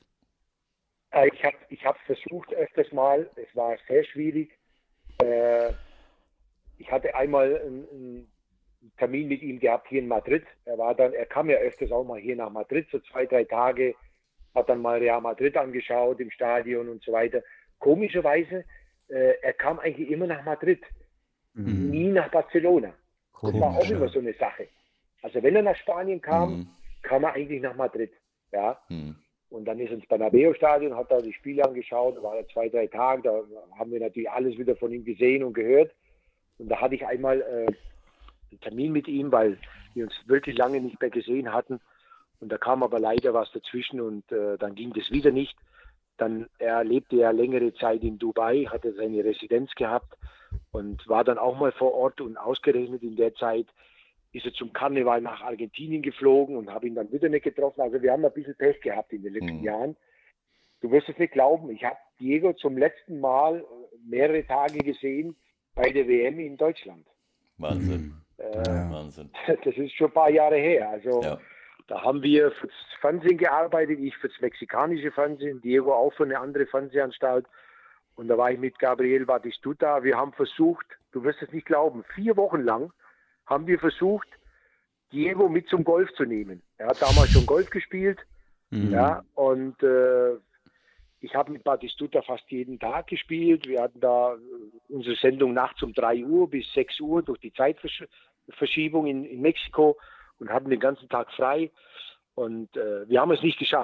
Ich habe ich habe versucht öfters mal, es war sehr schwierig. Äh, ich hatte einmal einen, einen Termin mit ihm gehabt hier in Madrid. Er war dann, er kam ja öfters auch mal hier nach Madrid, so zwei, drei Tage, hat dann mal Real Madrid angeschaut im Stadion und so weiter. Komischerweise, äh, er kam eigentlich immer nach Madrid, mhm. nie nach Barcelona. Komisch, das war auch immer so eine Sache. Also wenn er nach Spanien kam, mhm. kam er eigentlich nach Madrid. Ja. Mhm. Und dann ist er ins Bernabeu-Stadion, hat da die Spiele angeschaut, war da zwei, drei Tage, da haben wir natürlich alles wieder von ihm gesehen und gehört. Und da hatte ich einmal äh, einen Termin mit ihm, weil wir uns wirklich lange nicht mehr gesehen hatten. Und da kam aber leider was dazwischen und äh, dann ging das wieder nicht. Dann, er lebte ja längere Zeit in Dubai, hatte seine Residenz gehabt und war dann auch mal vor Ort und ausgerechnet in der Zeit ist er zum Karneval nach Argentinien geflogen und habe ihn dann wieder nicht getroffen. Also wir haben ein bisschen Pech gehabt in den letzten mhm. Jahren. Du wirst es nicht glauben, ich habe Diego zum letzten Mal mehrere Tage gesehen bei der W M in Deutschland. Wahnsinn. Äh, ja. Wahnsinn. Das ist schon ein paar Jahre her. Also ja. Da haben wir fürs Fernsehen gearbeitet, ich fürs mexikanische Fernsehen, Diego auch für eine andere Fernsehanstalt. Und da war ich mit Gabriel Batistuta. Wir haben versucht, du wirst es nicht glauben, vier Wochen lang haben wir versucht, Diego mit zum Golf zu nehmen. Er hat damals schon Golf gespielt. Mhm. Ja, und äh, ich habe mit Batistuta fast jeden Tag gespielt. Wir hatten da unsere Sendung nachts um drei Uhr bis sechs Uhr durch die Zeitverschiebung in, in Mexiko und hatten den ganzen Tag frei. Und äh, wir haben es nicht geschafft.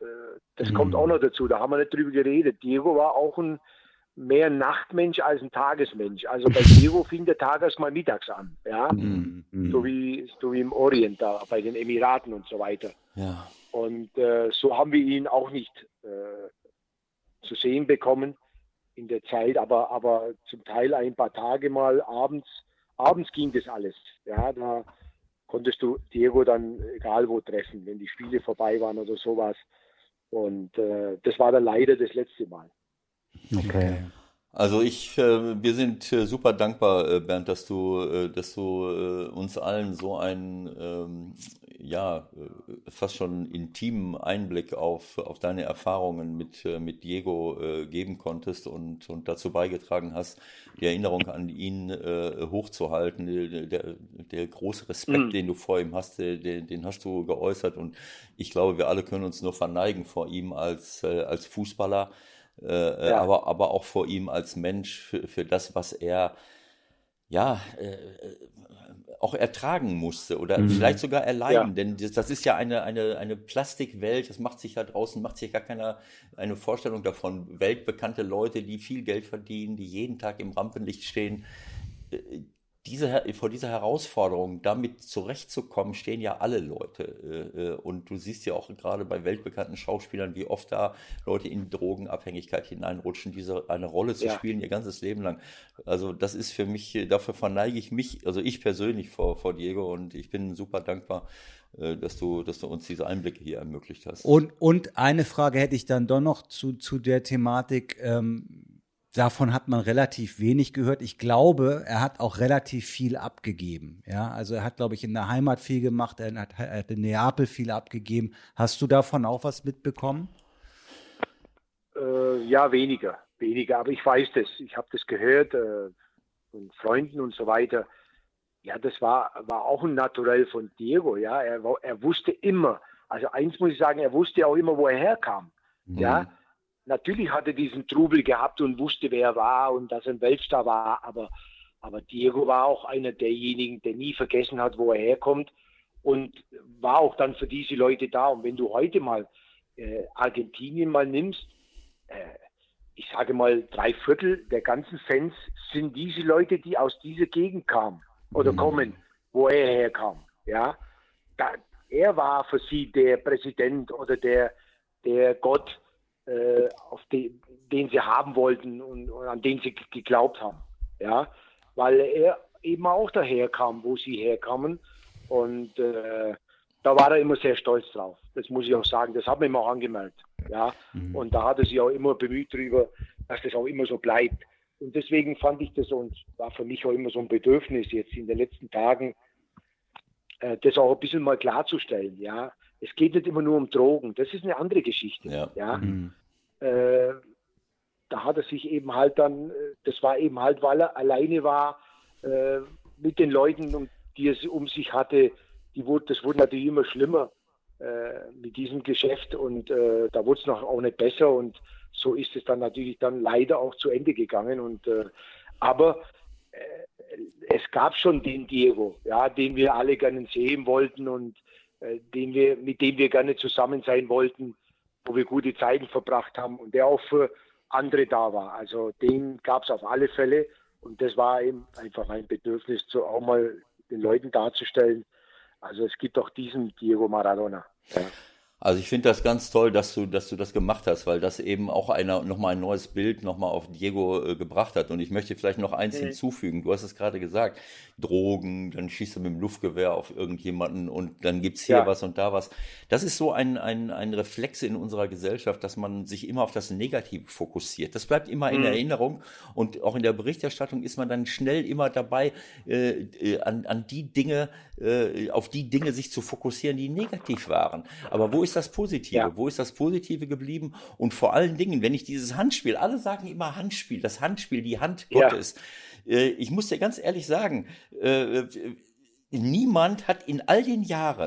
das Mhm. kommt auch noch dazu, da haben wir nicht drüber geredet. Diego war auch ein mehr ein Nachtmensch als ein Tagesmensch. Also bei Diego fing der Tag erst mal mittags an, ja, Mhm. so wie, so wie im Orient da, bei den Emiraten und so weiter. Ja. Und äh, so haben wir ihn auch nicht äh, zu sehen bekommen in der Zeit, aber, aber zum Teil ein paar Tage mal abends, abends ging das alles. Ja, da konntest du Diego dann egal wo treffen, wenn die Spiele vorbei waren oder sowas. Und äh, das war dann leider das letzte Mal. Okay. Also ich, äh, wir sind äh, super dankbar, äh, Bernd, dass du, äh, dass du äh, uns allen so einen, ähm, ja, äh, fast schon intimen Einblick auf, auf deine Erfahrungen mit, äh, mit Diego äh, geben konntest und, und dazu beigetragen hast, die Erinnerung an ihn äh, hochzuhalten. Der, der, der große Respekt, Mhm. den du vor ihm hast, den, den hast du geäußert und ich glaube, wir alle können uns nur verneigen vor ihm als, äh, als Fußballer. Äh, Ja. aber, aber auch vor ihm als Mensch für, für das, was er ja äh, auch ertragen musste oder Mhm. vielleicht sogar erleiden, Ja. denn das, das ist ja eine, eine, eine Plastikwelt, das macht sich da draußen, macht sich gar keiner eine Vorstellung davon. Weltbekannte Leute, die viel Geld verdienen, die jeden Tag im Rampenlicht stehen, äh, diese, vor dieser Herausforderung, damit zurechtzukommen, stehen ja alle Leute. Äh, Und du siehst ja auch gerade bei weltbekannten Schauspielern, wie oft da Leute in Drogenabhängigkeit hineinrutschen, diese eine Rolle zu Ja. spielen, ihr ganzes Leben lang. Also das ist für mich, dafür verneige ich mich, also ich persönlich vor, vor Diego und ich bin super dankbar, äh, dass du, dass du uns diese Einblicke hier ermöglicht hast. Und, und eine Frage hätte ich dann doch noch zu, zu der Thematik. Ähm, davon hat man relativ wenig gehört. Ich glaube, er hat auch relativ viel abgegeben. Ja, also er hat, glaube ich, in der Heimat viel gemacht. Er hat, er hat in Neapel viel abgegeben. Hast du davon auch was mitbekommen? Äh, ja, weniger, weniger, aber ich weiß das. Ich habe das gehört äh, von Freunden und so weiter. Ja, das war, war auch ein Naturell von Diego. Ja, er, wa- er wusste immer. Also eins muss ich sagen, er wusste auch immer, wo er herkam. Ja, natürlich hat er diesen Trubel gehabt und wusste, wer er war und dass er ein Weltstar war. Aber, aber Diego war auch einer derjenigen, der nie vergessen hat, wo er herkommt und war auch dann für diese Leute da. Und wenn du heute mal äh, Argentinien mal nimmst, äh, ich sage mal, drei Viertel der ganzen Fans sind diese Leute, die aus dieser Gegend kamen oder kommen, wo er herkam. Ja, da, er war für sie der Präsident oder der, der Gott, äh, auf den, den sie haben wollten und, und an den sie g- geglaubt haben. Ja, weil er eben auch daher kam, wo sie herkamen. Und äh, da war er immer sehr stolz drauf. Das muss ich auch sagen. Das hat man ihm auch angemeldet. Ja, und da hat er sich auch immer bemüht darüber, dass das auch immer so bleibt. Und deswegen fand ich das und war für mich auch immer so ein Bedürfnis jetzt in den letzten Tagen, äh, das auch ein bisschen mal klarzustellen. Ja, es geht nicht immer nur um Drogen. Das ist eine andere Geschichte. Ja. Ja. Mhm. Äh, da hat er sich eben halt dann, äh, das war eben halt, weil er alleine war äh, mit den Leuten, um, die er um sich hatte, die wurde, das wurde natürlich immer schlimmer äh, mit diesem Geschäft und äh, da wurde es noch auch nicht besser und so ist es dann natürlich dann leider auch zu Ende gegangen und äh, aber äh, es gab schon den Diego, ja, den wir alle gerne sehen wollten und äh, den wir, mit dem wir gerne zusammen sein wollten, wo wir gute Zeiten verbracht haben und der auch für andere da war. Also den gab es auf alle Fälle und das war eben einfach ein Bedürfnis, so auch mal den Leuten darzustellen. Also es gibt auch diesen Diego Maradona. Ja. Also ich finde das ganz toll, dass du, dass du das gemacht hast, weil das eben auch einer nochmal ein neues Bild nochmal auf Diego äh, gebracht hat. Und ich möchte vielleicht noch eins Mhm. hinzufügen. Du hast es gerade gesagt, Drogen, dann schießt du mit dem Luftgewehr auf irgendjemanden und dann gibt's hier Ja. was und da was. Das ist so ein, ein, ein Reflex in unserer Gesellschaft, dass man sich immer auf das Negative fokussiert. Das bleibt immer in Mhm. Erinnerung und auch in der Berichterstattung ist man dann schnell immer dabei, äh, äh, an, an die Dinge, äh, auf die Dinge sich zu fokussieren, die negativ waren. Aber wo ist das Positive? Ja. Wo ist das Positive geblieben? Und vor allen Dingen, wenn ich dieses Handspiel, alle sagen immer Handspiel, das Handspiel, die Hand Ja. Gottes. Äh, ich muss dir ganz ehrlich sagen, äh, niemand hat in all den Jahren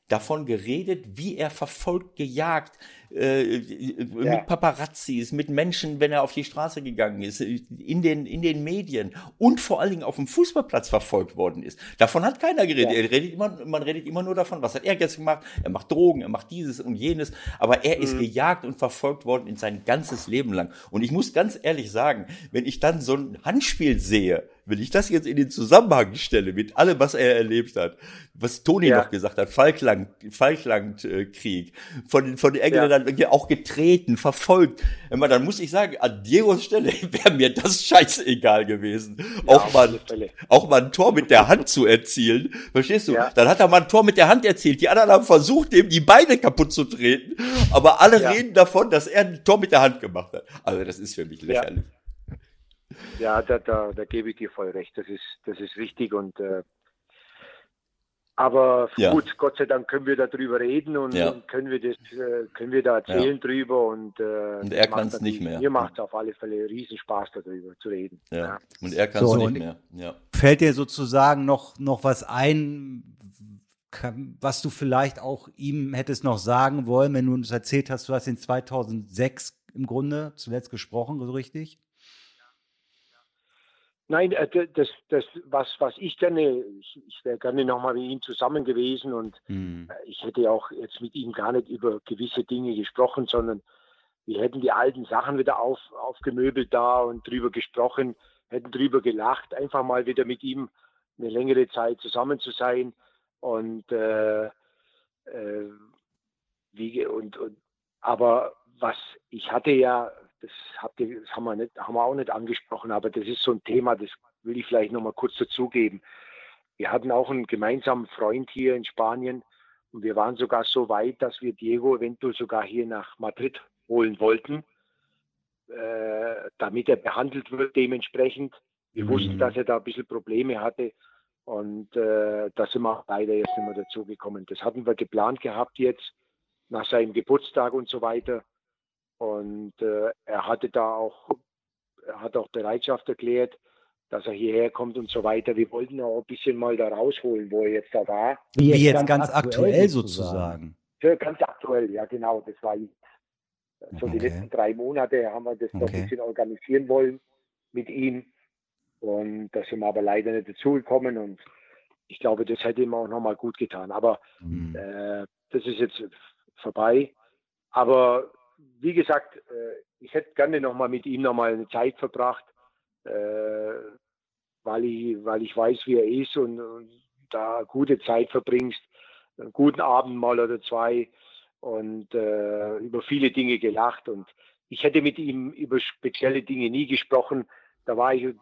davon geredet, wie er verfolgt, gejagt, äh, Ja. mit Paparazzis, mit Menschen, wenn er auf die Straße gegangen ist, in den, in den Medien und vor allen Dingen auf dem Fußballplatz verfolgt worden ist. Davon hat keiner geredet. Ja. Er redet immer, man redet immer nur davon, was hat er jetzt gemacht? Er macht Drogen, er macht dieses und jenes, aber er ist Mhm. gejagt und verfolgt worden in sein ganzes Leben lang. Und ich muss ganz ehrlich sagen, wenn ich dann so ein Handspiel sehe, wenn ich das jetzt in den Zusammenhang stelle mit allem, was er erlebt hat, was Toni Ja. noch gesagt hat, Falkland, Falklandkrieg, von, von den Engländern auch getreten, verfolgt. Immer, dann muss ich sagen, an Diegos Stelle wäre mir das scheißegal gewesen. Ja, auch auf mal, alle Fälle. auch mal ein Tor mit der Hand zu erzielen. Verstehst du? Ja. Dann hat er mal ein Tor mit der Hand erzielt. Die anderen haben versucht, dem die Beine kaputt zu treten. Aber alle Ja. reden davon, dass er ein Tor mit der Hand gemacht hat. Also das ist für mich Ja. lächerlich. Ja, da, da, da gebe ich dir voll recht. Das ist, das ist richtig. Und äh, aber Ja. gut, Gott sei Dank können wir darüber reden und, Ja. und können wir das, äh, können wir da erzählen drüber und, äh, Und das er macht kann's nicht natürlich- mehr. Mir macht es auf alle Fälle riesen Spaß darüber zu reden. Ja. Und er kann es So, nicht und- mehr. Ja. Fällt dir sozusagen noch, noch was ein, kann- was du vielleicht auch ihm hättest noch sagen wollen, wenn du uns erzählt hast, du hast in zweitausendsechs im Grunde zuletzt gesprochen, so richtig? Nein, äh, d- das, das, was, was ich gerne, ich, ich wäre gerne nochmal mit ihm zusammen gewesen und Hm. äh, ich hätte auch jetzt mit ihm gar nicht über gewisse Dinge gesprochen, sondern wir hätten die alten Sachen wieder auf, aufgemöbelt da und drüber gesprochen, hätten drüber gelacht, einfach mal wieder mit ihm eine längere Zeit zusammen zu sein und, äh, äh, wie, und, und aber was ich hatte ja, das, habt ihr, das haben wir nicht, haben wir auch nicht angesprochen, aber das ist so ein Thema, das will ich vielleicht noch mal kurz dazugeben. Wir hatten auch einen gemeinsamen Freund hier in Spanien und wir waren sogar so weit, dass wir Diego eventuell sogar hier nach Madrid holen wollten, äh, damit er behandelt wird dementsprechend. Wir Mhm. wussten, dass er da ein bisschen Probleme hatte und äh, da sind wir leider jetzt nicht mehr dazugekommen. Das hatten wir geplant gehabt jetzt nach seinem Geburtstag und so weiter. Und äh, er hatte da auch, er hat auch Bereitschaft erklärt, dass er hierher kommt und so weiter. Wir wollten auch ein bisschen mal da rausholen, wo er jetzt da war. Wie jetzt ganz aktuell sozusagen. Ja, ganz aktuell, ja genau. Das war jetzt, so die Okay. letzten drei Monate haben wir das noch Okay. ein bisschen organisieren wollen mit ihm. Und da sind wir aber leider nicht dazugekommen. Und ich glaube, das hätte ihm auch nochmal gut getan. Aber Hm. äh, das ist jetzt vorbei. Aber wie gesagt, äh, ich hätte gerne nochmal mit ihm nochmal eine Zeit verbracht, äh, weil, ich, weil ich weiß, wie er ist und, und da gute Zeit verbringst, einen guten Abend mal oder zwei und äh, über viele Dinge gelacht. Und ich hätte mit ihm über spezielle Dinge nie gesprochen. Da war ich,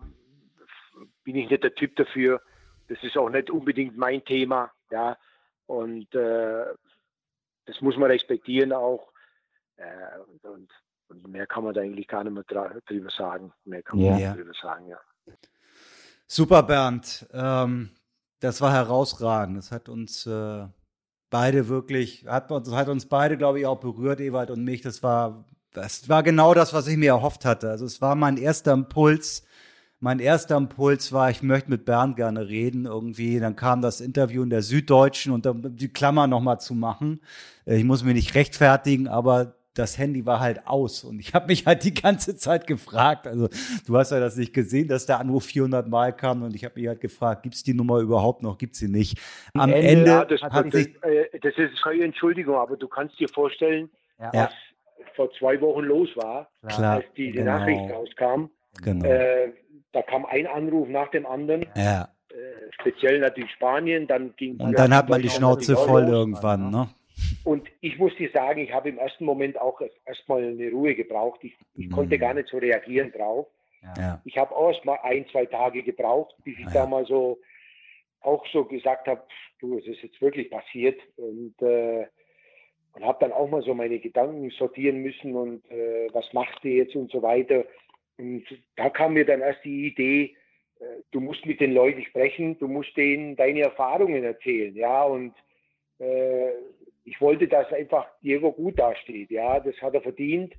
bin ich nicht der Typ dafür. Das ist auch nicht unbedingt mein Thema. Ja. Und äh, das muss man respektieren auch. Äh, und, und, und mehr kann man da eigentlich gar nicht mehr dra- drüber sagen. Mehr kann man Ja. nicht drüber sagen, ja. Super, Bernd. Ähm, das war herausragend. Das hat uns äh, beide wirklich, hat uns, hat uns beide, glaube ich, auch berührt, Ewald und mich. Das war, das war genau das, was ich mir erhofft hatte. Also es war mein erster Impuls. Mein erster Impuls war, ich möchte mit Bernd gerne reden irgendwie. Dann kam das Interview in der Süddeutschen und um die Klammer nochmal zu machen. Äh, Ich muss mich nicht rechtfertigen, aber das Handy war halt aus und ich habe mich halt die ganze Zeit gefragt, also du hast ja das nicht gesehen, dass der Anruf vierhundert Mal kam und ich habe mich halt gefragt, gibt's die Nummer überhaupt noch, gibt's sie nicht? Am Ende- Ende Ja, das, hat das, sich, äh, das ist keine Entschuldigung, aber du kannst dir vorstellen, ja, was vor zwei Wochen los war, klar, als diese genau, Nachricht rauskam. genau, Äh, da kam ein Anruf nach dem anderen, ja. äh, speziell natürlich Spanien, dann ging Und dann hat man die Deutschland Schnauze natürlich auch voll los. irgendwann, ne? Und ich muss dir sagen, ich habe im ersten Moment auch erstmal eine Ruhe gebraucht. Ich, ich Mhm. konnte gar nicht so reagieren drauf. Ja, Ich habe auch erst mal ein, zwei Tage gebraucht, bis ich Ja. da mal so auch so gesagt habe, du, es ist jetzt wirklich passiert. Und, äh, und habe dann auch mal so meine Gedanken sortieren müssen und äh, was machst du jetzt und so weiter. Und da kam mir dann erst die Idee, äh, du musst mit den Leuten sprechen, du musst denen deine Erfahrungen erzählen, ja, und äh, ich wollte, dass einfach Diego gut dasteht, ja, das hat er verdient,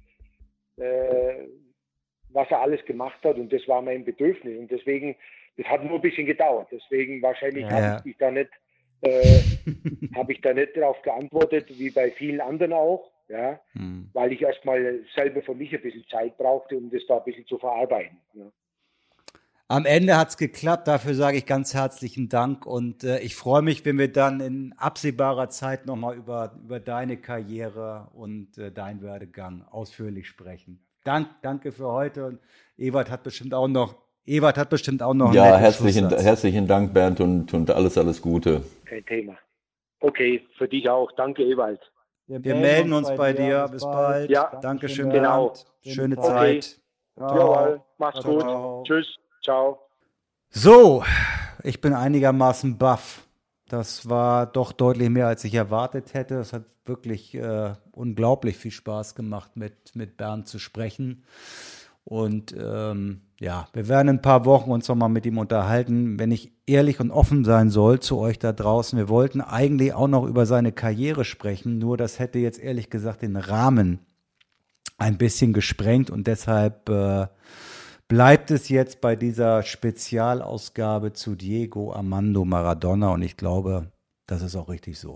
äh, was er alles gemacht hat und das war mein Bedürfnis und deswegen, das hat nur ein bisschen gedauert, deswegen wahrscheinlich Ja. habe ich dich da nicht äh, habe ich da nicht darauf geantwortet, wie bei vielen anderen auch, ja, hm. weil ich erstmal selber für mich ein bisschen Zeit brauchte, um das da ein bisschen zu verarbeiten. Ja. Am Ende hat es geklappt, dafür sage ich ganz herzlichen Dank und äh, ich freue mich, wenn wir dann in absehbarer Zeit nochmal über, über deine Karriere und äh, deinen Werdegang ausführlich sprechen. Dank, danke für heute und Ewald hat bestimmt auch noch, Ewald hat bestimmt auch noch einen Ja, herzlichen, herzlichen Dank, Bernd, und, und alles, alles Gute. Kein Thema. Okay, für dich auch. Danke, Ewald. Wir, wir melden uns bei dir. Bis bald. Ja, Dankeschön, genau. Bernd. Schöne okay. Zeit. Jawohl, mach's ciao, gut. ciao. Tschüss. Ciao. So, ich bin einigermaßen baff. Das war doch deutlich mehr, als ich erwartet hätte. Es hat wirklich äh, unglaublich viel Spaß gemacht, mit, mit Bernd zu sprechen. Und ähm, ja, wir werden in ein paar Wochen uns nochmal mit ihm unterhalten. Wenn ich ehrlich und offen sein soll zu euch da draußen, wir wollten eigentlich auch noch über seine Karriere sprechen, nur das hätte jetzt ehrlich gesagt den Rahmen ein bisschen gesprengt und deshalb äh, bleibt es jetzt bei dieser Spezialausgabe zu Diego Armando Maradona und ich glaube, das ist auch richtig so.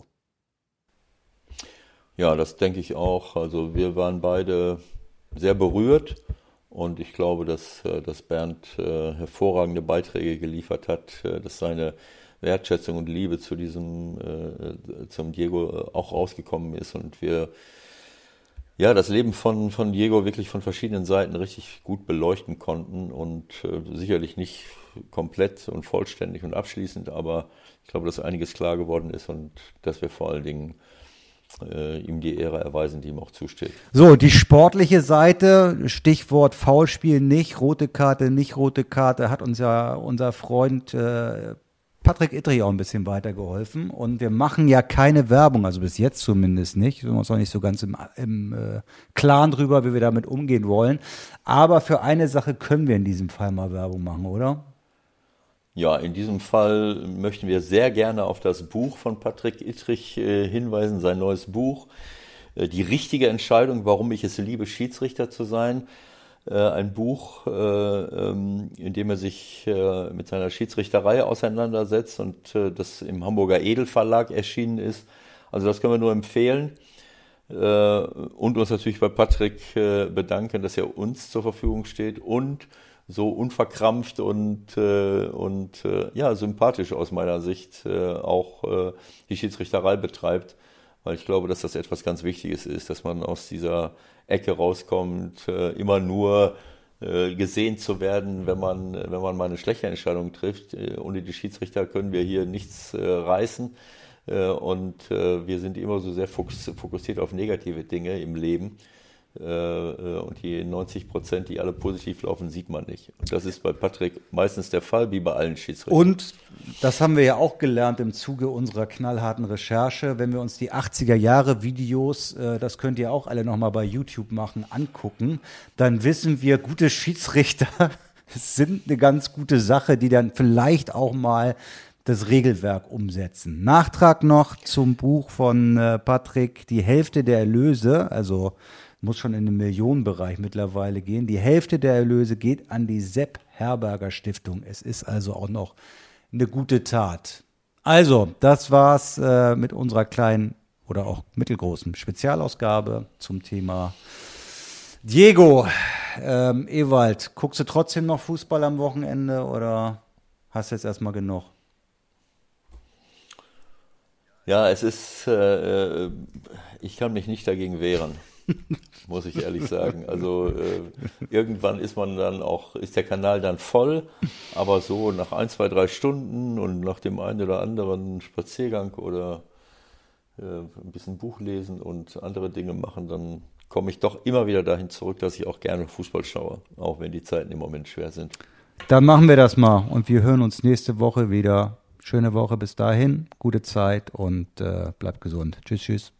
Ja, das denke ich auch. Also wir waren beide sehr berührt und ich glaube, dass, dass Bernd äh, hervorragende Beiträge geliefert hat, äh, dass seine Wertschätzung und Liebe zu diesem, äh, zum Diego auch rausgekommen ist und wir ja, das Leben von, von Diego wirklich von verschiedenen Seiten richtig gut beleuchten konnten und äh, sicherlich nicht komplett und vollständig und abschließend, aber ich glaube, dass einiges klar geworden ist und dass wir vor allen Dingen äh, ihm die Ehre erweisen, die ihm auch zusteht. So, die sportliche Seite, Stichwort Foulspiel nicht, rote Karte, nicht rote Karte, hat uns ja unser Freund äh, Patrick Ittrich auch ein bisschen weitergeholfen und wir machen ja keine Werbung, also bis jetzt zumindest nicht, wir sind uns noch nicht so ganz im, im äh, Klaren drüber, wie wir damit umgehen wollen, aber für eine Sache können wir in diesem Fall mal Werbung machen, oder? Ja, in diesem Fall möchten wir sehr gerne auf das Buch von Patrick Ittrich äh, hinweisen, sein neues Buch, äh, Die richtige Entscheidung, warum ich es liebe, Schiedsrichter zu sein. Ein Buch, in dem er sich mit seiner Schiedsrichterei auseinandersetzt und das im Hamburger Edelverlag erschienen ist. Also das können wir nur empfehlen und uns natürlich bei Patrick bedanken, dass er uns zur Verfügung steht und so unverkrampft und, und ja, sympathisch aus meiner Sicht auch die Schiedsrichterei betreibt. Weil ich glaube, dass das etwas ganz Wichtiges ist, dass man aus dieser Ecke rauskommt, äh, immer nur äh, gesehen zu werden, wenn man, wenn man mal eine schlechte Entscheidung trifft. Äh, ohne die Schiedsrichter können wir hier nichts äh, reißen äh, und äh, wir sind immer so sehr fokussiert auf negative Dinge im Leben. Und die neunzig Prozent, die alle positiv laufen, sieht man nicht. Und das ist bei Patrick meistens der Fall, wie bei allen Schiedsrichtern. Und das haben wir ja auch gelernt im Zuge unserer knallharten Recherche, wenn wir uns die achtziger Jahre Videos, das könnt ihr auch alle nochmal bei YouTube machen, angucken, dann wissen wir, gute Schiedsrichter sind eine ganz gute Sache, die dann vielleicht auch mal das Regelwerk umsetzen. Nachtrag noch zum Buch von Patrick, die Hälfte der Erlöse, also muss schon in den Millionenbereich mittlerweile gehen. Die Hälfte der Erlöse geht an die Sepp Herberger Stiftung. Es ist also auch noch eine gute Tat. Also, das war's äh, mit unserer kleinen oder auch mittelgroßen Spezialausgabe zum Thema Diego. Ähm, Ewald, guckst du trotzdem noch Fußball am Wochenende oder hast du jetzt erstmal genug? Ja, es ist, äh, ich kann mich nicht dagegen wehren. Muss ich ehrlich sagen. Also äh, irgendwann ist man dann auch, ist der Kanal dann voll, aber so nach ein, zwei, drei Stunden und nach dem einen oder anderen Spaziergang oder äh, ein bisschen Buch lesen und andere Dinge machen, dann komme ich doch immer wieder dahin zurück, dass ich auch gerne Fußball schaue, auch wenn die Zeiten im Moment schwer sind. Dann machen wir das mal und wir hören uns nächste Woche wieder. Schöne Woche bis dahin, gute Zeit und äh, bleibt gesund. Tschüss, tschüss.